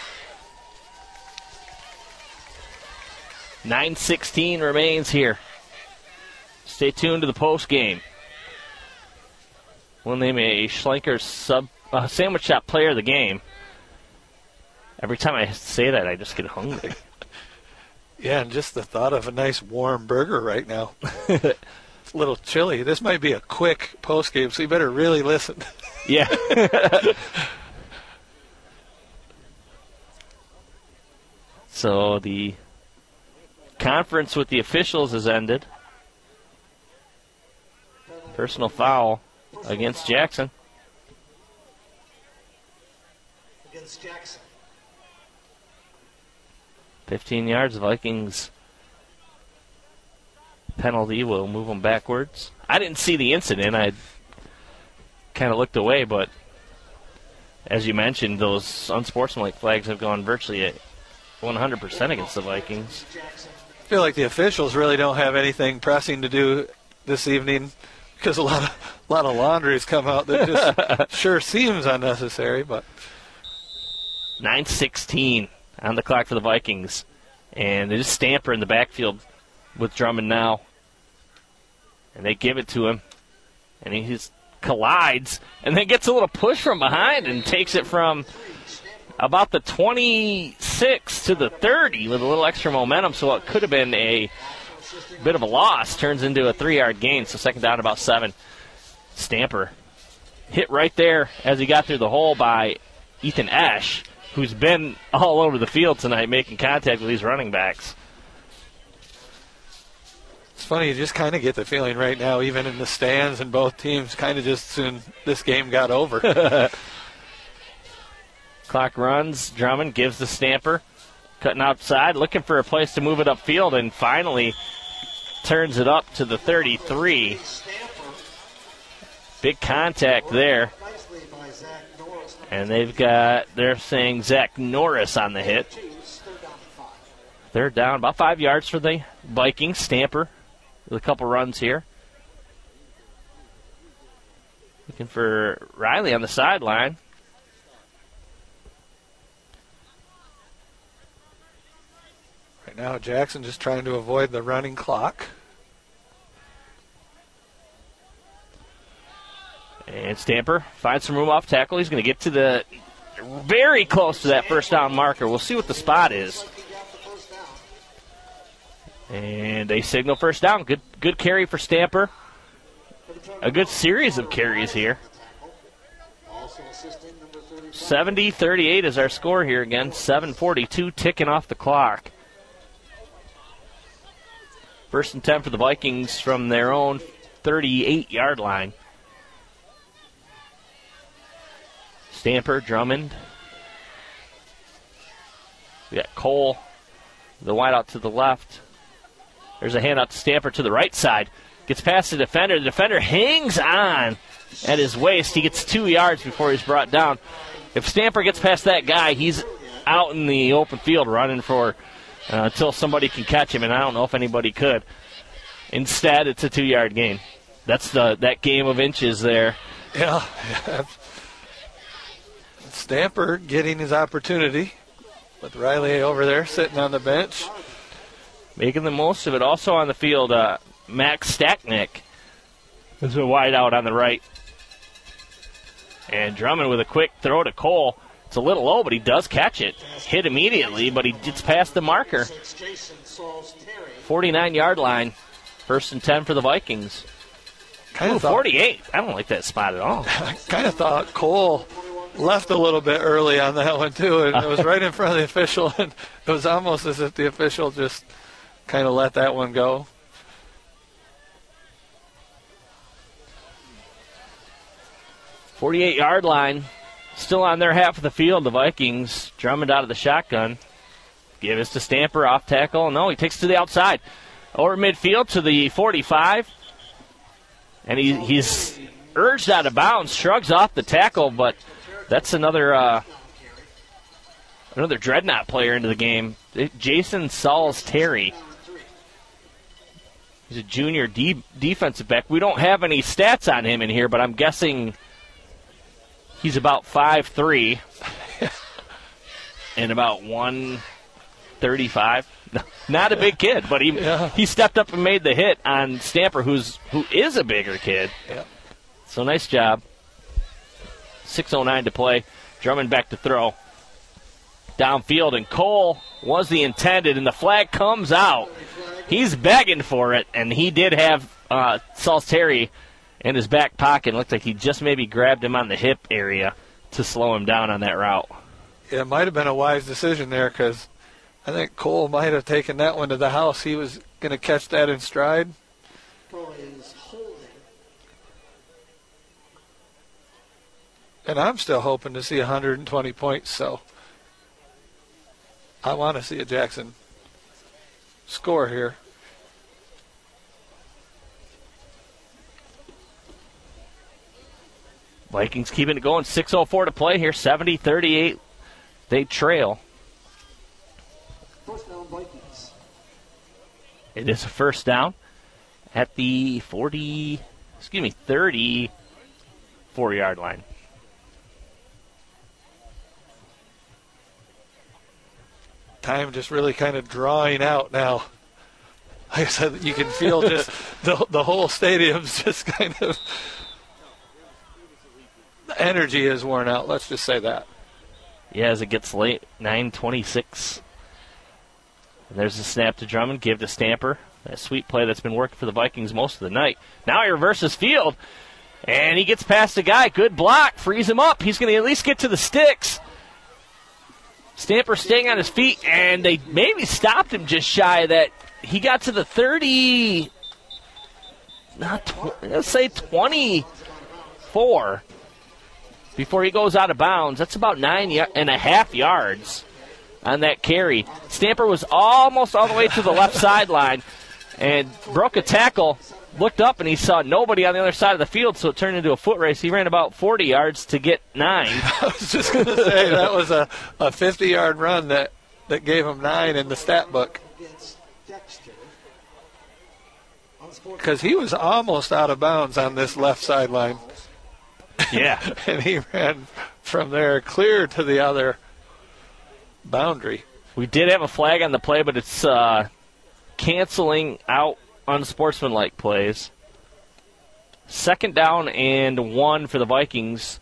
Speaker 2: nine sixteen remains here. Stay tuned to the post game. We'll name a Schlenker sub uh, sandwich shop player of the game. Every time I say that, I just get hungry.
Speaker 3: Yeah, and just the thought of a nice warm burger right now. It's a little chilly. This might be a quick post game, so you better really listen.
Speaker 2: Yeah. So the conference with the officials has ended. Personal foul against Jackson.
Speaker 4: Against Jackson.
Speaker 2: fifteen yards, Vikings penalty will move them backwards. I didn't see the incident. I kind of looked away, but as you mentioned, those unsportsmanlike flags have gone virtually at one hundred percent against the Vikings.
Speaker 3: I feel like the officials really don't have anything pressing to do this evening because a lot of a lot of laundry has come out that just sure seems unnecessary. But
Speaker 2: nine sixteen on the clock for the Vikings, and it is Stamper in the backfield with Drummond now, and they give it to him, and he just collides, and then gets a little push from behind and takes it from about the twenty-six to the thirty with a little extra momentum, so it could have been a bit of a loss. Turns into a three-yard gain, so second down about seven. Stamper hit right there as he got through the hole by Ethan Esch, who's been all over the field tonight making contact with these running backs.
Speaker 3: It's funny, you just kind of get the feeling right now, even in the stands and both teams, kind of just soon this game got over.
Speaker 2: Clock runs. Drummond gives the Stamper. Cutting outside, looking for a place to move it upfield, and finally turns it up to the thirty-three. Big contact there. And they've got, they're saying Zach Norris on the hit. They're down about five yards for the Vikings. Stamper with a couple runs here. Looking for Riley on the sideline.
Speaker 3: Right now, Jackson just trying to avoid the running clock.
Speaker 2: And Stamper finds some room off tackle. He's going to get to the very close to that first down marker. We'll see what the spot is. And they signal first down. Good good carry for Stamper. a good series of carries here. seventy thirty-eight is our score here again. seven forty-two ticking off the clock. First and ten for the Vikings from their own thirty-eight-yard line. Stamper, Drummond. We got Cole, the wideout to the left. There's a handout to Stamper to the right side. Gets past the defender. The defender hangs on at his waist. He gets two yards before he's brought down. If Stamper gets past that guy, he's out in the open field running for uh, until somebody can catch him, and I don't know if anybody could. Instead, it's a two-yard gain. That's the that game of inches there.
Speaker 3: Yeah. Stamper getting his opportunity with Riley over there sitting on the bench.
Speaker 2: Making the most of it. Also on the field, uh, Max Stacknick is a wide out on the right. And Drummond with a quick throw to Cole. It's a little low, but he does catch it. Hit immediately, but he gets past the marker. forty-nine-yard line. First and ten for the Vikings.
Speaker 3: Kind
Speaker 2: Ooh,
Speaker 3: of thought,
Speaker 2: forty-eight. I don't like that spot at all.
Speaker 3: I kind of thought Cole left a little bit early on that one, too. And it was right in front of the official. And it was almost as if the official just kind of let that one go.
Speaker 2: forty-eight-yard line. Still on their half of the field, the Vikings. Drummond out of the shotgun. Give us to Stamper, off tackle. No, he takes it to the outside. Over midfield to the forty-five. And he, he's urged out of bounds, shrugs off the tackle, but that's another uh, another Dreadnought player into the game. Jason Sauls-Terry. He's a junior de- defensive back. We don't have any stats on him in here, but I'm guessing he's about five three and about one thirty-five. Not a big kid, but he yeah. he stepped up and made the hit on Stamper, who's who is a bigger kid.
Speaker 3: Yeah.
Speaker 2: So nice job. six oh nine to play. Drummond back to throw. Downfield, and Cole was the intended, and the flag comes out. He's begging for it, and he did have uh, Sauls-Terry in his back pocket. It looked like he just maybe grabbed him on the hip area to slow him down on that route.
Speaker 3: Yeah, it might have been a wise decision there because I think Cole might have taken that one to the house. He was going to catch that in stride. And I'm still hoping to see one hundred twenty points, so I want to see a Jackson score here.
Speaker 2: Vikings keeping it going. six oh four to play here. seventy thirty-eight. They trail.
Speaker 4: First down, Vikings.
Speaker 2: It is a first down at the forty, excuse me, thirty-four-yard line.
Speaker 3: Time just really kind of drawing out now. Like I said, you can feel just the, the whole stadium's just kind of, the energy is worn out. Let's just say that.
Speaker 2: Yeah, as it gets late, nine twenty-six. And there's a snap to Drummond, give to Stamper. That sweet play that's been working for the Vikings most of the night. Now he reverses field, and he gets past the guy. Good block, frees him up. He's going to at least get to the sticks. Stamper staying on his feet, and they maybe stopped him just shy of that. He got to the thirty, not tw- let's say twenty-four before he goes out of bounds. That's about nine y- and a half yards on that carry. Stamper was almost all the way to the left sideline and broke a tackle, looked up, and he saw nobody on the other side of the field, so it turned into a foot race. He ran about forty yards to get nine.
Speaker 3: I was just going to say that was a, a fifty-yard run that, that gave him nine in the stat book. Because he was almost out of bounds on this left sideline.
Speaker 2: Yeah.
Speaker 3: And he ran from there clear to the other boundary.
Speaker 2: We did have a flag on the play, but it's uh, canceling out unsportsmanlike plays. Second down and one for the Vikings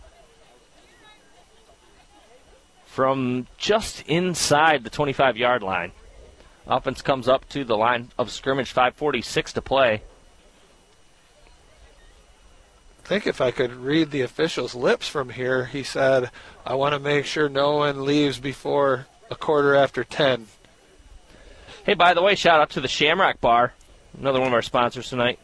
Speaker 2: from just inside the twenty-five-yard line. Offense comes up to the line of scrimmage, five forty-six to play.
Speaker 3: I think if I could read the official's lips from here, he said, I want to make sure no one leaves before a quarter after ten.
Speaker 2: Hey, by the way, shout out to the Shamrock Bar, another one of our sponsors tonight.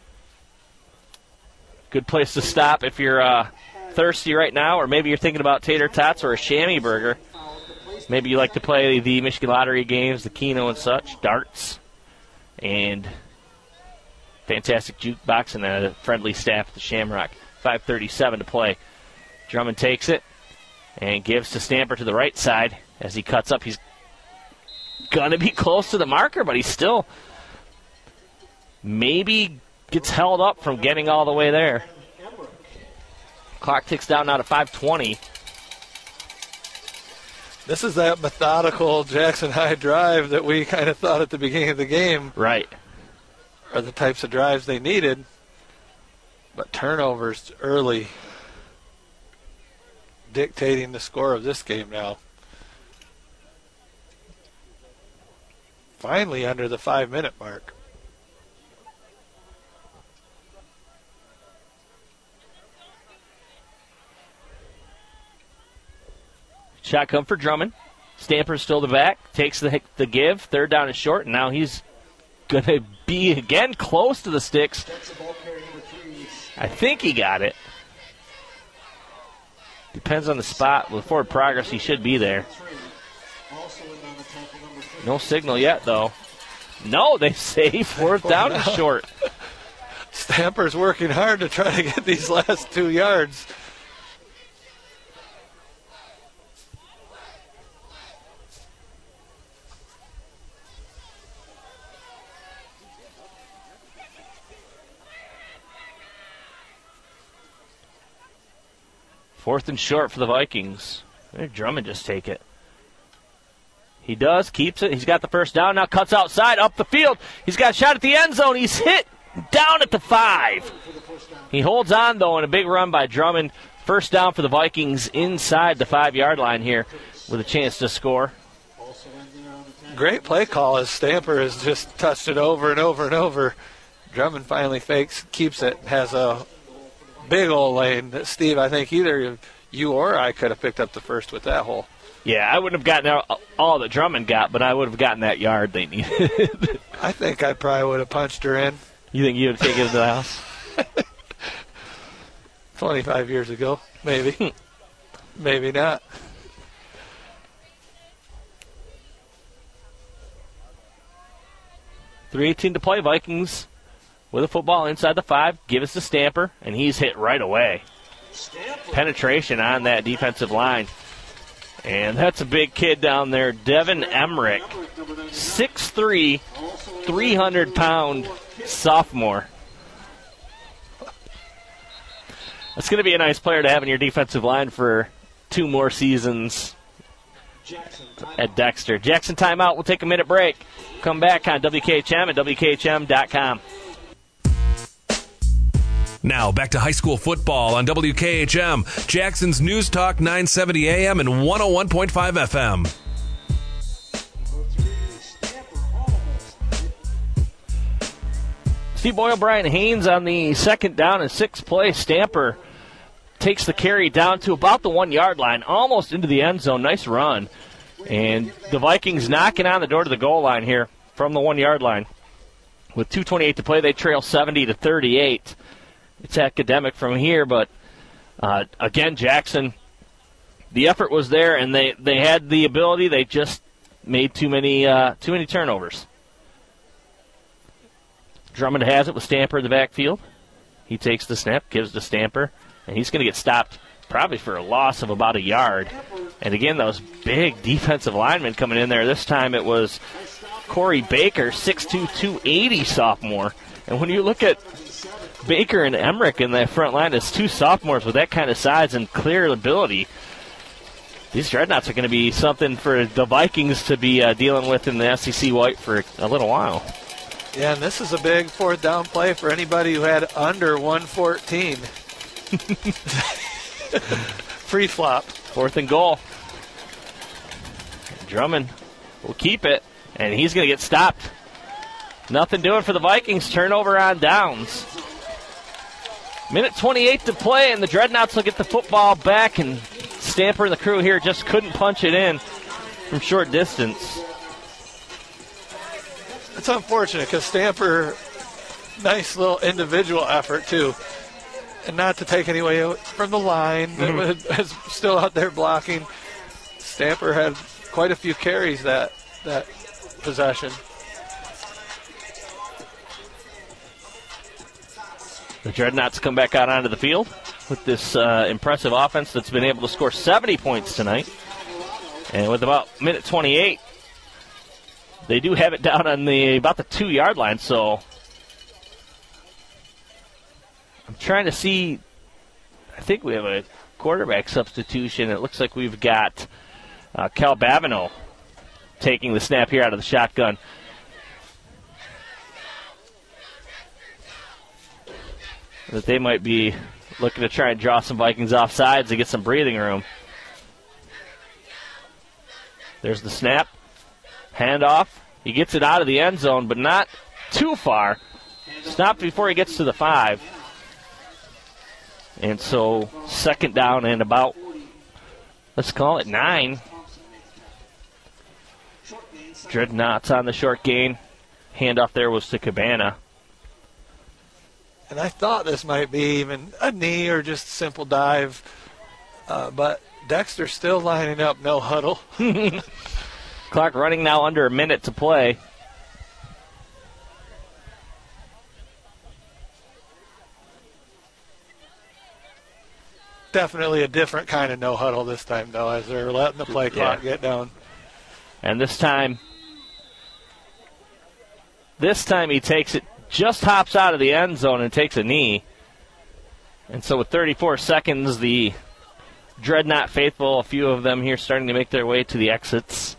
Speaker 2: Good place to stop if you're uh, thirsty right now, or maybe you're thinking about tater tots or a chamois burger. Maybe you like to play the Michigan Lottery games, the Keno and such, darts, and fantastic jukebox and a friendly staff at the Shamrock. five thirty-seven to play. Drummond takes it and gives to Stamper to the right side as he cuts up. He's going to be close to the marker, but he's still maybe gets held up from getting all the way there. Clock ticks down now to five twenty.
Speaker 3: This is that methodical Jackson High drive that we kind of thought at the beginning of the game.
Speaker 2: Right.
Speaker 3: Are the types of drives they needed. But turnovers early dictating the score of this game now. Finally under the five-minute mark.
Speaker 2: Shotgun for Drummond. Stamper's still the back. Takes the the give. Third down is short, and now he's going to be again close to the sticks. I think he got it. Depends on the spot. With forward progress, he should be there. No signal yet, though. No, they say fourth down is short.
Speaker 3: Stamper's working hard to try to get these last two yards.
Speaker 2: Fourth and short for the Vikings. Drummond just take it. He does, keeps it. He's got the first down, now cuts outside, up the field. He's got a shot at the end zone. He's hit down at the five. He holds on, though, in a big run by Drummond. First down for the Vikings inside the five-yard line here with a chance to score.
Speaker 3: Great play call as Stamper has just touched it over and over and over. Drummond finally fakes, keeps it, has a big old lane that, Steve, I think either you or I could have picked up the first with that hole.
Speaker 2: Yeah, I wouldn't have gotten all that Drummond got, but I would have gotten that yard they needed.
Speaker 3: I think I probably would have punched her in.
Speaker 2: You think you would have taken it to the house?
Speaker 3: twenty-five years ago, maybe. Maybe not.
Speaker 2: three eighteen to play. Vikings with a football inside the five. Give us to Stamper, and he's hit right away. Penetration on that defensive line. And that's a big kid down there, Devin Emmerich. six three, three hundred pound sophomore. That's going to be a nice player to have in your defensive line for two more seasons at Dexter. Jackson timeout. We'll take a minute break. Come back on W K H M and W K H M dot com.
Speaker 1: Now, back to high school football on W K H M, Jackson's News Talk nine seventy A M and one oh one point five F M.
Speaker 2: Steve Boyle, Brian Haynes on the second down and sixth play. Stamper takes the carry down to about the one-yard line, almost into the end zone. Nice run. And the Vikings knocking on the door to the goal line here from the one-yard line. With two twenty-eight to play, they trail seventy to thirty-eight. It's academic from here, but uh, again, Jackson, the effort was there, and they, they had the ability. They just made too many uh, too many turnovers. Drummond has it with Stamper in the backfield. He takes the snap, gives to Stamper, and he's going to get stopped probably for a loss of about a yard. And again, those big defensive linemen coming in there. This time it was Corey Baker, six two, two eighty sophomore. And when you look at Baker and Emmerich in that front line as two sophomores with that kind of size and clear ability, these Dreadnoughts are going to be something for the Vikings to be uh, dealing with in the S E C White for a little while.
Speaker 3: Yeah, and this is a big fourth down play for anybody who had under one fourteen. Free flop.
Speaker 2: Fourth and goal. Drummond will keep it, and he's going to get stopped. Nothing doing for the Vikings. Turnover on downs. Minute twenty-eight to play, and the Dreadnoughts will get the football back, and Stamper and the crew here just couldn't punch it in from short distance.
Speaker 3: It's unfortunate because Stamper, nice little individual effort, too. And not to take any away from the line that mm-hmm. was still out there blocking. Stamper had quite a few carries that that possession.
Speaker 2: The Dreadnoughts come back out onto the field with this uh, impressive offense that's been able to score seventy points tonight. And with about minute twenty-eight, they do have it down on the about the two-yard line, so I'm trying to see. I think we have a quarterback substitution. It looks like we've got uh, Cal Babineau taking the snap here out of the shotgun. That they might be looking to try and draw some Vikings off sides to get some breathing room. There's the snap. Handoff. He gets it out of the end zone, but not too far. Stopped before he gets to the five. And so second down and about, let's call it nine. Dreadnoughts on the short gain. Handoff there was to Cabana.
Speaker 3: And I thought this might be even a knee or just a simple dive. Uh, but Dexter still lining up, no huddle.
Speaker 2: Clock running now under a minute to play.
Speaker 3: Definitely a different kind of no huddle this time, though, as they're letting the play clock
Speaker 2: yeah.
Speaker 3: get down.
Speaker 2: And this time, this time he takes it, just hops out of the end zone and takes a knee. And so with thirty-four seconds, the Dreadnought faithful, a few of them here starting to make their way to the exits.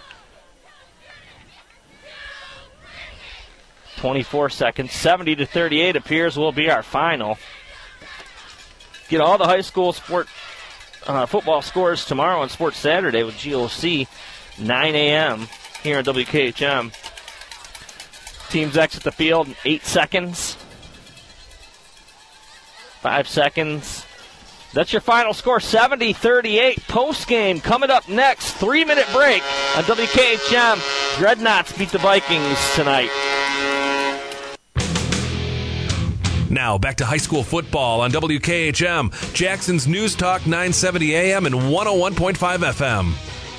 Speaker 2: twenty-four seconds, seventy to thirty-eight appears will be our final. Get all the high school sport uh, football scores tomorrow on Sports Saturday with G O C, nine a.m. here on W K H M. Teams exit the field in eight seconds. Five seconds. That's your final score, seventy thirty-eight. Post-game coming up next. Three-minute break on W K H M. Dreadnoughts beat the Vikings tonight.
Speaker 1: Now back to high school football on W K H M, Jackson's News Talk nine seventy A M and one oh one point five F M.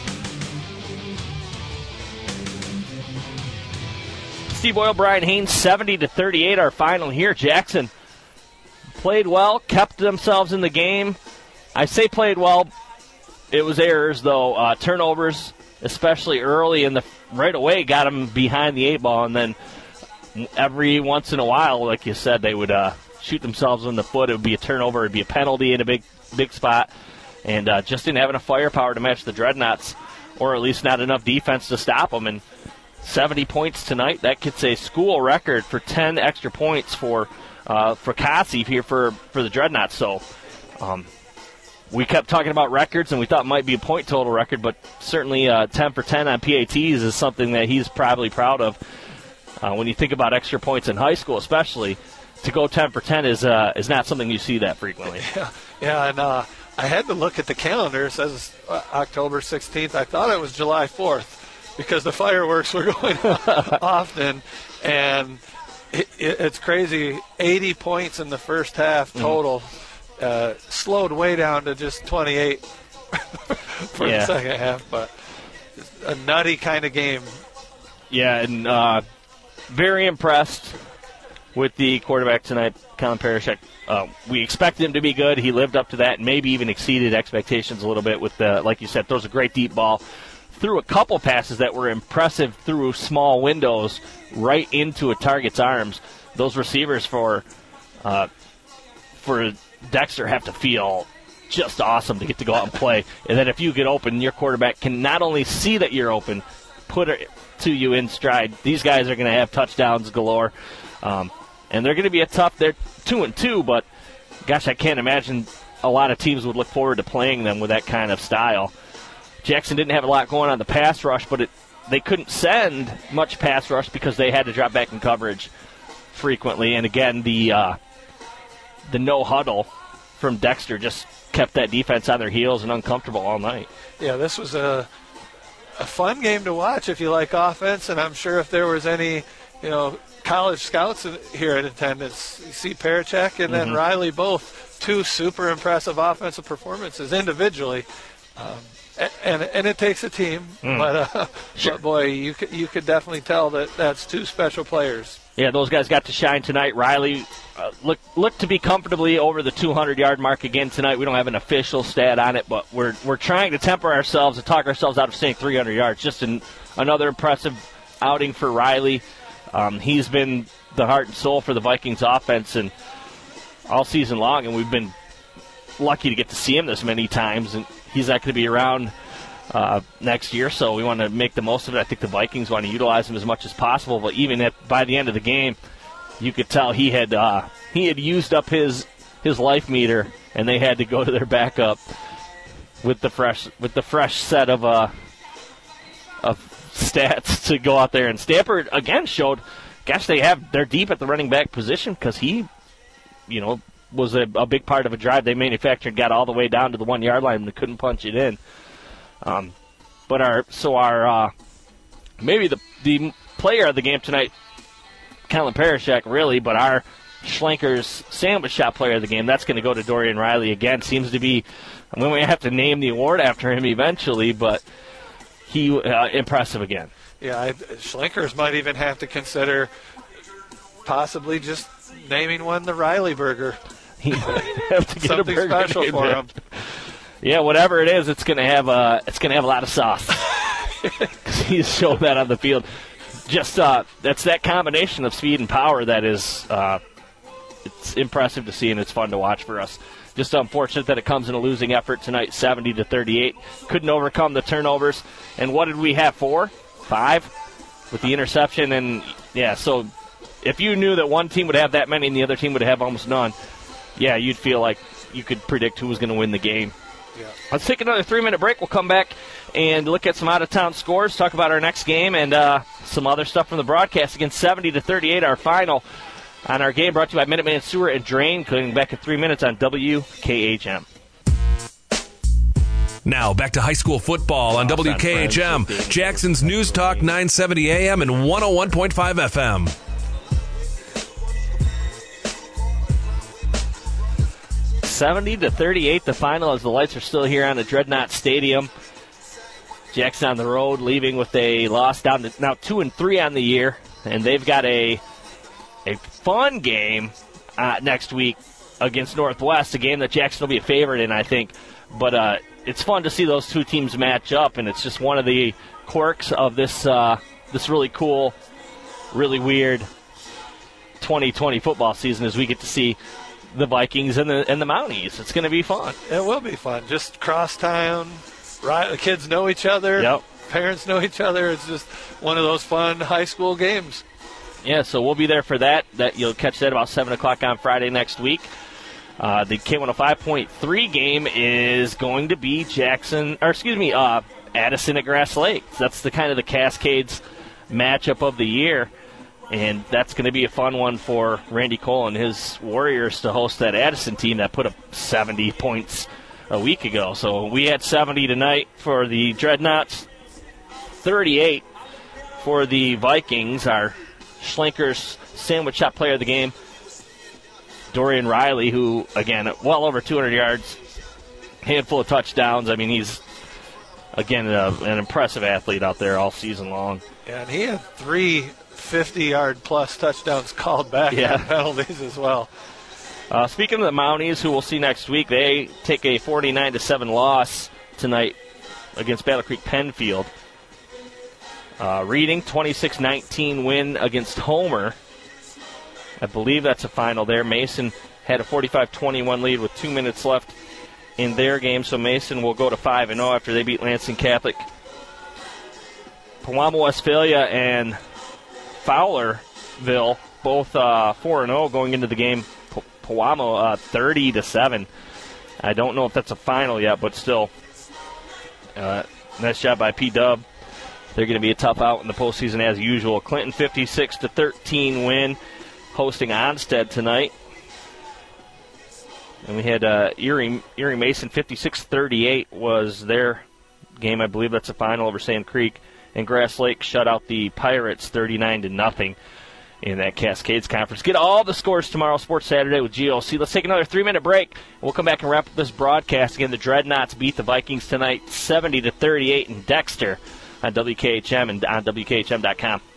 Speaker 2: Steve Boyle, Brian Haynes, seventy to thirty-eight, our final here. Jackson played well, kept themselves in the game. I say played well. It was errors, though. Uh, turnovers, especially early in the right away, got them behind the eight ball, and then every once in a while, like you said, they would uh, shoot themselves in the foot. It would be a turnover. It would be a penalty in a big, big spot, and uh, just didn't have enough firepower to match the Dreadnoughts, or at least not enough defense to stop them. And seventy points tonight. That gets a school record for ten extra points for uh, for Cassie here for, for the Dreadnoughts. So um, we kept talking about records, and we thought it might be a point total record, but certainly uh, ten for ten on P A Ts is something that he's probably proud of. Uh, when you think about extra points in high school, especially, to go ten for ten is uh, is not something you see that frequently.
Speaker 3: Yeah, yeah, and uh, I had to look at the calendar. It says uh, October sixteenth. I thought it was July fourth because the fireworks were going often, and it, it, it's crazy. eighty points in the first half total, mm-hmm. uh, slowed way down to just twenty-eight for yeah. the second half, but a nutty kind of game.
Speaker 2: Yeah, and uh, very impressed with the quarterback tonight, Colin Parashek. Uh, we expected him to be good. He lived up to that and maybe even exceeded expectations a little bit with, the, like you said, throws a great deep ball. Threw a couple passes that were impressive through small windows right into a target's arms. Those receivers for uh, for Dexter have to feel just awesome to get to go out and play. And then if you get open, your quarterback can not only see that you're open, put it to you in stride. These guys are going to have touchdowns galore. Um, and they're going to be a tough, they're two and two, but gosh, I can't imagine a lot of teams would look forward to playing them with that kind of style. Jackson didn't have a lot going on the pass rush, but it, they couldn't send much pass rush because they had to drop back in coverage frequently. And again, the uh, the no huddle from Dexter just kept that defense on their heels and uncomfortable all night.
Speaker 3: Yeah, this was a a fun game to watch if you like offense, and I'm sure if there was any, you know, college scouts here in attendance, you see Parachek and then mm-hmm. Riley, both two super impressive offensive performances individually. Um, and and it takes a team, mm. but, uh,
Speaker 2: sure.
Speaker 3: but boy, you could, you could definitely tell that that's two special players.
Speaker 2: Yeah, those guys got to shine tonight. Riley uh, looked looked to be comfortably over the two hundred yard mark again tonight. We don't have an official stat on it, but we're we're trying to temper ourselves and talk ourselves out of saying three hundred yards. Just an, another impressive outing for Riley. Um, he's been the heart and soul for the Vikings offense and all season long, and we've been lucky to get to see him this many times. And he's not going to be around uh, next year, so we want to make the most of it. I think the Vikings want to utilize him as much as possible. But even at, by the end of the game, you could tell he had uh, he had used up his his life meter, and they had to go to their backup with the fresh with the fresh set of uh, of stats to go out there. And Stamper again showed, gosh, they have they're deep at the running back position because he, you know, was a, a big part of a drive they manufactured, got all the way down to the one yard line and they couldn't punch it in. Um, but our so our uh, maybe the the player of the game tonight, Kellen Parashek, really, but our Schlenker's sandwich shop player of the game, that's going to go to Dorian Riley again. Seems to be, I mean, we have to name the award after him eventually, but he uh, impressive again.
Speaker 3: Yeah, I, Schlenkers might even have to consider possibly just naming one the Riley Burger.
Speaker 2: He might have to get
Speaker 3: something
Speaker 2: a burger
Speaker 3: special for him.
Speaker 2: Yeah, whatever it is, it's going to have a it's going to have a lot of sauce. He's showed that on the field. Just uh, that's that combination of speed and power that is uh, it's impressive to see, and it's fun to watch for us. Just unfortunate that it comes in a losing effort tonight, seventy to thirty-eight. Couldn't overcome the turnovers. And what did we have? Four, five, with the interception, and yeah. So if you knew that one team would have that many and the other team would have almost none, yeah, you'd feel like you could predict who was going to win the game.
Speaker 3: Yeah.
Speaker 2: Let's take another three-minute break. We'll come back and look at some out-of-town scores, talk about our next game, and uh, some other stuff from the broadcast. Again, seventy to thirty-eight, our final on our game, brought to you by Minuteman Sewer and Drain, coming back in three minutes on W K H M.
Speaker 1: Now, back to high school football on W K H M, Jackson's News Talk nine seventy A M and one oh one point five F M.
Speaker 2: seventy to thirty-eight, the final, as the lights are still here on the Dreadnought Stadium. Jackson on the road, leaving with a loss down to now two and three on the year, and they've got a a fun game uh, next week against Northwest, a game that Jackson will be a favorite in, I think. But uh, it's fun to see those two teams match up, and it's just one of the quirks of this uh, this really cool, really weird twenty twenty football season, as we get to see the Vikings and the and the Mounties. It's going to be fun.
Speaker 3: It will be fun. Just cross town, right? The kids know each other.
Speaker 2: Yep.
Speaker 3: Parents know each other. It's just one of those fun high school games.
Speaker 2: Yeah, so we'll be there for that. That you'll catch that about seven o'clock on Friday next week. Uh, the K one oh five point three game is going to be Jackson, or excuse me, uh, Addison at Grass Lake. That's the kind of the Cascades matchup of the year. And that's going to be a fun one for Randy Cole and his Warriors to host that Addison team that put up seventy points a week ago. So we had seventy tonight for the Dreadnoughts, thirty-eight for the Vikings. Our Schlenker's sandwich shop player of the game, Dorian Riley, who, again, well over two hundred yards, handful of touchdowns. I mean, he's, again, a, an impressive athlete out there all season long.
Speaker 3: Yeah, and he had three fifty-yard-plus touchdowns called back
Speaker 2: yeah.
Speaker 3: on penalties as well.
Speaker 2: Uh, speaking of the Mounties, who we'll see next week, they take a forty-nine to seven loss tonight against Battle Creek Penfield. Uh, Reading, twenty-six nineteen win against Homer. I believe that's a final there. Mason had a forty-five twenty-one lead with two minutes left in their game, so Mason will go to five and oh after they beat Lansing Catholic. Pewamo Westphalia and Fowlerville, both uh, four and oh going into the game. P- Pewamo uh, thirty to seven. I don't know if that's a final yet, but still, uh, nice job by P-Dub. They're going to be a tough out in the postseason as usual. Clinton fifty-six to thirteen win, hosting Onstead tonight. And we had uh, Erie, Erie Mason fifty-six thirty-eight was their game. I believe that's the final over Sand Creek. And Grass Lake shut out the Pirates thirty-nine to nothing in that Cascades Conference. Get all the scores tomorrow, Sports Saturday with G O C. Let's take another three-minute break. We'll come back and wrap up this broadcast. Again, the Dreadnoughts beat the Vikings tonight seventy to thirty-eight in Dexter on W K H M and on W K H M dot com.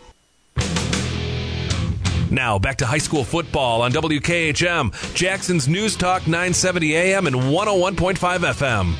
Speaker 1: Now, back to high school football on W K H M, Jackson's News Talk nine seventy A M and one oh one point five F M.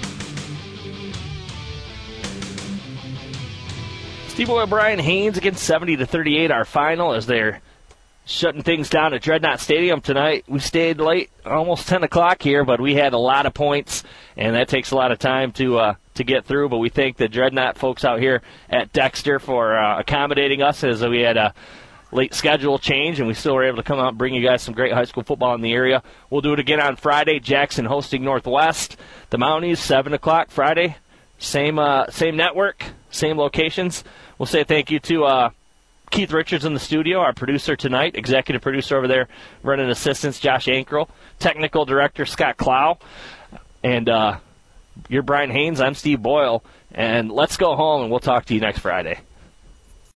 Speaker 2: Steve Boyle, Brian Haynes against seventy to thirty-eight, our final, as they're shutting things down at Dreadnought Stadium tonight. We stayed late, almost ten o'clock here, but we had a lot of points, and that takes a lot of time to uh, to get through. But we thank the Dreadnought folks out here at Dexter for uh, accommodating us, as we had a late schedule change, and we still were able to come out and bring you guys some great high school football in the area. We'll do it again on Friday. Jackson hosting Northwest. The Mounties, seven o'clock Friday. Same uh, same network, same locations. We'll say thank you to uh, Keith Richards in the studio, our producer tonight, executive producer over there, running assistants, Josh Ankrel, technical director, Scott Clow, and uh, you're Brian Haynes. I'm Steve Boyle, and let's go home, and we'll talk to you next Friday.